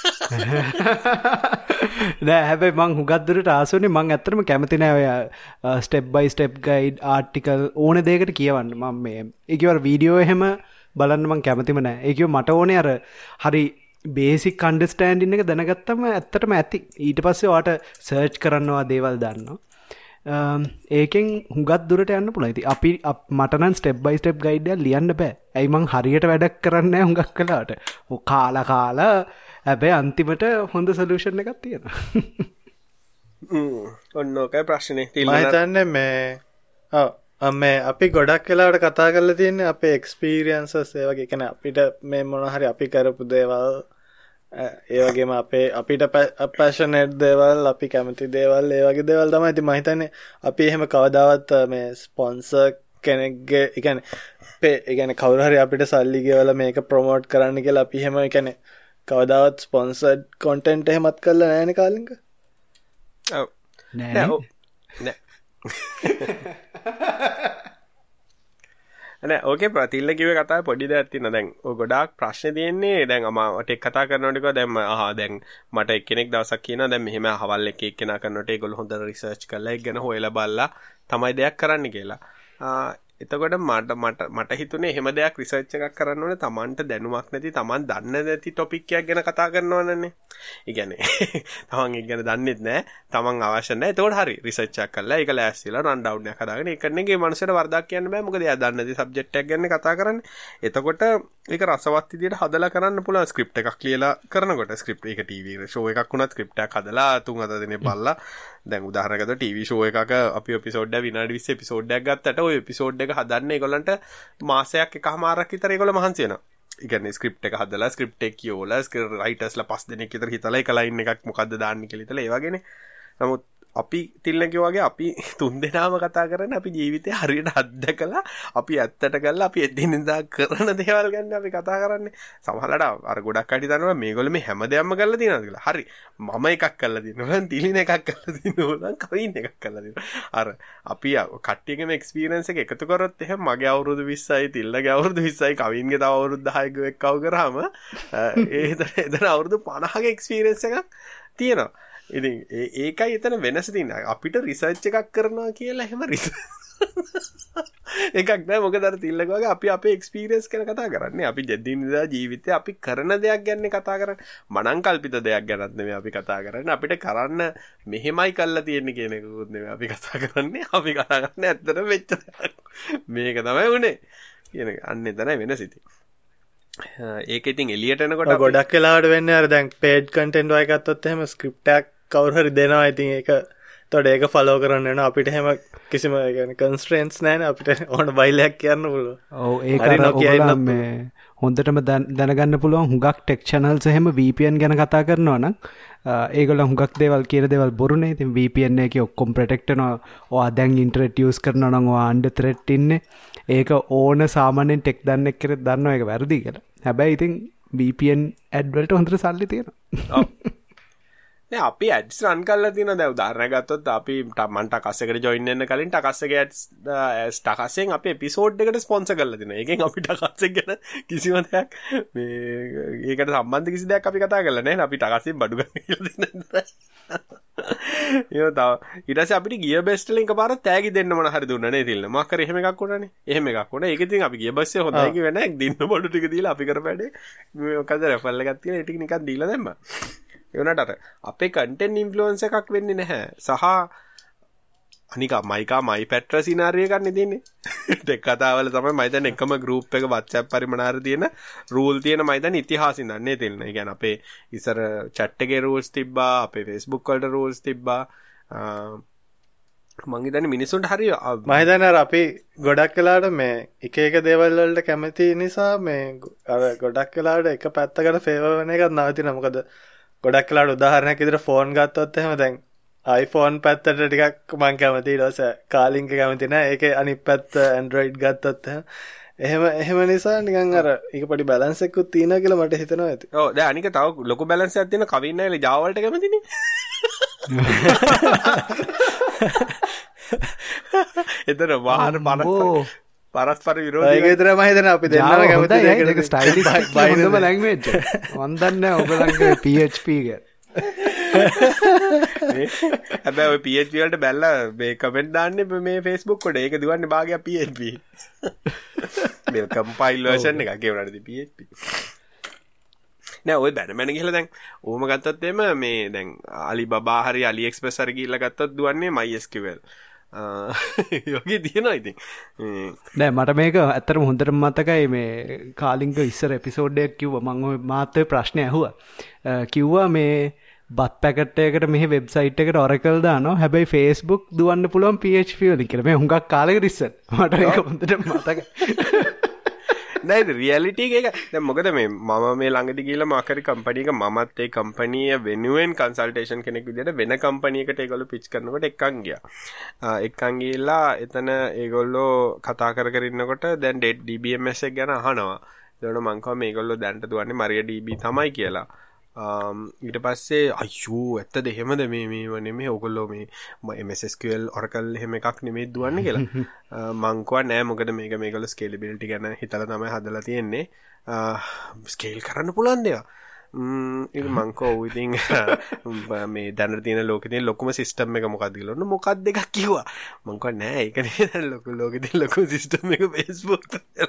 නෑ හැබැයි මං හුඟක් දුරට ආසුනේ මං ඇත්තටම කැමති නෑ ඔය step by step guide article ඕන දෙයකට කියවන්න. මම මේ ඒකේ වර වීඩියෝ එහෙම බලන්න මං කැමතිම නෑ. ඒකේ මට ඕනේ අර හරි බේසික් අන්ඩර්ස්ටෑන්ඩින් එක දැනගත්තම ඇත්තටම ඇති. ඊට පස්සේ ඔයාට සර්ච් කරනවා දේවල් දන්නවා. ඒකෙන් හුඟක් දුරට යන්න පුළුවන්. ඉතින් අපි මට නම් ස්ටෙප් බයි ස්ටෙප් ගයිඩ් එක ලියන්න බෑ. ඇයි මං හරියට වැඩක් කරන්නේ නැහැ හුඟක් වෙලාවට. ඔය කාලා කාලා හැබැයි අන්තිමට හොඳ සොලියුෂන් එකක් තියෙනවා. හ්ම් ඔන්න ඔකයි ප්‍රශ්නේ. මම හිතන්නේ මේ ඔව් මේ අපි ගොඩක් වෙලාවට කතා කරලා තියෙන්නේ අපේ එක්ස්පීරියන්සස් ඒ වගේ. කියන්නේ අපිට මේ මොන හරි අපි කරපු දේවල් ඒ වගේම අපේ අපිට පැෂනේට් දේවල් අපි කැමති දේවල් ඒ වගේ දේවල් තමයි. ඉතින් මම හිතන්නේ අපි එහෙම කවදාවත් මේ ස්පොන්සර් කෙනෙක්ගේ ඒ කියන්නේ ඒ කියන්නේ කවුරු හරි අපිට සල්ලි ගෙවලා මේක ප්‍රොමෝට් කරන්න කියලා අපි එහෙම ඒ කියන්නේ කවදාවත් ස්පොන්සර්ඩ් කන්ටෙන්ට් එහෙමත් කරලා නැහැනේ කාලින්ක. ඔව් නෑ නෑ නෑ ඕකේ ප්‍රතිල්ල කිව්වේ කතාවේ පොඩි දෙයක් තියෙනවා. දැන් ඔය ගොඩාක් ප්‍රශ්නේ තියෙන්නේ දැන් මම ටෙක් කතා කරනකොට කිව්වා දැන් අහා දැන් මට එක්කෙනෙක් දවසක් කියනවා දැන් මෙහෙම හවල් එකේ එක්කෙනා කරනකොට ඒගොල්ලෝ හොඳට රිසර්ච් කරලා ඒක ගැන හොයලා බලලා තමයි දෙයක් කරන්න කියලා. එතකොට මට මට මට හිතුනේ එහෙම දෙයක් රිසර්ච් එකක් කරන්න ඕනේ Tamanට දැනුමක් නැති Taman දන්නේ නැති ටොපික් එකක් ගැන කතා කරනවනේ. ඒ කියන්නේ Taman ඒක ගැන දන්නෙත් නැහැ. Taman අවශ්‍ය නැහැ. එතකොට හරි රිසර්ච් එකක් කරලා ඒක ලෑස්තිලා රන් ඩවුන් එකක් හදාගෙන ඒක කරන්නේ මනුස්සයට වරදක් කියන්න බෑ. මොකද එයා දන්නේ නැති සබ්ජෙක්ට් එකක් ගැන කතා කරන්නේ. එතකොට ඒක රසවත් විදියට හදලා කරන්න පුළුවන් ස්ක්‍රිප්ට් එකක් ලියලා කරනකොට ස්ක්‍රිප්ට් ඒක ටීවී ෂෝ එකක් වුණත් ස්ක්‍රිප්ට් එකක් හදලා තුන් හතර දිනේ බලලා දැන් උදාහරණයකට ටීවී ෂෝ එකක අපි එපිසෝඩ් එක විනාඩි විස්ස එපිසෝඩ් එකක් ගත්තට ওই එපිසෝඩ් එක හදන්න ඒගොල්ලන්ට මාසයක් එකමාරක් විතර ඒගොල්ලෝ මහන්සි වෙනවා. ඒ කියන්නේ ස්ක්‍රිප්ට් එක හදලා ස්ක්‍රිප්ට් එක කියවලා ස්ක්‍රිප්ට් රයිටර්ස්ලා පස් දෙනෙක් විතර හිතලා එක ලයින් එකක් මොකද්ද දාන්න කියලා හිතලා ඒ වගේනේ. නමුත් අපි තිල්ලගේ වගේ අපි තුන් දෙනාම කතා කරන්නේ අපි ජීවිතේ හරියට අත්දකලා අපි ඇත්තට ගල්ලා අපි එදිනෙදා කරන දේවල් ගැන අපි කතා කරන්නේ. සමහරවිට අර ගොඩක් කටි දන්නවා මේගොල්ලෝ මේ හැම දෙයක්ම කරලා තියෙනවා කියලා. හරි මම එකක් කරලා තියෙනවා නම් තිලින එකක් කරලා තියෙනවා නම් කවින් එකක් කරලා තියෙනවා. අර අපි කට්ටියගේම එක්ස්පීරියන්ස් එක එකතු කරොත් එහෙම මගේ අවුරුදු විස්සයි තිල්ලගේ අවුරුදු විස්සයි කවින්ගේ තව අවුරුදු දහයක එක්කව කරාම ඒ එතන අවුරුදු පනහක එක්ස්පීරියන්ස් එකක් තියෙනවා. ඉතින් ඒකයි එතන වෙනස තියෙන්නේ. අපිට රිසර්ච් එකක් කරනවා කියලා එහෙම එකක් නෑ. මොකද අර තිල්ලක වගේ අපි අපේ එක්ස්පීරියන්ස් ගැන කතා කරන්නේ. අපි ජීදිනදා ජීවිතේ අපි කරන දෙයක් ගැන කතා කරන්නේ. මනං කල්පිත දෙයක් ගැනත් නෙමෙයි අපි කතා කරන්නේ. අපිට කරන්න මෙහෙමයි කරලා තියෙන්නේ කියන එකකුත් නෙමෙයි අපි කතා කරන්නේ. අපි කතා කරන්නේ ඇත්තටම වෙච්ච දෙයක්. මේක තමයි උනේ. කියන එක. අන්න එතනයි වෙනස ඉතින්. ඒක ඉතින් එළියට එනකොට ගොඩක් වෙලාවට වෙන්නේ අර දැන් පේඩ් කන්ටෙන්ට් වගේ ගත්තොත් එහෙම ස්ක්‍රිප්ට් එකක් කවුරු හරි දෙනවා. ඉතින් ඒක එතකොට ඒක ෆලෝ කරන්න වෙනවා. අපිට එහෙම කිසිම ඒ කියන්නේ කන්ස්ට්‍රේන්ට්ස් නැහැ. අපිට ඕන බයිලයක් කියන්න පුළුවන්. ඔව් ඒක අර ඔයගොල්ලෝ මේ හොඳටම දැනගන්න පුළුවන්. හුඟක් ටෙක් channels එහෙම V P N ගැන කතා කරනවා නම් ඒගොල්ලෝ හුඟක් දේවල් කියන දේවල් බොරුනේ. ඉතින් V P N එකේ ඔක්කොම ප්‍රොටෙක්ට් වෙනවා. ඔයා දැන් ඉන්ටර්නෙට් යූස් කරනවා නම් ඔයා අන්ඩර් ත්‍රෙට් ඉන්නේ. ඒක ඕන සාමාන්‍යයෙන් ටෙක් දන්නෙක් කෙනෙක් දන්නවා ඒක වැරදි කියලා. හැබැයි ඉතින් V P N ඇඩ් වලට හොඳට සල්ලි තියෙනවා. ඔව්. නෑ අපි ඇඩ්ස් රන් කරලා තියෙනවා. දැන් උදාහරණයක් ගත්තොත් අපි මන් ටකස් එකට ජොයින් වෙන්න කලින් ටකස් එකේ ඇඩ්ස් ටකස්ෙන් අපි එපිසෝඩ් එකට ස්පොන්සර් කරලා තියෙනවා. ඒකෙන් අපි ටකස් එක ගැන කිසිම දෙයක් මේ ඒකට සම්බන්ධ කිසි දෙයක් අපි කතා කරලා නැහැ. අපි ටකස්ෙන් බඩු ගන්න කියලා දෙනවා. ඒ තව ඊට පස්සේ අපිට ගියර් බෙස්ට් වලින් එකපාරක් තෑගි දෙන්න මොන හරි දුන්නා නේ තිල්න. මොකක් හරි එහෙම එකක් වුණානේ. එහෙම එකක් වුණා. ඒක ඉතින් අපි ගියර් බස් එක හොඳයි කිව්වේ නැහැ. දින්න බඩු ටික දීලා අපි කරපැඩේ මොකද රෙෆරල් එකක් තියලා ඒ ටික නිකන් දීලා දැම්මා. ඒ වුණාට අර අපේ කන්ටෙන්ට් ඉන්ෆ්ලුවන්ස් එකක් වෙන්නේ නැහැ. සහ අනික මයිකා මයි පැට්‍ර සිනාරිය ගන්න තියෙන්නේ. ටෙක් කතාවල තමයි මම දැන් එකම ගෲප් එක WhatsApp පරිමනාර තියෙන රූල් තියෙන මම දැන් ඉතිහාසින් දන්නේ තෙල්න. ඒ කියන්නේ අපේ ඉස්සර chat එකේ rules තිබ්බා, අපේ Facebook වලට rules තිබ්බා. මං හිතන්නේ මිනිස්සුන්ට හරි මම හිතන්නේ අර අපි ගොඩක් වෙලාවට මේ එක එක දේවල් වලට කැමති නිසා මේ අර ගොඩක් වෙලාවට එක පැත්තකට ෆේවර් වෙන එකක් නවතිනවා. මොකද ගොඩක් වෙලාවට උදාහරණයක් විදිහට ෆෝන් ගත්තොත් එහෙම දැන් iPhone පැත්තට ටිකක් මං කැමතියි. ඊට පස්සේ කාලින්ක කැමති නැහැ. ඒකේ අනිත් පැත්ත Android ගත්තොත් එහෙම එහෙම නිසා නිකන් අර ඒක පොඩි බැලන්ස් එකකුත් තියෙනවා කියලා මට හිතෙනවා ඇති. ඔව් දැන් අනික තව ලොකු බැලන්ස් එකක් තියෙන කවින් නැයිල Java වලට කැමතිනේ. එතන වාහන පරස්පර පරස්පර විරෝධී. ඒක විතරයි මම හිතන්නේ අපි දෙන්නම කැමති දෙයකට. ඒක ස්ටයිලිෂ් බයිනම ලැන්ග්වේජ්. මන් දන්නේ ඔයගොල්ලන්ගේ P H P එක. හැබැයි ඔය P H P වලට බැලලා මේ කමෙන්ට් දාන්නේ මේ Facebook වල. ඒක දුවන්නේ භාගයක් P H P. මේ කම්පයිල් වර්ෂන් එකක් ඒ වුණාද P H P. නෑ ඔය බැනමැන ගිහලා දැන් ඕම ගත්තත් එම මේ දැන් Alibaba හරි AliExpress හරි ගිහලා ගත්තත් දුවන්නේ MySQL. යෝගී තියෙනවා ඉතින්. නෑ මට මේක ඇත්තටම හොඳටම මතකයි මේ කාලින්ක ඉස්සර එපිසෝඩ් එකක් කිව්වා මම ඔය මාත් ඔය ප්‍රශ්නේ ඇහුවා. කිව්වා මේ බත් පැකට් එකකට මෙහි වෙබ්සයිට් එකට Oracle දානවා. හැබැයි Facebook දුවන්න පුළුවන් P H P වලින් කියලා. මේ හුඟක් කාලෙකට ඉස්සර. මට ඒක හොඳටම මතකයි. නෑ රියැලිටි එක දැන් මොකද මේ මම මේ ළඟදී ගිහලා මාකරි කම්පැනි එක මමත් ඒ කම්පැනි වෙනුවෙන් කන්සල්ටේෂන් කෙනෙක් විදිහට වෙන කම්පැනි එකකට ඒගොල්ලෝ පිච් කරනකොට එක්කන් ගියා. එක්කන් ගිහලා එතන ඒගොල්ලෝ කතා කර කර ඉන්නකොට දැන් D B M S එක ගැන අහනවා. ඒතකොට මං කිව්වා මේගොල්ලෝ දැන්ට දුවන්නේ MariaDB තමයි කියලා. ඊට පස්සේ අයියෝ ඇත්තද එහෙමද මේ මේ නෙමෙයි ඔයගොල්ලෝ මේ M S S Q L Oracle එහෙම එකක් නෙමෙයි දුවන්නේ කියලා. මං කිව්වා නෑ මොකද මේක මේගොල්ලෝ ස්කේලබිලිටි ගැන හිතලා තමයි හදලා තියෙන්නේ. ස්කේල් කරන්න පුළුවන් දේවා. ම්ම් ඉතින් මං කිව්වා ඉතින් මේ දැනට තියෙන ලෝකේ තියෙන ලොකුම සිස්ටම් එක මොකක්ද කියලා. ඔන්න මොකක්ද එකක් කිව්වා. මං කිව්වා නෑ ඒක නෙමෙයි ලොකු ලෝකේ තියෙන ලොකුම සිස්ටම් එක Facebook.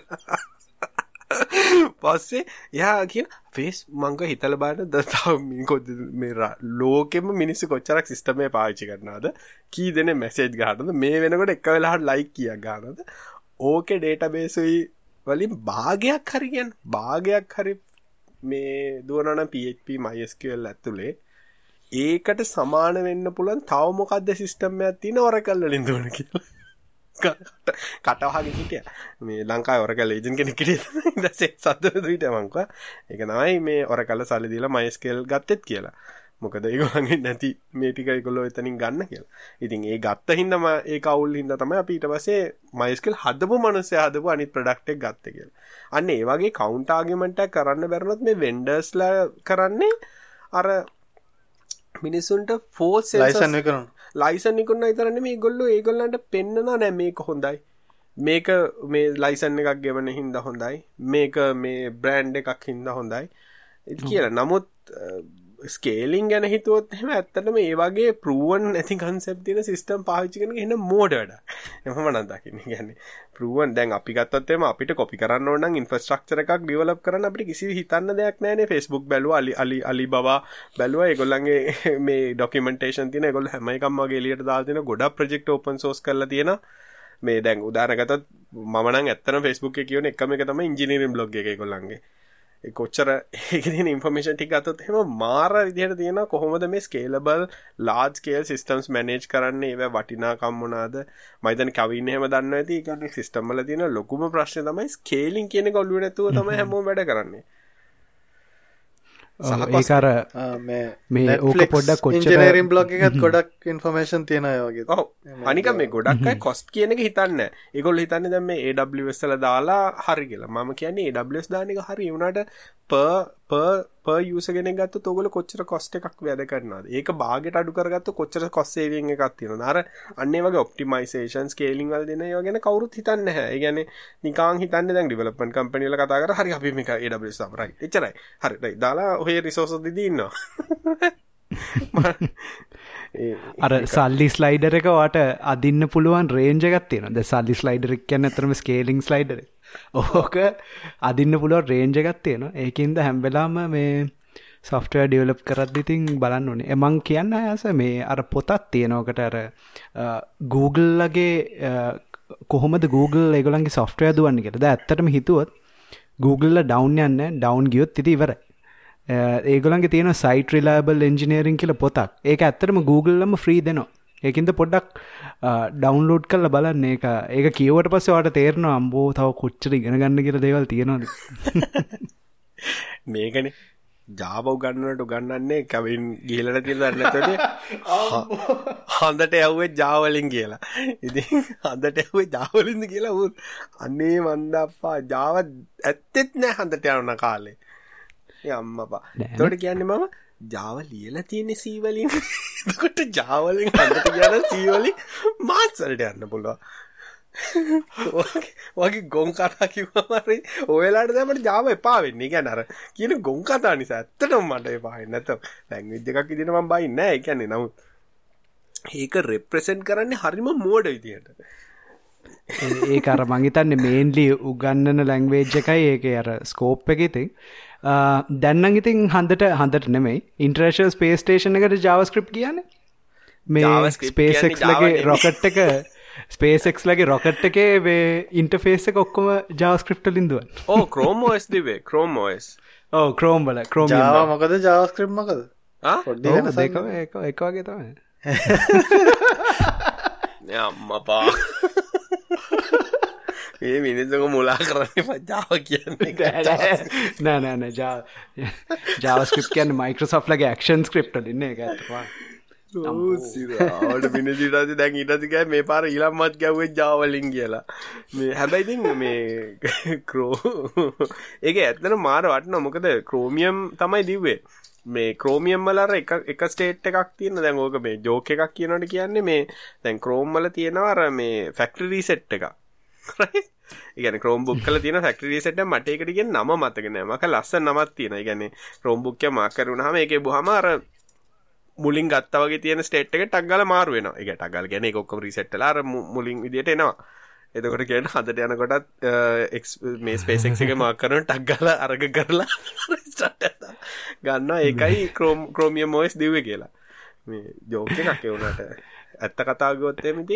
පස්සේ යා කියන ෆේස් මං ගා හිතලා බලන්න තව මේ ලෝකෙම මිනිස්සු කොච්චරක් සිස්ටම් එක පාවිච්චි කරනවද කී දෙනෙක් මැසේජ් ගහනවද මේ වෙනකොට එක වෙලාවට ලයික් කීයක් ගන්නවද ඕකේ ඩේටාබේස් වලින් භාගයක් හරි කියන්නේ භාගයක් හරි මේ දුවනවා නම් P H P MySQL ඇතුලේ ඒකට සමාන වෙන්න පුළුවන් තව මොකද්ද සිස්ටම් එකක් තියෙන Oracle වලින් දුවන කියලා කටවහගෙන හිටියා මේ ලංකාවේ Oracle ඒජන්ට් කෙනෙක් හිටියා ඊටසේ සද්ද දුවිට මං කිව්වා ඒක තමයි මේ Oracle සල්ලි දීලා MySQL ගත්තෙත් කියලා මොකද ඒගොල්ලන්ගේ නැති මේ ටික ඒගොල්ලෝ එතනින් ගන්න කියලා. ඉතින් ඒ ගත්ත හින්දාම ඒක අවුල් හින්දා තමයි අපි ඊට පස්සේ MySQL හදපු මනුස්සයා හදපු අනිත් ප්‍රොඩක්ට් එක ගත්තේ කියලා. අන්න ඒ වගේ කවුන්ට් ආගියුමන්ට් එකක් කරන්න බැරුණොත් මේ වෙන්ඩර්ස්ලා කරන්නේ අර මිනිසුන්ට ෆෝස් ලයිසන් එක කරනවා. ලයිසන් එක කරන විතර නෙමෙයි ඒගොල්ලෝ ඒගොල්ලන්ට පෙන්නනවා නෑ මේක හොඳයි. මේක මේ ලයිසන් එකක් ගෙවන හින්දා හොඳයි. මේක මේ බ්‍රෑන්ඩ් එකක් හින්දා හොඳයි. ඒක කියලා. නමුත් ස්කේලින් ගැන හිතුවොත් එහෙම ඇත්තටම ඒ වගේ ප්‍රූවන් නැති කන්සෙප්ට් තියෙන සිස්ටම් පාවිච්චි කරන එක එන්න මෝඩ වැඩක්. එහෙම මම දකින්නේ. කියන්නේ ප්‍රූවන් දැන් අපි ගත්තොත් එහෙම අපිට කොපි කරන්න ඕන නම් ඉන්ෆ්‍රාස්ට්‍රක්චර් එකක් ඩෙවලොප් කරන්න අපිට කිසි හිතන්න දෙයක් නැහැනේ. Facebook බැලුවා අලි අලි Alibaba බැලුවා ඒගොල්ලන්ගේ මේ ડોකියුමන්ටේෂන් තියෙන ඒගොල්ලෝ හැම එකක්ම වගේ එළියට දාලා තියෙන ගොඩක් ප්‍රොජෙක්ට් ඕපන් සෝස් කරලා තියෙනවා. මේ දැන් උදාහරණ ගත්තොත් මම නම් ඇත්තටම Facebook එකේ කියවන එකම එක තමයි ඉංජිනේරින් බ්ලොග් එක ඒගොල්ලන්ගේ. ඒ කොච්චර ඒකේ තියෙන ඉන්ෆර්මේෂන් ටික ගත්තොත් එහෙම මාර විදිහට තියෙනවා කොහොමද මේ scalable large scale systems manage කරන්නේ ඒවා වටිනාකම් මොනවාද මම හිතන්නේ කවින් එහෙම දන්නවා ඇති ඒ කියන්නේ සිස්ටම් වල තියෙන ලොකුම ප්‍රශ්නේ තමයි ස්කේලින් කියන එක ඔළුවේ නැතුව තමයි හැමෝම වැඩ කරන්නේ. ඒක අර මේ මේ ඕක පොඩ්ඩක් කොච්චර ඉන්ජිනේරින් බ්ලොග් එකත් ගොඩක් ඉන්ෆර්මේෂන් තියෙනවා ඒ වගේ. ඔව්. අනික මේ ගොඩක් අය කොස්ට් කියන එක හිතන්නේ නැහැ. ඒගොල්ලෝ හිතන්නේ දැන් මේ A W S වල දාලා හරි කියලා. මම කියන්නේ A W S දාන එක හරි වුණාට per per per user කෙනෙක් ගත්තොත් ඕගොල්ලෝ කොච්චර කොස්ට් එකක් වැඩ කරනවද? ඒක භාගයට අඩු කරගත්තොත් කොච්චර කොස්ට් සේවිං එකක් තියෙනවද? අර අන්න ඒ වගේ ඔප්ටිමයිසේෂන් ස්කේලිං වල දෙන ඒවා ගැන කවුරුත් හිතන්නේ නැහැ. ඒ කියන්නේ නිකන් හිතන්නේ දැන් ඩෙවලොප්මන්ට් කම්පැනි වල කතා කරා හරි අපි මේක A W S දාමු රයිට්. එච්චරයි. හරි රයිට්. දාලා ඔය රිසෝසස් දෙදී ඉන්නවා. අර සල්ලි ස්ලයිඩර් එක වාට අදින්න පුළුවන් රේන්ජ් එකක් තියෙනවා. දැන් සල්ලි ස්ලයිඩර් එක කියන්නේ අතරම ස්කේලිංగ్ ස්ලයිඩර් එක. ඕක අදින්න පුළුවන් රේන්ජ් එකක් තියෙනවා. ඒකින්ද හැම වෙලාවම මේ software develop කරද්දි ඉතින් බලන්න ඕනේ. මං කියන්න ආස මේ අර පොතක් තියෙනවකට අර Google ලගේ කොහොමද Google ඒගොල්ලන්ගේ software දුවන්නේ කියලා. දැන් ඇත්තටම හිතුවොත් Google ලා down යන්නේ down ගියොත් ඉතින් ඉවරයි. ඒගොල්ලන්ගේ තියෙන site reliable engineering කියලා පොතක්. ඒක ඇත්තටම Google ලම free දෙනවා. ඒකින්ද පොඩ්ඩක් ඩවුන්ලෝඩ් කරලා බලන්න. ඒක ඒක කියුවට පස්සේ ඔයාලට තේරෙනවා අම්බෝ තව කොච්චර ඉගෙන ගන්න කියලා දේවල් තියෙනවද. මේකනේ Java උගන්නනට උගන්නන්නේ කවින් ගිහලා තියෙන දන්නේ නැතොට හඳට යවුවේ Java වලින් කියලා. ඉතින් හඳට යවුවේ Java වලින්ද කියලා උන් අනේ මන්දප්පා Java ඇත්තෙත් නෑ හඳට යන කාලේ. ඒ අම්මපා. ඒකට කියන්නේ මම Java ලියලා තියෙන්නේ C වලින්. එතකොට Java වලින් හඳට යන C වලින් මාත්ස් වලට යන්න පුළුවන්. වගේ ගොන් කතා කිව්වම හරි ඔයලාට දැන් මට Java එපා වෙන්නේ. ඒ කියන්නේ අර කියන ගොන් කතා නිසා ඇත්තටම මට එපා වෙන්නේ. නැත්නම් ලැන්ග්වේජ් එකක් විදිහට මම බයින්නේ නැහැ. ඒ කියන්නේ නමුත් ඒක රෙප්‍රසන්ට් කරන්නේ හරිම මෝඩ විදිහට. ඒක අර මං හිතන්නේ මේන්ලි උගන්නන ලැන්ග්වේජ් එකයි ඒකේ අර ස්කෝප් එකේ ඉතින් දැන් නම් ඉතින් හඳට හඳට නෙමෙයි ඉන්ටර්නැෂනල් ස්පේස් ස්ටේෂන් එකට JavaScript කියන්නේ මේ SpaceX ලගේ රොකට් එක SpaceX ලගේ රොකට් එකේ මේ ඉන්ටර්ෆේස් එක ඔක්කොම JavaScript වලින් දුවන්නේ. ඔව් Chrome O S දිවේ Chrome O S. ඔව් Chrome වල Chromium. Java මොකද JavaScript මොකද? ආ පොඩ්ඩක් වෙනසක් දෙකම එක එක වගේ තමයි. නෑ අම්මපා. මේ මිනිස්සුක මුලා කරන්නේ Java කියන්නේ නෑ නෑ නෑ Java JavaScript කියන්නේ Microsoft ලගේ action script වලින් නේ ඒක ඇත්තටම. ඕ සිරා ආවට මිනිස්සු ඊට පස්සේ දැන් ඊට පස්සේ ගෑ මේ පාර ඊළම්මත් ගැව්වේ Java වලින් කියලා. මේ හැබැයි ඉතින් මේ Chrome ඒක ඇත්තටම මාර වටනවා. මොකද Chromium තමයි දිව්වේ. මේ Chromium වල අර එක එක ස්ටේට් එකක් තියෙන. දැන් ඕක මේ ජෝක් එකක් කියනකොට කියන්නේ මේ දැන් Chrome වල තියෙනවා අර මේ factory reset එකක්. right? ඒ කියන්නේ Chromebook වල තියෙන factory reset එක මට ඒකට කියන නම මතක නෑ. මක ලස්සන නමක් තියෙනවා. ඒ කියන්නේ Chromebook එක මාක් කරුණාම ඒකේ බුහම අර මුලින් ගත්තා වගේ තියෙන ස්ටේට් එක ටක් ගාලා මාරු වෙනවා. ඒක ටක් ගාලා කියන්නේ ඒක ඔක්කොම රීසෙට් වෙලා අර මුලින් විදියට එනවා. එතකොට කියන්නේ හදට යනකොටත් මේ SpaceX එකේ මාක් කරන ටක් ගාලා අරග කරලා රීස්ටාර්ට් ගන්නවා. ඒකයි Chrome Chromium O S දිව්වේ කියලා. මේ ජෝක් එකක් ඒ උනාට. ඇත්ත කතාව ගියොත් එහෙම ඉතින්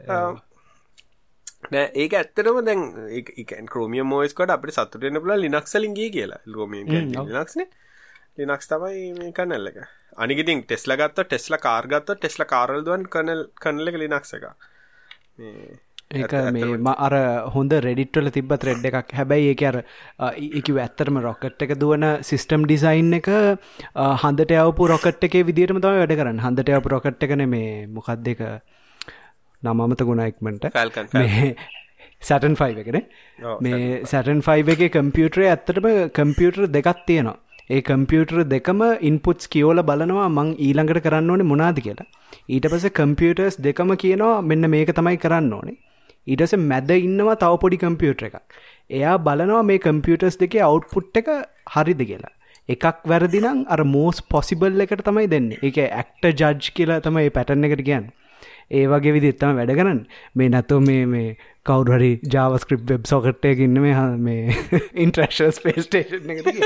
නෑ ඒක ඇත්තටම දැන් ඒ කියන්නේ Chromium O S කොට අපිට සතුට වෙන්න පුළුවන් Linux වලින් ගියේ කියලා. Chromium කියන්නේ Linux නේ. Linux තමයි මේ කර්නල් එක. අනික ඉතින් Tesla ගත්තොත් Tesla car ගත්තොත් Tesla car වල දුවන් කර්නල් කර්නල් එක Linux එක. මේ ඒක මේ අර හොඳ Reddit වල තිබ්බ thread එකක්. හැබැයි ඒක අර ඒ කිව්ව ඇත්තටම rocket එක දුවන system design එක හඳට යවපු rocket එකේ විදියටම තමයි වැඩ කරන්නේ. හඳට යවපු rocket එක නෙමේ මොකක්ද ඒක නම අමතකුණා ඉක්මනට. Falcon මේ Saturn five එකනේ. මේ Saturn five එකේ කම්පියුටරේ ඇත්තටම කම්පියුටර් දෙකක් තියෙනවා. ඒ කම්පියුටර් දෙකම ඉන්පුට්ස් කියවලා බලනවා මං ඊළඟට කරන්න ඕනේ මොනවාද කියලා. ඊට පස්සේ කම්පියුටර්ස් දෙකම කියනවා මෙන්න මේක තමයි කරන්න ඕනේ. ඊට පස්සේ මැද ඉන්නවා තව පොඩි කම්පියුටර් එකක්. එයා බලනවා මේ කම්පියුටර්ස් දෙකේ අවුට්පුට් එක හරිද කියලා. එකක් වැරදි නම් අර most possible එකට තමයි දෙන්නේ. ඒක actor judge කියලා තමයි මේ pattern එකට කියන්නේ. ඒ වගේ විදිහට තමයි වැඩ කරන්නේ. මේ නැතෝ මේ මේ කවුරු හරි JavaScript web socket එකක ඉන්න මේ මේ International Space Station එකට ගියා.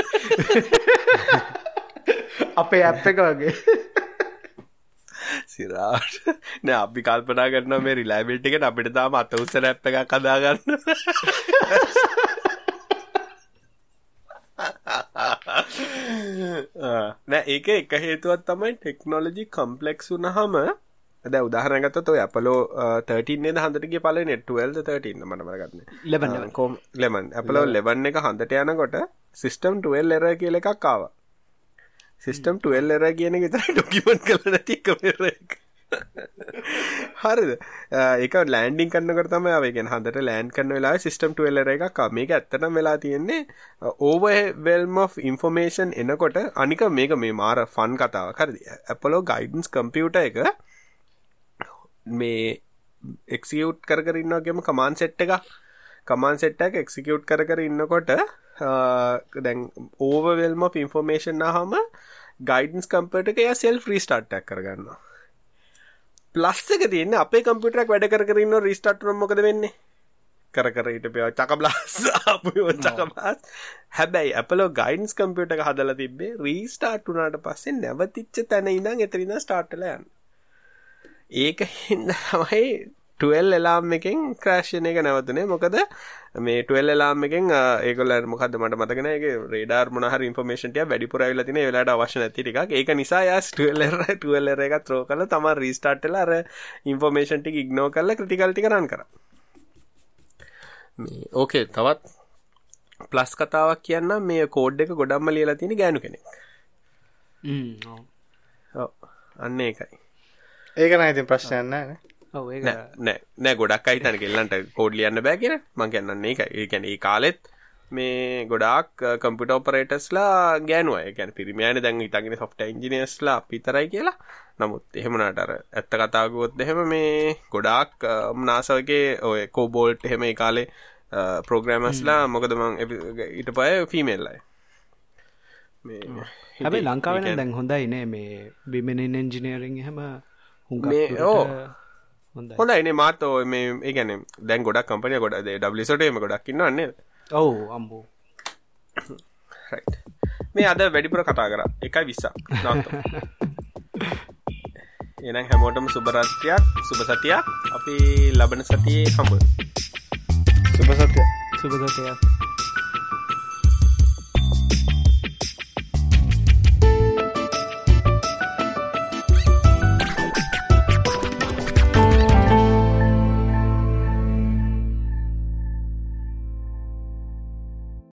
අපේ ඇප් එක වගේ. සිරාට නෑ අපි කල්පනා කරනවා මේ රිලයබිලිටි එකට අපිට තාම අත උස්සන ඇප් එකක් හදා ගන්න. නෑ ඒක එක හේතුවක් තමයි ටෙක්නොලොජි කම්ප්ලෙක්ස් වුණාම දැන් උදාහරණයක් ගත්තොත් ඔය Apollo thirteen නේද හඳට ගිය පළවෙනි twelve thirteen මම මතක ගන්න. eleven කොම් eleven Apollo eleven එක හඳට යනකොට system twelve error කියලා එකක් ආවා. system twelve error කියන එක විතරයි ડોකියුමන්ට් කරලා නැති එකම error එක. හරිද? ඒක ලෑන්ඩින් කරනකොට තමයි ආවේ. කියන්නේ හඳට ලෑන්ඩ් කරන වෙලාවේ system twelve error එකක් ආවා. මේක ඇත්තටම වෙලා තියෙන්නේ overwhelm of information එනකොට අනික මේක මේ මාර ෆන් කතාවක්. හරිද? Apollo guidance computer එක මේ එක්සිකියුට් කර කර ඉන්නවා කියමු කමාන්ඩ් සෙට් එක. කමාන්ඩ් සෙට් එක එක්සිකියුට් කර කර ඉන්නකොට දැන් overwhelm of information ආවම guidance computer එක එයා self restart එකක් කරගන්නවා. ප්ලස් එක තියෙන්නේ අපේ කම්පියුටර් එක වැඩ කර කර ඉන්නව රීස්ටාර්ට් වුණොත් මොකද වෙන්නේ? කර කර හිටපියව චකබ්ලාස් ආපුයෝ චකබ්ලාස්. හැබැයි Apple ගයිඩන්ස් කම්පියුටර් එක හදලා තිබ්බේ රීස්ටාර්ට් වුණාට පස්සේ නැවතිච්ච තැන ඉඳන් එතන ඉඳන් ස්ටාර්ට් වෙලා යන්න. ඒක හින්දා තමයි twelve alarm එකෙන් crash වෙන එක නැවතුනේ. මොකද මේ twelve alarm එකෙන් ඒගොල්ලෝ මොකද්ද මට මතක නැහැ. ඒකේ radar මොන හරි information ටික වැඩිපුර ආවිලා තියෙන. ඒ වෙලාවට අවශ්‍ය නැති ටිකක්. ඒක නිසා යා twelve error twelve error එක throw කරලා තමයි restart වෙලා අර information ටික ignore කරලා critical ටික run කරා. මේ ඕකේ තවත් ප්ලස් කතාවක් කියන්නම්. මේ කෝඩ් එක ගොඩක්ම ලියලා තියෙන ගෑනු කෙනෙක්. හ්ම් ඔව්. ඔව් අන්න ඒකයි. ඒක නෑ ඉතින් ප්‍රශ්නයක් නෑ නේ. ඔව් ඒක නෑ නෑ ගොඩක් අය හිතන කෙල්ලන්ට කෝඩ් ලියන්න බෑ කියලා. මං කියන්නේ ඒකයි. ඒ කියන්නේ ඒ කාලෙත් මේ ගොඩාක් කම්පියුටර් ඔපරේටර්ස්ලා ගෑනු අය. ඒ කියන්නේ පිරිමියානේ දැන් හිතගෙන software engineersලා අපි විතරයි කියලා. නමුත් එහෙම නාට අර ඇත්ත කතාව කිව්වොත් එහෙම මේ ගොඩාක් NASA එකේ ඔය Cobalt එහෙම ඒ කාලේ ප්‍රෝග්‍රෑමර්ස්ලා මොකද මං ඊට පස්සේ ෆීමේල් අය. මේ හැබැයි ලංකාවේ නම් දැන් හොඳයි නේ මේ women in engineering එහෙම හුඟක් මේ ඕ හොඳයි නේ මාත් ඔය මේ ඒ කියන්නේ දැන් ගොඩක් කම්පැනි ගොඩක් W S O T එහෙම ගොඩක් ඉන්නව නේද? ඔව් අම්බෝ. රයිට්. මේ අද වැඩිපුර කතා කරා එකයි විස්සක් නාත්තෝ. එහෙනම් හැමෝටම සුබ රාත්‍රියක් සුබ සතියක්. අපි ලබන සතියේ හම්බ. සුබ සතිය. සුබ සතියක්.